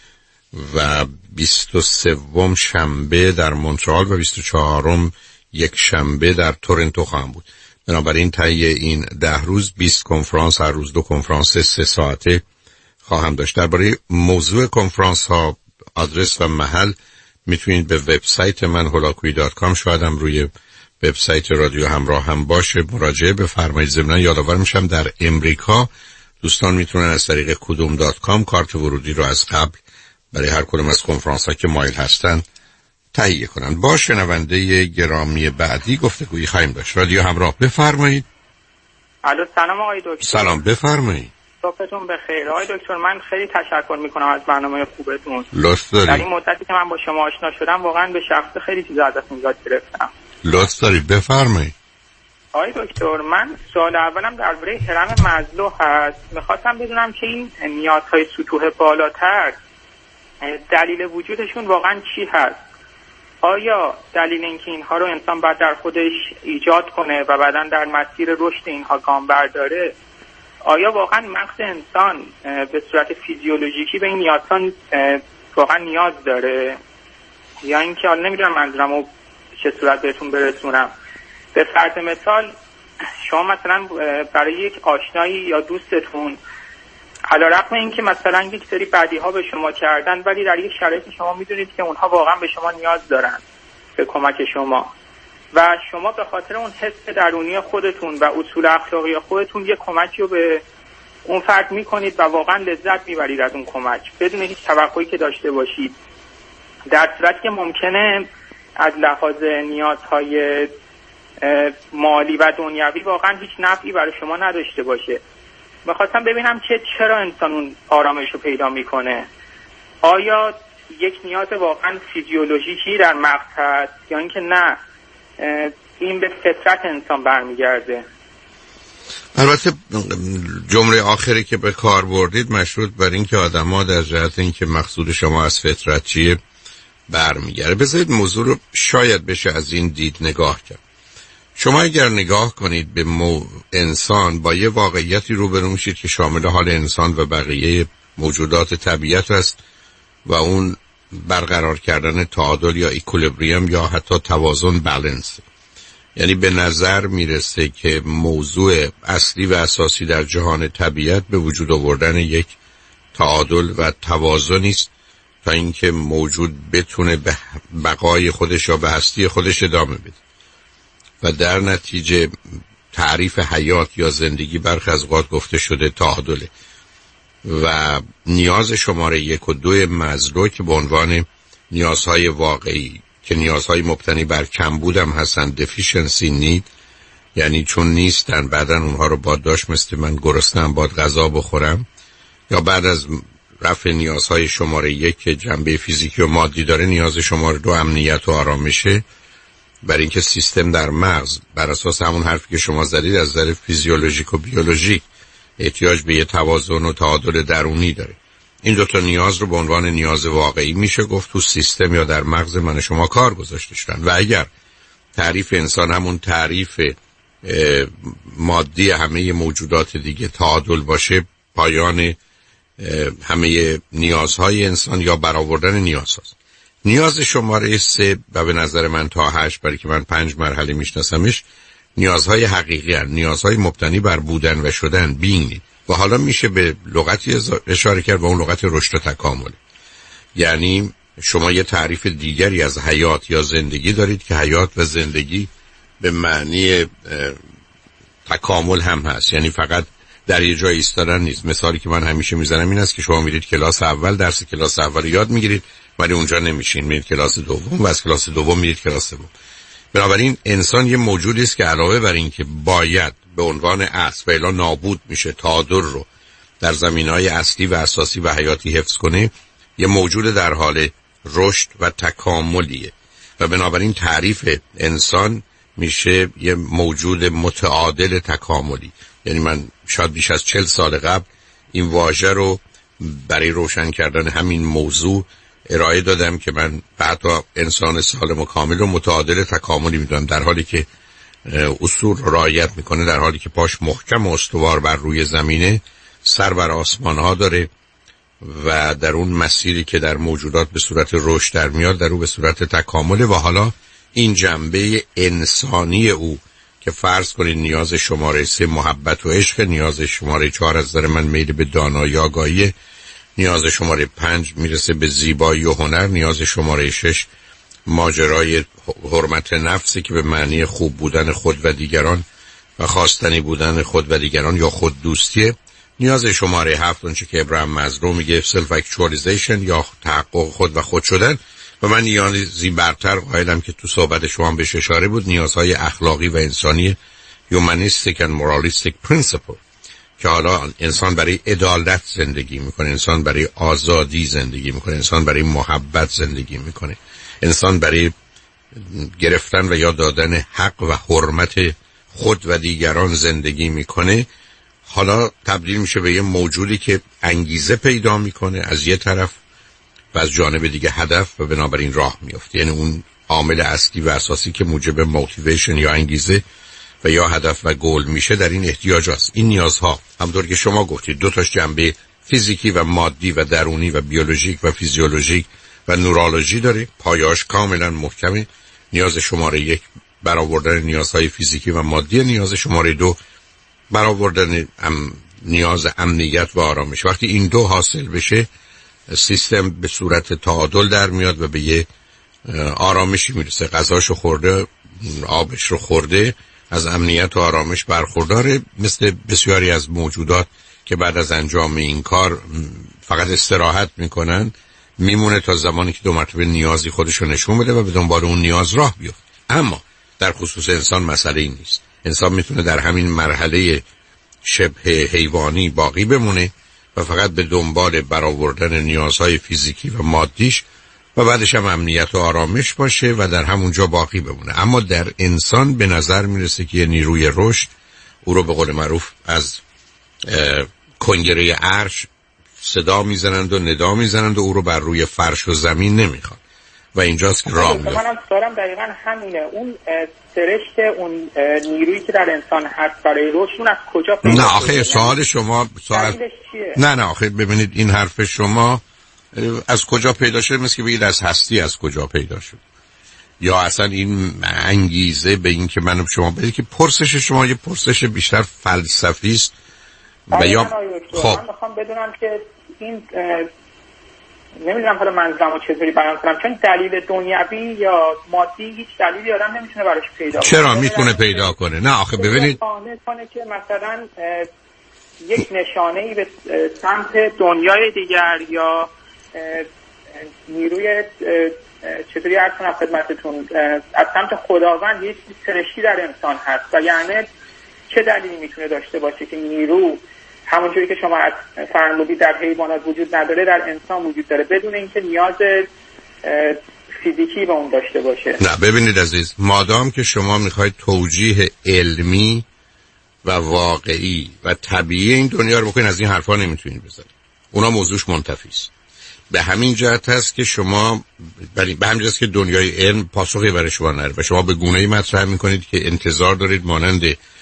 و 23 شنبه در مونترال و 24 یک شنبه در تورنتو خواهم بود. بنابراین طی این 10 روز 20 کنفرانس، هر روز 2 کنفرانس 3 ساعته خواهم داشت. درباره موضوع کنفرانس ها، آدرس و محل میتونید به وبسایت من holakuyi.com، شاید هم روی وبسایت رادیو همراه هم باشه، مراجعه بفرمایید. ضمن یادآور میشم در امریکا دوستان میتونن از طریق kudum.com کارت ورودی رو از قبل برای هر کدوم از کنفرانس ها که مایل هستن تهیه کنن. با شنونده گرامی بعدی گفتگویی خواهیم داشت. رادیو همراه، بفرمایید. الو سلام آقای دکتر. سلام، بفرمایید. صبحتون بخیر آقای دکتر. من خیلی تشکر میکنم از برنامه خوبتون. لطف دارید. در این مدتی که من با شما آشنا شدم واقعا به شخص خیلی چیزا ازتون یاد گرفتم. لطف دارید، بفرمایید. آقای دکتر من سوال اولم درباره هرم مزلو هست. میخواستم بدونم که این نیازهای سطوح بالاتر دلیل وجودشون واقعا چی هست؟ آیا دلیل اینکه اینها رو انسان باید در خودش ایجاد کنه و بعداً در مسیر رشد اینها گام برداره؟ آیا واقعا مغز انسان به صورت فیزیولوژیکی به این نیازها واقعا نیاز داره؟ یا اینکه حالا نمیدونم منظورم رو چه صورت بهتون برسونم. به فرض مثال شما مثلا برای یک آشنایی یا دوستتون علیرغم اینکه مثلا یک سری بدیها به شما کردن، ولی در یک شرایطی شما میدونید که اونها واقعا به شما نیاز دارن، به کمک شما، و شما به خاطر اون حس درونی خودتون و اصول اخلاقی خودتون یک کمکی رو به اون فرد میکنید و واقعا لذت میبرید از اون کمک بدون هیچ توقعی که داشته باشید، در صورتی که ممکنه از لحاظ نیازهای مالی و دنیوی واقعا هیچ نفعی برای شما نداشته باشه. میخواستم ببینم که چرا انسان اون آرامش رو پیدا میکنه. آیا یک نیاز واقعا فیزیولوژیکی در مغز هست یا اینکه نه این به فطرت انسان برمیگرده؟ البته جمله آخری که به کار بردید مشروط بر این که آدم‌ها در جهت این که مقصود شما از فطرت چیه برمیگرده. بذارید موضوع رو شاید بشه از این دید نگاه کرد. شما اگر نگاه کنید به انسان، با یه واقعیتی روبرو میشید که شامل حال انسان و بقیه موجودات طبیعت است و اون برقرار کردن تعادل یا ایکولیبریوم یا حتی توازن، بالانس. یعنی به نظر میرسه که موضوع اصلی و اساسی در جهان طبیعت به وجود آوردن یک تعادل و توازنی است تا اینکه موجود بتونه به بقای خودش یا به هستی خودش ادامه بده و در نتیجه تعریف حیات یا زندگی برخی از اوقات گفته شده تعادله و نیاز شماره 1 و 2 مازلو که به عنوان نیازهای واقعی که نیازهای مبتنی بر کمبود هم هستن، deficiency need، یعنی چون نیستن بعدن اونها رو باید داشت، مثل من گرسنه‌ام باید غذا بخورم، یا بعد از رفع نیازهای شماره 1 که جنبه فیزیکی و مادی داره، نیاز شماره 2 امنیت و آرامشه، برای اینکه سیستم در مغز بر اساس همون حرفی که شما زدید از نظر فیزیولوژیک و بیولوژیک احتیاج به یه توازن و تعادل درونی داره. این دوتا نیاز رو به عنوان نیاز واقعی میشه گفت تو سیستم یا در مغز من شما کار گذاشته شدن و اگر تعریف انسان همون تعریف مادی همه موجودات دیگه تعادل باشه، پایان همه نیازهای انسان یا برآوردن نیاز هست. نیاز شماره 3 و به نظر من تا 8، برای که من 5 مرحله میشناسمش، نیازهای حقیقی هست، نیازهای مبتنی بر بودن و شدن، بینگ. و حالا میشه به لغتی اشاره کرد و اون لغت رشد و تکامل. یعنی شما یه تعریف دیگری از حیات یا زندگی دارید که حیات و زندگی به معنی تکامل هم هست، یعنی فقط در یه جای ایستادن نیست. مثالی که من همیشه میزنم این است که شما میرید کلاس اول، درس کلاس اول یاد میگیرید ولی اونجا نمیشین، میرید کلاس دوم و از کلاس دوم میرید کلاس سوم. بنابراین انسان یه موجودی است که علاوه بر این که باید به عنوان اصل و الا نابود میشه تعادل رو در زمینه‌های اصلی و اساسی و حیاتی حفظ کنه، یه موجود در حال رشد و تکاملیه و بنابراین تعریف انسان میشه یه موجود متعادل تکاملی. یعنی من شاید بیش از 40 سال قبل این واژه رو برای روشن کردن همین موضوع ارائه دادم که من حتی انسان سالم و کامل و متعادل تکاملی میدونم، در حالی که اصول رعایت میکنه، در حالی که پاش محکم و استوار بر روی زمینه، سر بر آسمان ها داره و در اون مسیری که در موجودات به صورت رشد در میاد در اون به صورت تکامل. و حالا این جنبه انسانی او که فرض کنید نیاز شماره 3 محبت و عشق، نیاز شماره 4 از نظر من میل به دانایی آگاهی، نیاز شماره 5 میرسه به زیبایی و هنر، نیاز شماره 6 ماجرای حرمت نفسی که به معنی خوب بودن خود و دیگران و خواستنی بودن خود و دیگران یا خود دوستیه، نیاز شماره 7 اونچه که ابراهیم مازلو میگه سلف اکچوالیزیشن یا تحقق خود و خود شدن، و من نیازی برتر قائلم که تو صحبت شما بهش اشاره بود، نیازهای اخلاقی و انسانی humanistic and moralistic principle، که حالا انسان برای عدالت زندگی میکنه، انسان برای آزادی زندگی میکنه، انسان برای محبت زندگی میکنه، انسان برای گرفتن و یاد دادن حق و حرمت خود و دیگران زندگی میکنه. حالا تبدیل میشه به یه موجودی که انگیزه پیدا میکنه از یه طرف و از جانب دیگه هدف، و بنابراین راه میفته. یعنی اون عامل اصلی و اساسی که موجب موتیویشن یا انگیزه و یا هدف و گول میشه در این احتیاج هست. این نیازها همونطور که شما گفتید دو تاش جنبه فیزیکی و مادی و درونی و بیولوژیک و فیزیولوژیک و نورولوژی داره. پایاش کاملا محکمه. نیاز شماره 1 برآوردن نیازهای فیزیکی و مادی، نیاز شماره 2 برآوردن نیاز امنیت و آرامش. وقتی این دو حاصل بشه سیستم به صورت تعادل در میاد و به یه آرامشی میرسه. غذاشو خورده، آبش رو خورده، از امنیت و آرامش برخورداره، مثل بسیاری از موجودات که بعد از انجام این کار فقط استراحت میکنن، میمونه تا زمانی که 2 مرتبه نیازی خودشو نشون بده و به دنبال اون نیاز راه بیفته. اما در خصوص انسان مسئله این نیست. انسان میتونه در همین مرحله شبه حیوانی باقی بمونه و فقط به دنبال برآوردن نیازهای فیزیکی و مادیش و بعدش هم امنیت و آرامش باشه و در همونجا باقی بمونه. اما در انسان به نظر میرسه که یه نیروی رشد او رو به قول معروف از کنگره عرش صدا میزنند و ندا میزنند و او رو بر روی فرش و زمین نمیخواد و اینجاست که راه میفته. منم سوالم دقیقاً همینه. اون سرشت اون نیرویی که در انسان هست برای رشد اون از کجا پیدا؟ نه آخه سوال شما نه آخه ببینید این حرف شما از کجا پیدا شده مثل که بگید از هستی از کجا پیدا شد، یا اصلا این انگیزه به این که من شما بدید که پرسش شما یه پرسش بیشتر فلسفی است و یا خب من میخوام بدونم که این نمیدونم حالا منظورمو چطوری بیان کنم، چون دلیل دنیوی یا مادی هیچ دلیلی آدم نمیتونه براش پیدا کنه. چرا میتونه پیدا کنه؟ نه آخه ببینید کنه که مثلا یک نشانه‌ای به سمت دنیای دیگر یا نیروی چطوری عرض کنم خدمتتون از سمت خداوند یک سرشتی در انسان هست و یعنی چه دلیلی میتونه داشته باشه که نیرو همونجوری که شما از فرمودید در حیوانات وجود نداره در انسان وجود داره بدون اینکه نیاز فیزیکی به اون داشته باشه. نه ببینید عزیز، مادام که شما میخواید توجیه علمی و واقعی و طبیعی این دنیا رو بکنید، از این حرفا نمیتونید بزنید، اونا موضوعش منتفی است. به همین جهت هست که شما به همین جهت است که دنیای علم پاسخی برای شما نداره و شما به گونه‌ای مطرح میکنید که انتظار دارید مانند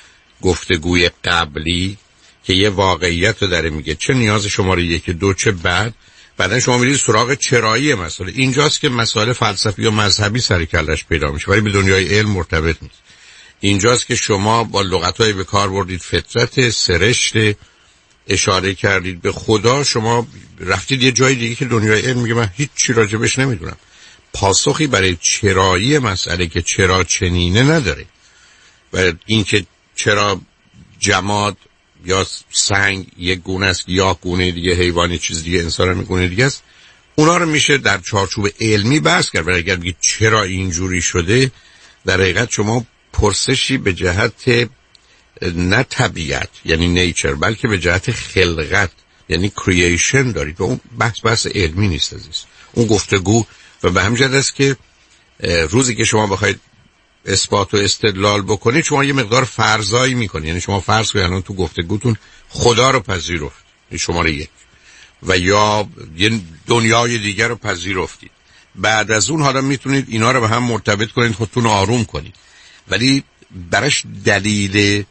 گفتگوی قبلی که یه واقعیت رو داره میگه، چه نیاز شماره 1 2 چه بعدا شما میرید سراغ چرایی مسئله. اینجاست که مسائل فلسفی و مذهبی سر کلش پیدا میشه ولی به دنیای علم مرتبط نیست. اینجاست که شما با لغت‌های به کار بردید، فطرت، سرشت، اشاره کردید به خدا، شما رفتید یه جای دیگه که دنیای علم میگه من هیچ چی راجبش نمیدونم. پاسخی برای چرایی مسئله که چرا چنینه نداره و اینکه چرا جماد یا سنگ یک گونه است یا گونه دیگه حیوانی چیز دیگه انسان هم گونه دیگه است، اونا رو میشه در چارچوب علمی بحث کرد. ولی اگر بگید چرا اینجوری شده، در حقیقت شما پرسشی به جهت نه طبیعت یعنی نیچر بلکه به جهت خلقت یعنی کرییشن دارید و اون بحث علمی نیست عزیز، اون گفتگو. و به همین جهت است که روزی که شما بخواید اثبات و استدلال بکنید شما یه مقدار فرضایی میکنید، یعنی شما فرض کنید الان تو گفتگوتون خدا رو پذیرفت شماره 1 و یا یه دنیای دیگر رو پذیرفتید، بعد از اون حالا میتونید اینا رو به هم مرتبط کنید، خودتون آروم کنید، ولی براش دلیل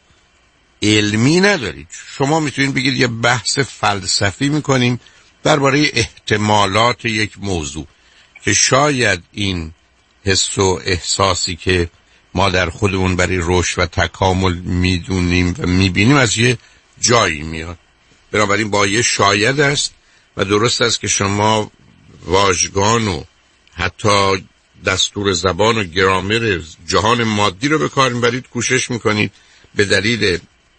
علمی ندارید. شما میتونید بگید یه بحث فلسفی میکنیم درباره احتمالات یک موضوع که شاید این حس و احساسی که ما در خودمون برای رشد و تکامل میدونیم و میبینیم از یه جایی میاد. بنابراین با یه شاید است و درست است که شما واژگان و حتی دستور زبان و گرامر جهان مادی رو به کار میبرید، کوشش میکنید به دلیل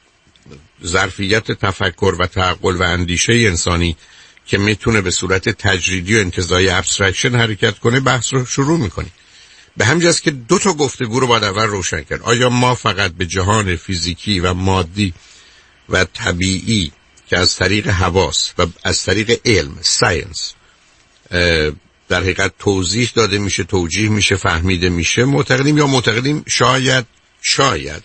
ظرفیت تفکر و تعقل و اندیشه انسانی که میتونه به صورت تجریدی و انتزاعی ابسترکشن حرکت کنه بحث رو شروع میکنید. به همین جاست که 2 تا گفتگو رو باید اول روشن کرد. آیا ما فقط به جهان فیزیکی و مادی و طبیعی که از طریق حواس و از طریق علم ساینس در حقیقت توضیح داده میشه، توجیه میشه، فهمیده میشه معتقدیم، یا معتقدیم شاید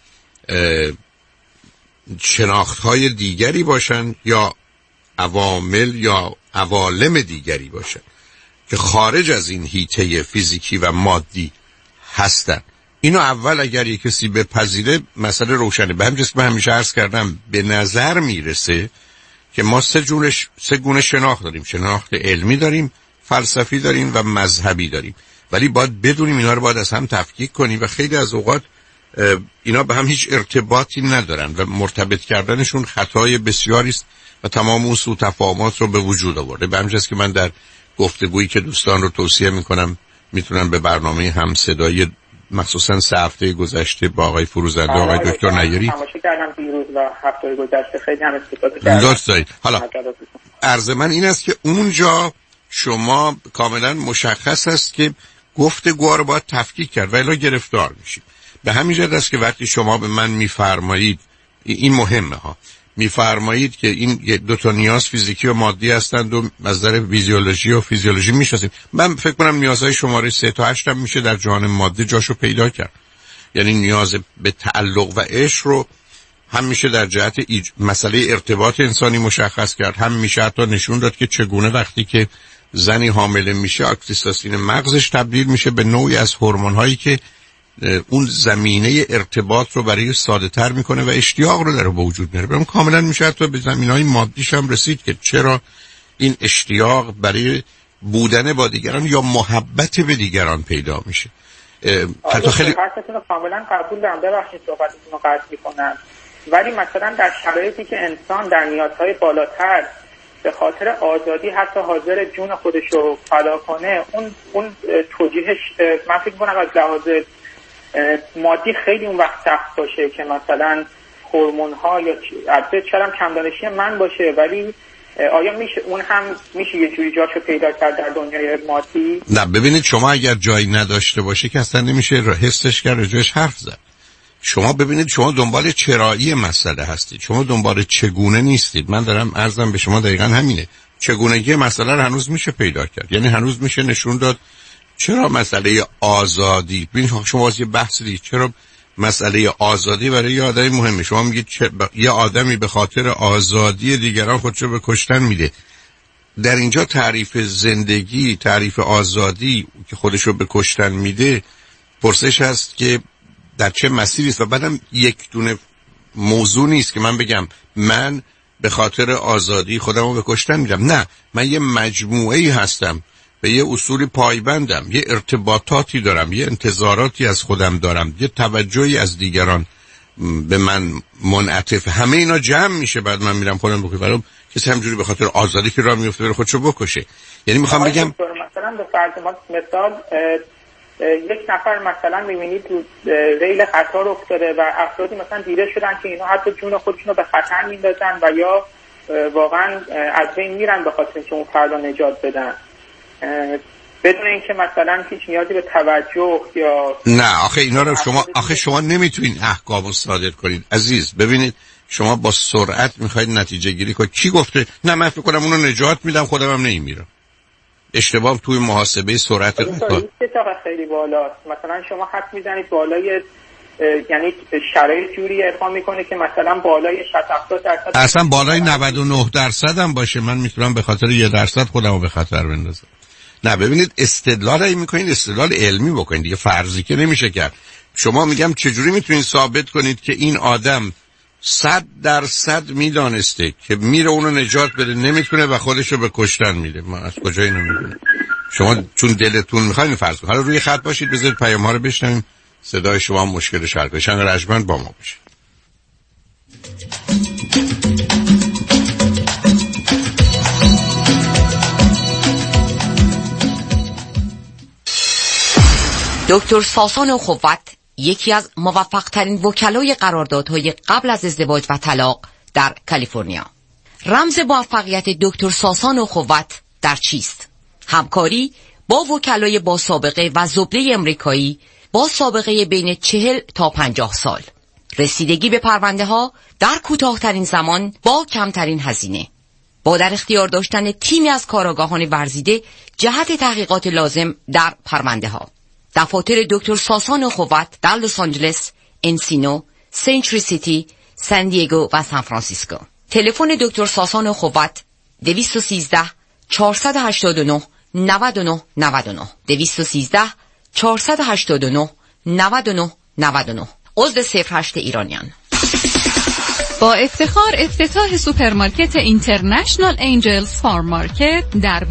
شناخت‌های دیگری باشن یا عوامل یا عوالم دیگری باشن که خارج از این حیطه فیزیکی و مادی هستن. اینو اول اگر یک کسی بپذیره مسئله روشنه. به همین جهت من همیشه عرض کردم به نظر میرسه که ما 3 گونه شناخت داریم، شناخت علمی داریم، فلسفی داریم و مذهبی داریم، ولی باید بدونیم اینا رو باید از هم تفکیک کنیم و خیلی از اوقات اینا به هم هیچ ارتباطی ندارن و مرتبط کردنشون خطای بسیاری است و تمام اون سوء تفاهمات رو به وجود آورده. به همین جهت که من در گفتگویی که دوستان رو توصیه میکنم میتونن به برنامه همصدایی مخصوصا 3 هفته گذشته با آقای فروزنده آقای دکتر نیاری تماشا کردم دیروز و هفته گذشته خیلی هم استفاده کردم. لطف دارید. حالا عرض من این است که اونجا شما کاملا مشخص است که گفتگوها رو باید تفکیک کرد و الا گرفتار میشید. به همین جهت است که وقتی شما به من میفرمایید این مهمه ها، میفرمایید که این 2 تا نیاز فیزیکی و مادی هستند و از نظر فیزیولوژی و فیزیولوژی میشناسیم، من فکر کنم نیازهای شماره 3 تا 8 هم میشه در جهان مادی جاشو پیدا کرد. یعنی نیاز به تعلق و عشق رو هم میشه در جهت مسئله ارتباط انسانی مشخص کرد، هم میشه حتی نشون داد که چگونه وقتی که زنی حامله میشه اکسیتوسین مغزش تبدیل میشه به نوعی از هورمون هایی که اون زمینه ارتباط رو برای ساده تر میکنه و اشتیاق رو در به وجود میاره. برام کاملا میشه حتی به زمینهای مادیش هم رسید که چرا این اشتیاق برای بودن با دیگران یا محبت به دیگران پیدا میشه. حتی خیلی حرفتون رو کاملا قبول دارم، ببخشید صحبتتون رو قطع میکنم، ولی مثلا در شرایطی که انسان در نیازهای بالاتر به خاطر آزادی حتی حاضر جون خودش رو فدا کنه، اون توجیهش من فکر کنم از لحاظ مادی خیلی اون وقت سخت باشه که مثلا هورمون ها یا شاید کم دانشی من باشه، ولی آیا میشه اون هم میشه یه جوری جاشو پیدا کرد در دنیای مادی؟ نه ببینید، شما اگر جایی نداشته باشه که اصلا نمیشه حسش کرد، جایش حرف زد. شما ببینید، شما دنبال چرایی مسئله هستید، شما دنبال چگونه نیستید. من دارم عرضم به شما دقیقا همینه. چگونگی مسئله رو هنوز میشه پیدا کرد، یعنی هنوز میشه نشون داد چرا مسئله آزادی، ببینید شما از یه بحث دید چرا مسئله آزادی برای یه آدمی مهمه. شما میگید یه آدمی به خاطر آزادی دیگران خودشو به کشتن میده. در اینجا تعریف زندگی، تعریف آزادی که خودشو به کشتن میده، پرسش هست که در چه مسیری است. و بعدم یک دونه موضوع نیست که من بگم من به خاطر آزادی خودمو به کشتن میدم. نه، من یه مجموعه‌ای هستم، به یه اصولی پایبندم، یه ارتباطاتی دارم، یه انتظاراتی از خودم دارم، یه توجهی از دیگران به من منعطف. همه اینا جمع میشه بعد من میرم خودم بکشم. ولی کسی همجوری به خاطر آزادی که راه میفته بره خودشو بکشه. یعنی میخوام بگم مثلا به فرض مثال یک نفر مثلا میبینید تو ریل قطار افتاده و افرادی مثلا دیده شدن که اینا حتی جون خودشون رو به خطر میندازن و یا واقعا از بین میرن به خاطر اینکه اون فردا نجات بدن، بدون اینکه مثلا هیچ نیازی به توجه یا نه. آخه اینا رو شما نمیتونید احکامو صادر کنید عزیز. ببینید شما با سرعت میخواید نتیجه گیری کنید. کی گفته نه من فکر کنم اونو نجات میدم خودم هم نمیمیرم؟ اشتباه توی محاسبه سرعت خیلی بالاست. مثلا شما حد میزنید بالای، یعنی شرایط جوری ارفا میکنه که مثلا بالای 60-70% اصلا بالای 99% هم باشه من میتونم به خاطر 1% خودمو به خطر بندازم. نه ببینید، استدلال میکنید استدلال علمی بکنید دیگه، فرضی که نمیشه کرد. شما میگم چجوری میتونید ثابت کنید که این آدم 100% میدانسته که میره اونو نجات بده نمیتونه و خودشو به کشتن میده؟ من از کجا اینو میدونم؟ شما چون دلتون میخواین فرض کنید. حالا روی خط باشید، بذارید پیام ها رو بشنویم، صدای شما مشکلش حل بشه. رجمند با ما بشه. دکتر ساسان خوت یکی از موفق‌ترین وکلای قراردادهای قبل از ازدواج و طلاق در کالیفرنیا. رمز موفقیت دکتر ساسان خوت در چیست؟ همکاری با وکلای با سابقه و زبده امریکایی با سابقه بین 40 تا 50 سال. رسیدگی به پرونده ها در کوتاه‌ترین زمان با کمترین هزینه. با در اختیار داشتن تیمی از کارآگاهان ورزیده جهت تحقیقات لازم در پرونده ها. دفاتر دکتر ساسان خوت در لس آنجلس، انسینو، سنچری سیتی، سان دیگو و سان فرانسیسکو. تلفن دکتر ساسان خوت 213 489 99 99 213 489 99 99. عضو 08 ایرانیان. با افتخار افتتاح سوپرمارکت اینترنشنال انجلز فارم مارکت در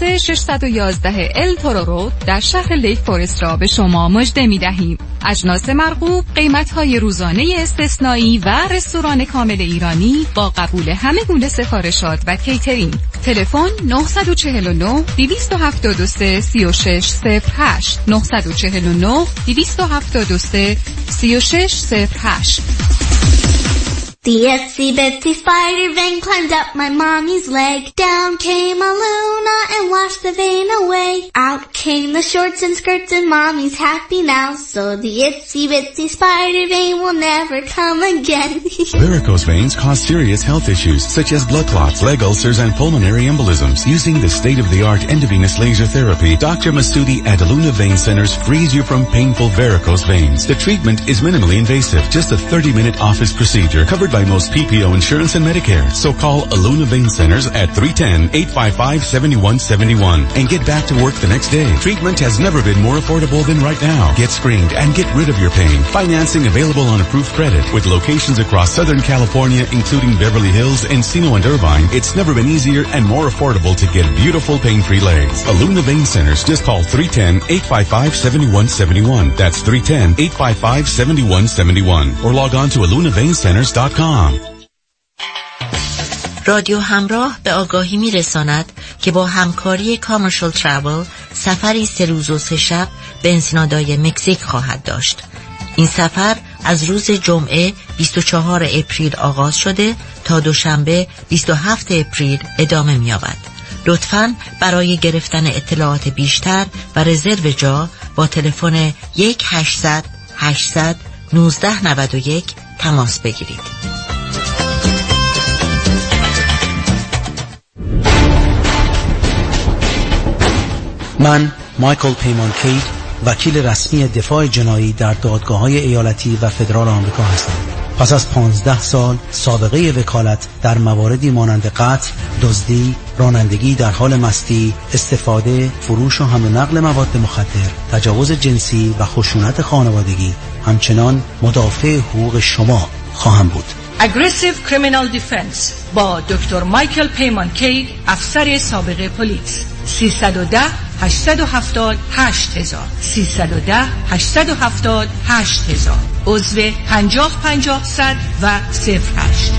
23611 ال تورو رود در شهر لیک فورست را به شما مژده می‌دهیم. اجناس مرغوب، قیمت‌های روزانه استثنایی و رستوران کامل ایرانی با قبول همه گونه سفارشات و کیترینگ. تلفن 949 273 3608 949 273 3608. The itsy bitsy spider vein climbed up my mommy's leg. Down came a Luna and washed the vein away. Out came the shorts and skirts and mommy's happy now. So the itsy bitsy spider vein will never come again. Varicose veins cause serious health issues such as blood clots, leg ulcers, and pulmonary embolisms. Using the state-of-the-art endovenous laser therapy, Dr. Mastudi at Aluna Vein Centers frees you from painful varicose veins. The treatment is minimally invasive, just a 30-minute office procedure covered by most PPO insurance and Medicare. So call Aluna Vein Centers at 310-855-7171 and get back to work the next day. Treatment has never been more affordable than right now. Get screened and get rid of your pain. Financing available on approved credit with locations across Southern California, including Beverly Hills, Encino, and Irvine. It's never been easier and more affordable to get beautiful pain-free legs. Aluna Vein Centers. Just call 310-855-7171. That's 310-855-7171. Or log on to alunaveincenters.com. رادیو همراه به آگاهی می‌رساند که با همکاری کامرشال ترافل سفری 3 روز و 3 شب به انسینادای مکزیک خواهد داشت. این سفر از روز جمعه 24 اپریل آغاز شده تا دوشنبه 27 اپریل ادامه می‌یابد. لطفاً برای گرفتن اطلاعات بیشتر و رزرو جا با تلفن 1-800-800-1991 تماس بگیرید. من مایکل پیمان کید، وکیل رسمی دفاع جنایی در دادگاه‌های ایالتی و فدرال آمریکا هستم. پس از 15 سال سابقه وکالت در مواردی مانند قتل، دزدی، رانندگی در حال مستی، استفاده، فروش و حمل و نقل مواد مخدر، تجاوز جنسی و خشونت خانوادگی، همچنان مدافع حقوق شما خواهم بود. Aggressive Criminal Defense با دکتر مایکل پیمان کید، افسر سابق پلیس. 310-870-8000 310-870-8000 عضو 50-50-100 و 08.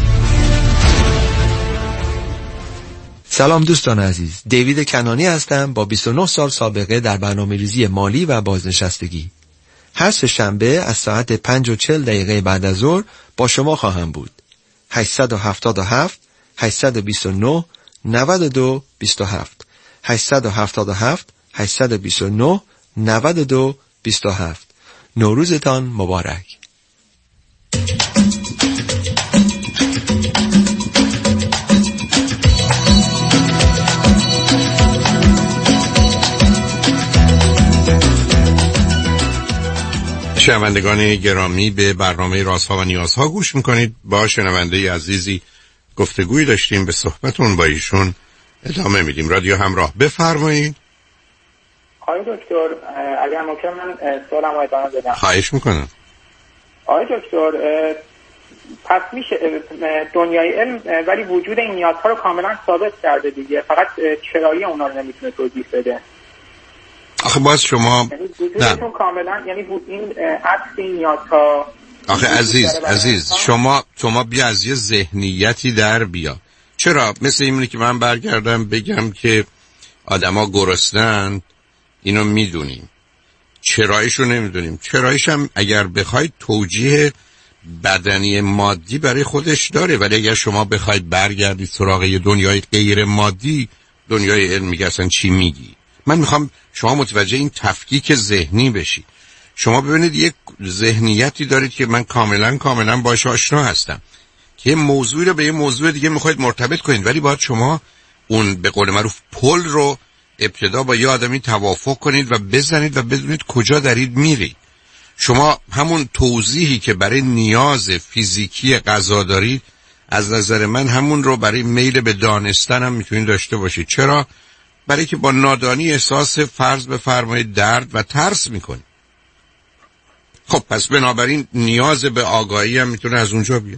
سلام دوستان عزیز، دیوید کنانی هستم با 29 سال سابقه در برنامه‌ریزی مالی و بازنشستگی. هر سه شنبه از ساعت 5:40 بعد از ظهر با شما خواهم بود. 877 829 92 27 877 829 92 27. نوروزتان مبارک. شنوندگان گرامی، به برنامه رازها و نیازها گوش میکنید. با شنونده عزیزی گفتگوی داشتیم، به صحبتون با ایشون ادامه میدیم. رادیو همراه، بفرمایید. آقای دکتر، اگر ممکن من سوالم رو ادامه بدم. خواهش میکنم. آقای دکتر، پس میشه دنیای علم ولی وجود این نیازها رو کاملا ثابت کرده دیگه، فقط چرایی اونا رو نمیتونه توضیح بده. آخه باز شما وجودشون کاملا، یعنی این عکس این نیازها. آخه عزیز شما بیا از یه ذهنیتی در بیا. چرا؟ مثل اینه که من برگردم بگم که آدما گرسنن، اینو میدونیم، چرایشو نمیدونیم. چرایش هم اگر بخواید توجیه بدنی مادی برای خودش داره، ولی اگر شما بخواید برگردید سراغ یه دنیای غیر مادی، دنیای علم میگه اصلا چی میگی؟ من میخوام شما متوجه این تفکیک ذهنی بشی. شما ببینید یک ذهنیتی دارید که من کاملا باهاش آشنا هستم، که یه موضوعی رو به یه موضوع دیگه میخواید مرتبط کنید، ولی باید شما اون به قول معروف پل رو ابتدا با یه آدمی توافق کنید و بزنید و بدونید کجا دارید میرید. شما همون توضیحی که برای نیاز فیزیکی غذا دارید، از نظر من همون رو برای میل به دانستن هم میتونید داشته باشید. چرا؟ برای که با نادانی احساس فرض بفرمایید درد و ترس میکنید. خب پس بنابراین نیاز به آگاهی هم میتونه از اونجا بیاد.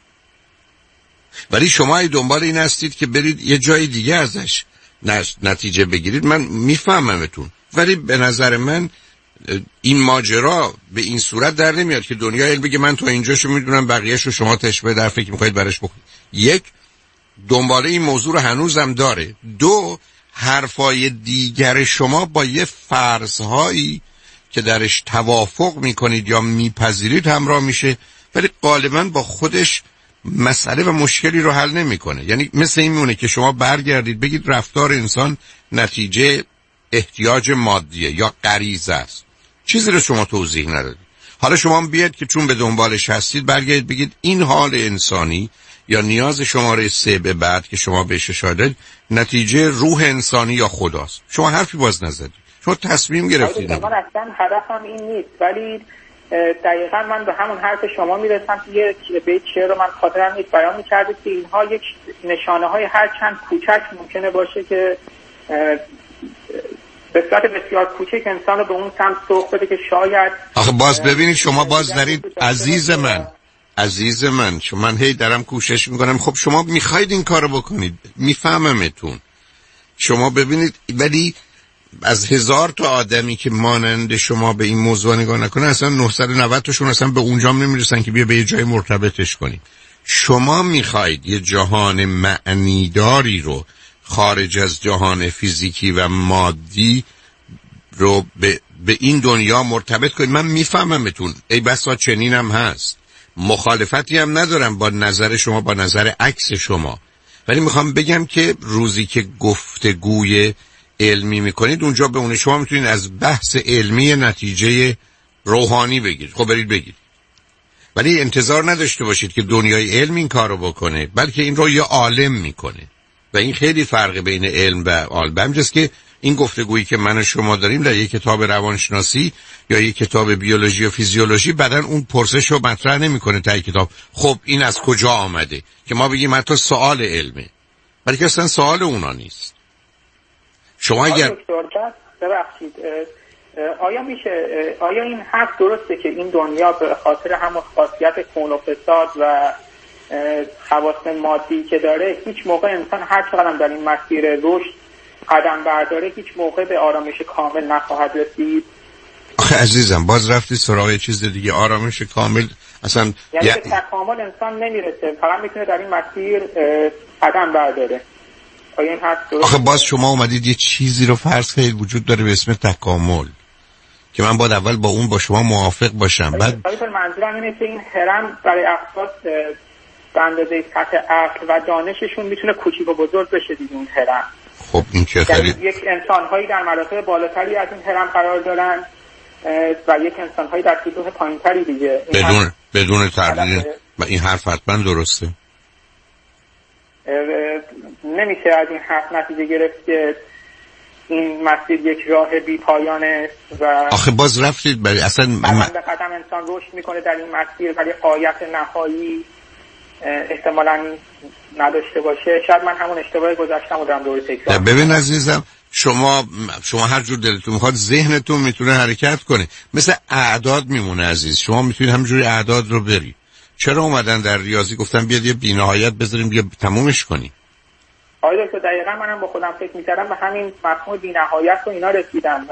ولی شما ای دنبال این هستید که برید یه جای دیگه ازش نتیجه بگیرید. من میفهممتون، ولی به نظر من این ماجرا به این صورت در نمیاد که دنیا علم بگه من تو اینجاشو میدونم، بقیه‌شو شما تشبیه در فکر میخواید برش بکنید. یک، دنباله این موضوع رو هنوزم داره. دو، حرفای دیگر شما با یه فرضهایی که درش توافق میکنید یا میپذیرید همراه میشه، ولی غالبا با خودش مسئله و مشکلی رو حل نمیکنه. یعنی مثل این میمونه که شما برگردید بگید رفتار انسان نتیجه احتیاج مادیه یا غریزه است، چیزی رو شما توضیح ندادید. حالا شما بیاید که چون به دنبالش هستید برگردید بگید این حال انسانی یا نیاز شماره 3 به بعد که شما بهش اشاره دادید نتیجه روح انسانی یا خداست. شما حرفی باز نزدید، شما تصمیم گرفتید. من اصلا هدفم این نیست، ولی دقیقا من به همون حرف شما میرسم که یه بیت شعر رو من خاطرم نیست بیان میکرده که اینها یک نشانه های هر چند کوچک ممکنه باشه که به صورت بسیار کوچک انسان رو به اون سمت سوق بده که شاید. آخه باز ببینید شما باز دارید عزیز من شما، من هی دارم کوشش میکنم. خب شما میخواید این کارو بکنید، میفهممتون. شما ببینید، ولی از 1000 تا آدمی که مانند شما به این موضوع نگاه نکنه، اصلا 990 تاشون اصلا به اونجام نمیرسن که بیا به یه جای مرتبطش کنیم. شما میخواید یه جهان معنیداری رو خارج از جهان فیزیکی و مادی رو به این دنیا مرتبط کنید. من میفهممتون، ای بسا چنینم هست، مخالفتی هم ندارم با نظر شما، با نظر عکس شما، ولی میخوام بگم که روزی که گفتگوی علمی میکنید اونجا به اون شما میتونید از بحث علمی نتیجه روحانی بگیرید. خب برید بگید، ولی انتظار نداشته باشید که دنیای علم این کارو بکنه، بلکه این رو یه عالم میکنه و این خیلی فرق بین علم و عالم. همجاست که این گفتگویی که من و شما داریم در یک کتاب روانشناسی یا یک کتاب بیولوژی و فیزیولوژی، بعدن اون پرسش رو مطرح نمیکنه تا کتاب خب این از کجا آمده، که ما بگیم حتی سوال علمه، بلکه اصلا سوال اونا نیست. شما اگر ببخشید آیا این حرف درسته که این دنیا به خاطر همون خاصیت کون و فساد و خواص مادی که داره، هیچ موقع انسان هر چقدر در این مسیر رشد قدم برداره هیچ موقع به آرامش کامل نخواهد رسید؟ آخه عزیزم باز رفتی سراغ چیز دیگه. آرامش کامل اصلا یعنی به تکامل انسان نمیرسه، فقط میتونه در این مسیر قدم برداره. آیا این حرف درسته؟ آخه باز شما اومدید یه چیزی رو فرض کردید وجود داره به اسم تکامل که من باید اول با شما موافق باشم. بعد منظورم اینه که این هرم برای افراد به اندازه سطح عقل و دانششون میتونه کوچیک و بزرگ بشه دیگه اون هرم. خب این که خیلی یک انسان‌هایی در مراتب بالاتری از این هرم قرار دارن و یک انسان‌هایی در سطوح پایین‌تری دیگه. بدون تردید و این حرف حتما درسته. نمیشه از این حرف نتیجه گرفت که این مسیر یک راه بی پایانه و آخه باز رفتید برای اصلا قدم به قدم انسان رشد میکنه در این مسیر، ولی غایت نهایی احتمالاً نداشته باشه. شاید من همون اشتباه گذشتم رو دارم دوباره تکرار. ببین عزیزم، شما هر جور دلتون میخواد ذهنتون میتونه حرکت کنه، مثل اعداد میمونه عزیز. شما میتونید همینجوری اعداد رو بری. چرا اومدن در ریاضی گفتن بیاد یه بی‌نهایت بذاریم بیا تمومش کنیم؟ آره دکتر دقیقاً منم با خودم فکر می‌کردم به همین مفهوم بی‌نهایت و اینا رسیدم،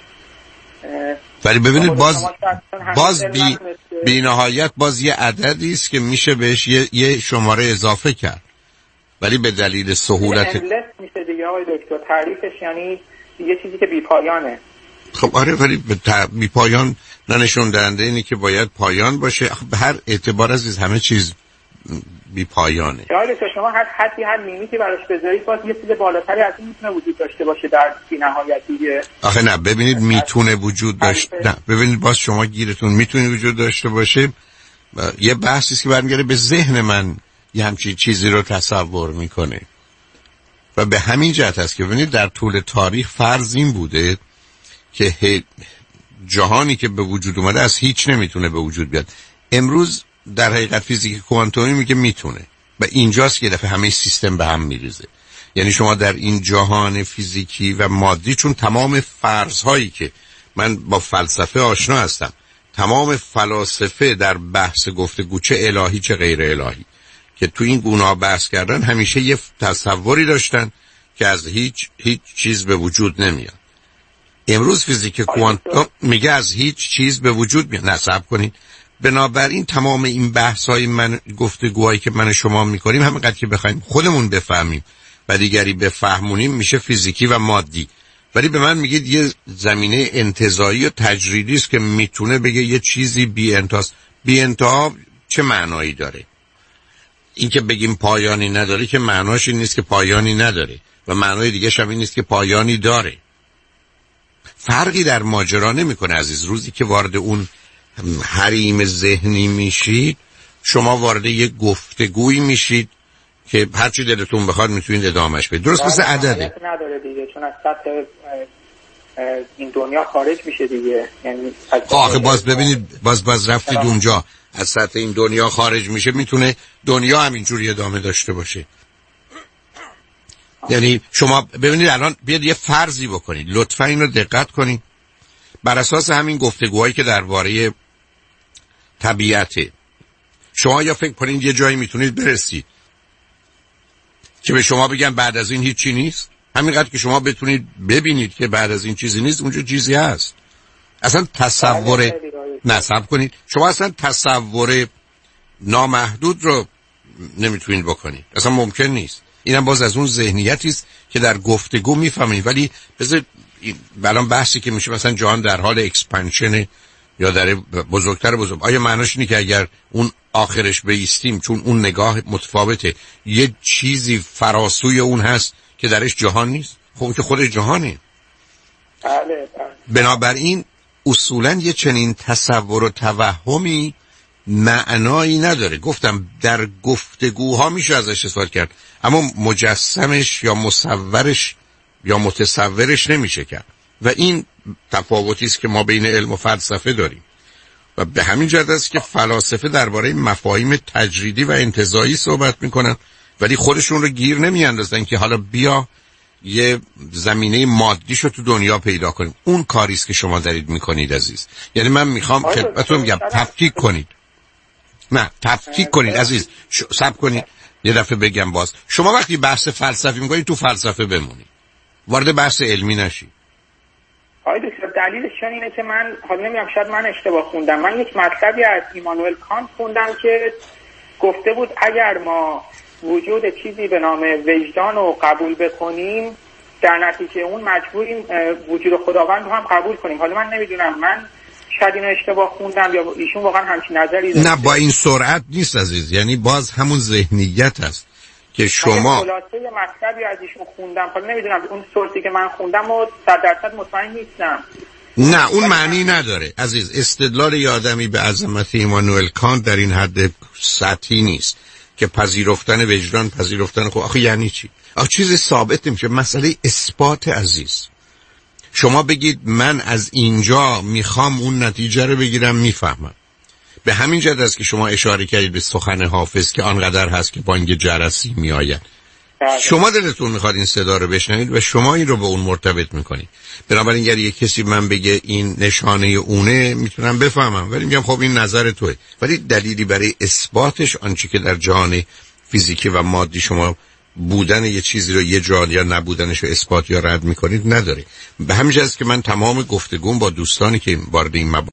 ولی ببینید باز بی‌نهایت باز یه عددی است که میشه بهش یه شماره اضافه کرد، ولی به دلیل سهولت میشه دیگه آقای دکتر. تعریفش یعنی یه چیزی که بی‌پایانه. خب آره، ولی بی‌پایان نشون دهنده اینه که باید پایان باشه. به هر اعتبار عزیز همه چیز بی پایانه. شاید شما هر لیمیتی براش بذارید باز یه چیز بالاتری از این میتونه وجود داشته باشه در بی‌نهایت دیگه. آخه نه، ببینید میتونه وجود داشته، نه ببینید باز شما گیرتون میتونه وجود داشته باشه. یه بحثی که برمیگره به ذهن من یه همچین چیزی رو تصور میکنه و به همین جهت است که ببینید در طول تاریخ فرض این بوده که جهانی که به وجود اومده از هیچ نمیتونه به وجود بیاد. امروز در حقیقت فیزیک کوانتومی میگه میتونه و اینجاست که دفعه همه سیستم به هم میریزه. یعنی شما در این جهان فیزیکی و مادی، چون تمام فرض‌هایی که من با فلسفه آشنا هستم، تمام فلاسفه در بحث گفتگو چه الهی چه غیر الهی که تو این گونه بحث کردن همیشه یه تصوری داشتن که از هیچ چیز به وجود نمیاد. امروز فیزیک کوانتوم میگه از هیچ چیز به وجود میاد. نصب کنید. بنابراین تمام این بحث‌های گفتگوهایی که من شما میکنیم همینقدر که بخوایم خودمون بفهمیم و دیگری بفهمونیم میشه فیزیکی و مادی. ولی به من میگید یه زمینه انتزاعی و تجریدی است که میتونه بگه یه چیزی بی انتها چه معنایی داره؟ این که بگیم پایانی نداره که معناش این نیست که پایانی نداره و معنای دیگه هم این نیست که پایانی داره. فرقی در ماجرا نمیکنه عزیز. روزی که وارد اون حریم ذهنی میشید شما وارد یک گفتگویی میشید که هرچی دلتون بخواد میتونید ادامهش بدید. درست مثل عدده. نداره دیگه، چون از سطح این دنیا خارج میشه دیگه. یعنی آخه باز ببینید باز رفتید اونجا، از سطح این دنیا خارج میشه، میتونه دنیا همینجوری ادامه داشته باشه. یعنی شما ببینید الان بیاد یه فرضی بکنید، لطفا اینو دقت کنید. بر اساس همین گفتگوهایی که درباره طبیعته، شما یا فکر کنید یه جایی میتونید برسید که به شما بگن بعد از این هیچی نیست؟ همینقدر که شما بتونید ببینید که بعد از این چیزی نیست، اونجا چیزی هست. اصلا تصور نصب کنید. شما اصلا تصور نامحدود رو نمیتونید بکنید. اصلا ممکن نیست. اینم باز از اون ذهنیتی است که در گفتگو میفهمید. ولی بذار الان بحثی که میشه مثلا جهان در حال اکسپنشن یا در بزرگتر آیا معناش اینه که اگر اون آخرش بیستیم چون اون نگاه متفاوته یه چیزی فراسوی اون هست که درش جهان نیست؟ خب که خودش جهانه. بله. بنابراین اصولا یه چنین تصور و توهمی معنایی نداره. گفتم در گفتگوها میشه ازش استفاده کرد اما مجسمش یا مصورش یا متصورش نمیشه کرد و این تفاوتی است که ما بین علم و فلسفه داریم و به همین جهت است که فلاسفه درباره مفاهیم تجریدی و انتزاعی صحبت میکنن ولی خودشون رو گیر نمیاندازن که حالا بیا یه زمینه مادیشو تو دنیا پیدا کنیم. اون کاری است که شما دارید میکنید عزیز. یعنی من میخوام خدمتتون میگم تفکیک کنید. نه تفکیک کنید عزیز. صبر کنید یه دفعه بگم باز. شما وقتی بحث فلسفی میکنید تو فلسفه بمونید. وارد بحث علمی نشید. آقای دکتر دلیلش اینه که من حالا نمیدونم شاید من اشتباه خوندم. من یک مطلبی از ایمانوئل کانت خوندم که گفته بود اگر ما وجود چیزی به نام وجدان رو قبول بکنیم در نتیجه اون مجبوریم وجود خداوند رو هم قبول کنیم. حالا من نمیدونم من شاید اینو اشتباه خوندم یا ایشون واقعا همچین نظری داره. نه با این سرعت نیست عزیز. یعنی باز همون ذهنیت هست که شما خلاصه مطلبی از ایشون خوندم. حالا نمیدونم اون سورسی که من خوندم و 100% مطمئن نیستم. نه اون معنی نداره عزیز. استدلال یه آدمی به عظمت ایمانوئل کانت در این حد سطحی نیست که پذیرفتن وجدان پذیرفتن خود. آخه یعنی چی؟ آخه چیز ثابت نمیشه. مسئله اثبات عزیز. شما بگید من از اینجا میخوام اون نتیجه رو بگیرم میفهمم. به همین جهت است که شما اشاره کردید به سخن حافظ که آنقدر هست که بانگ جرسی میآید. شما دلتون میخواد این صدا رو بشنوید و شما این رو به اون مرتبط میکنید. بنابراین اگر یک کسی من بگه این نشانه اونه میتونم بفهمم ولی میگم خب این نظر توئه. ولی دلیلی برای اثباتش آنچه که در جهان فیزیکی و مادی شما بودن یه چیزی رو یه جا یا نبودنش رو اثبات یا رد میکنید نداره. به همین جهت است که من تمام گفتگوم با دوستانی که وارد این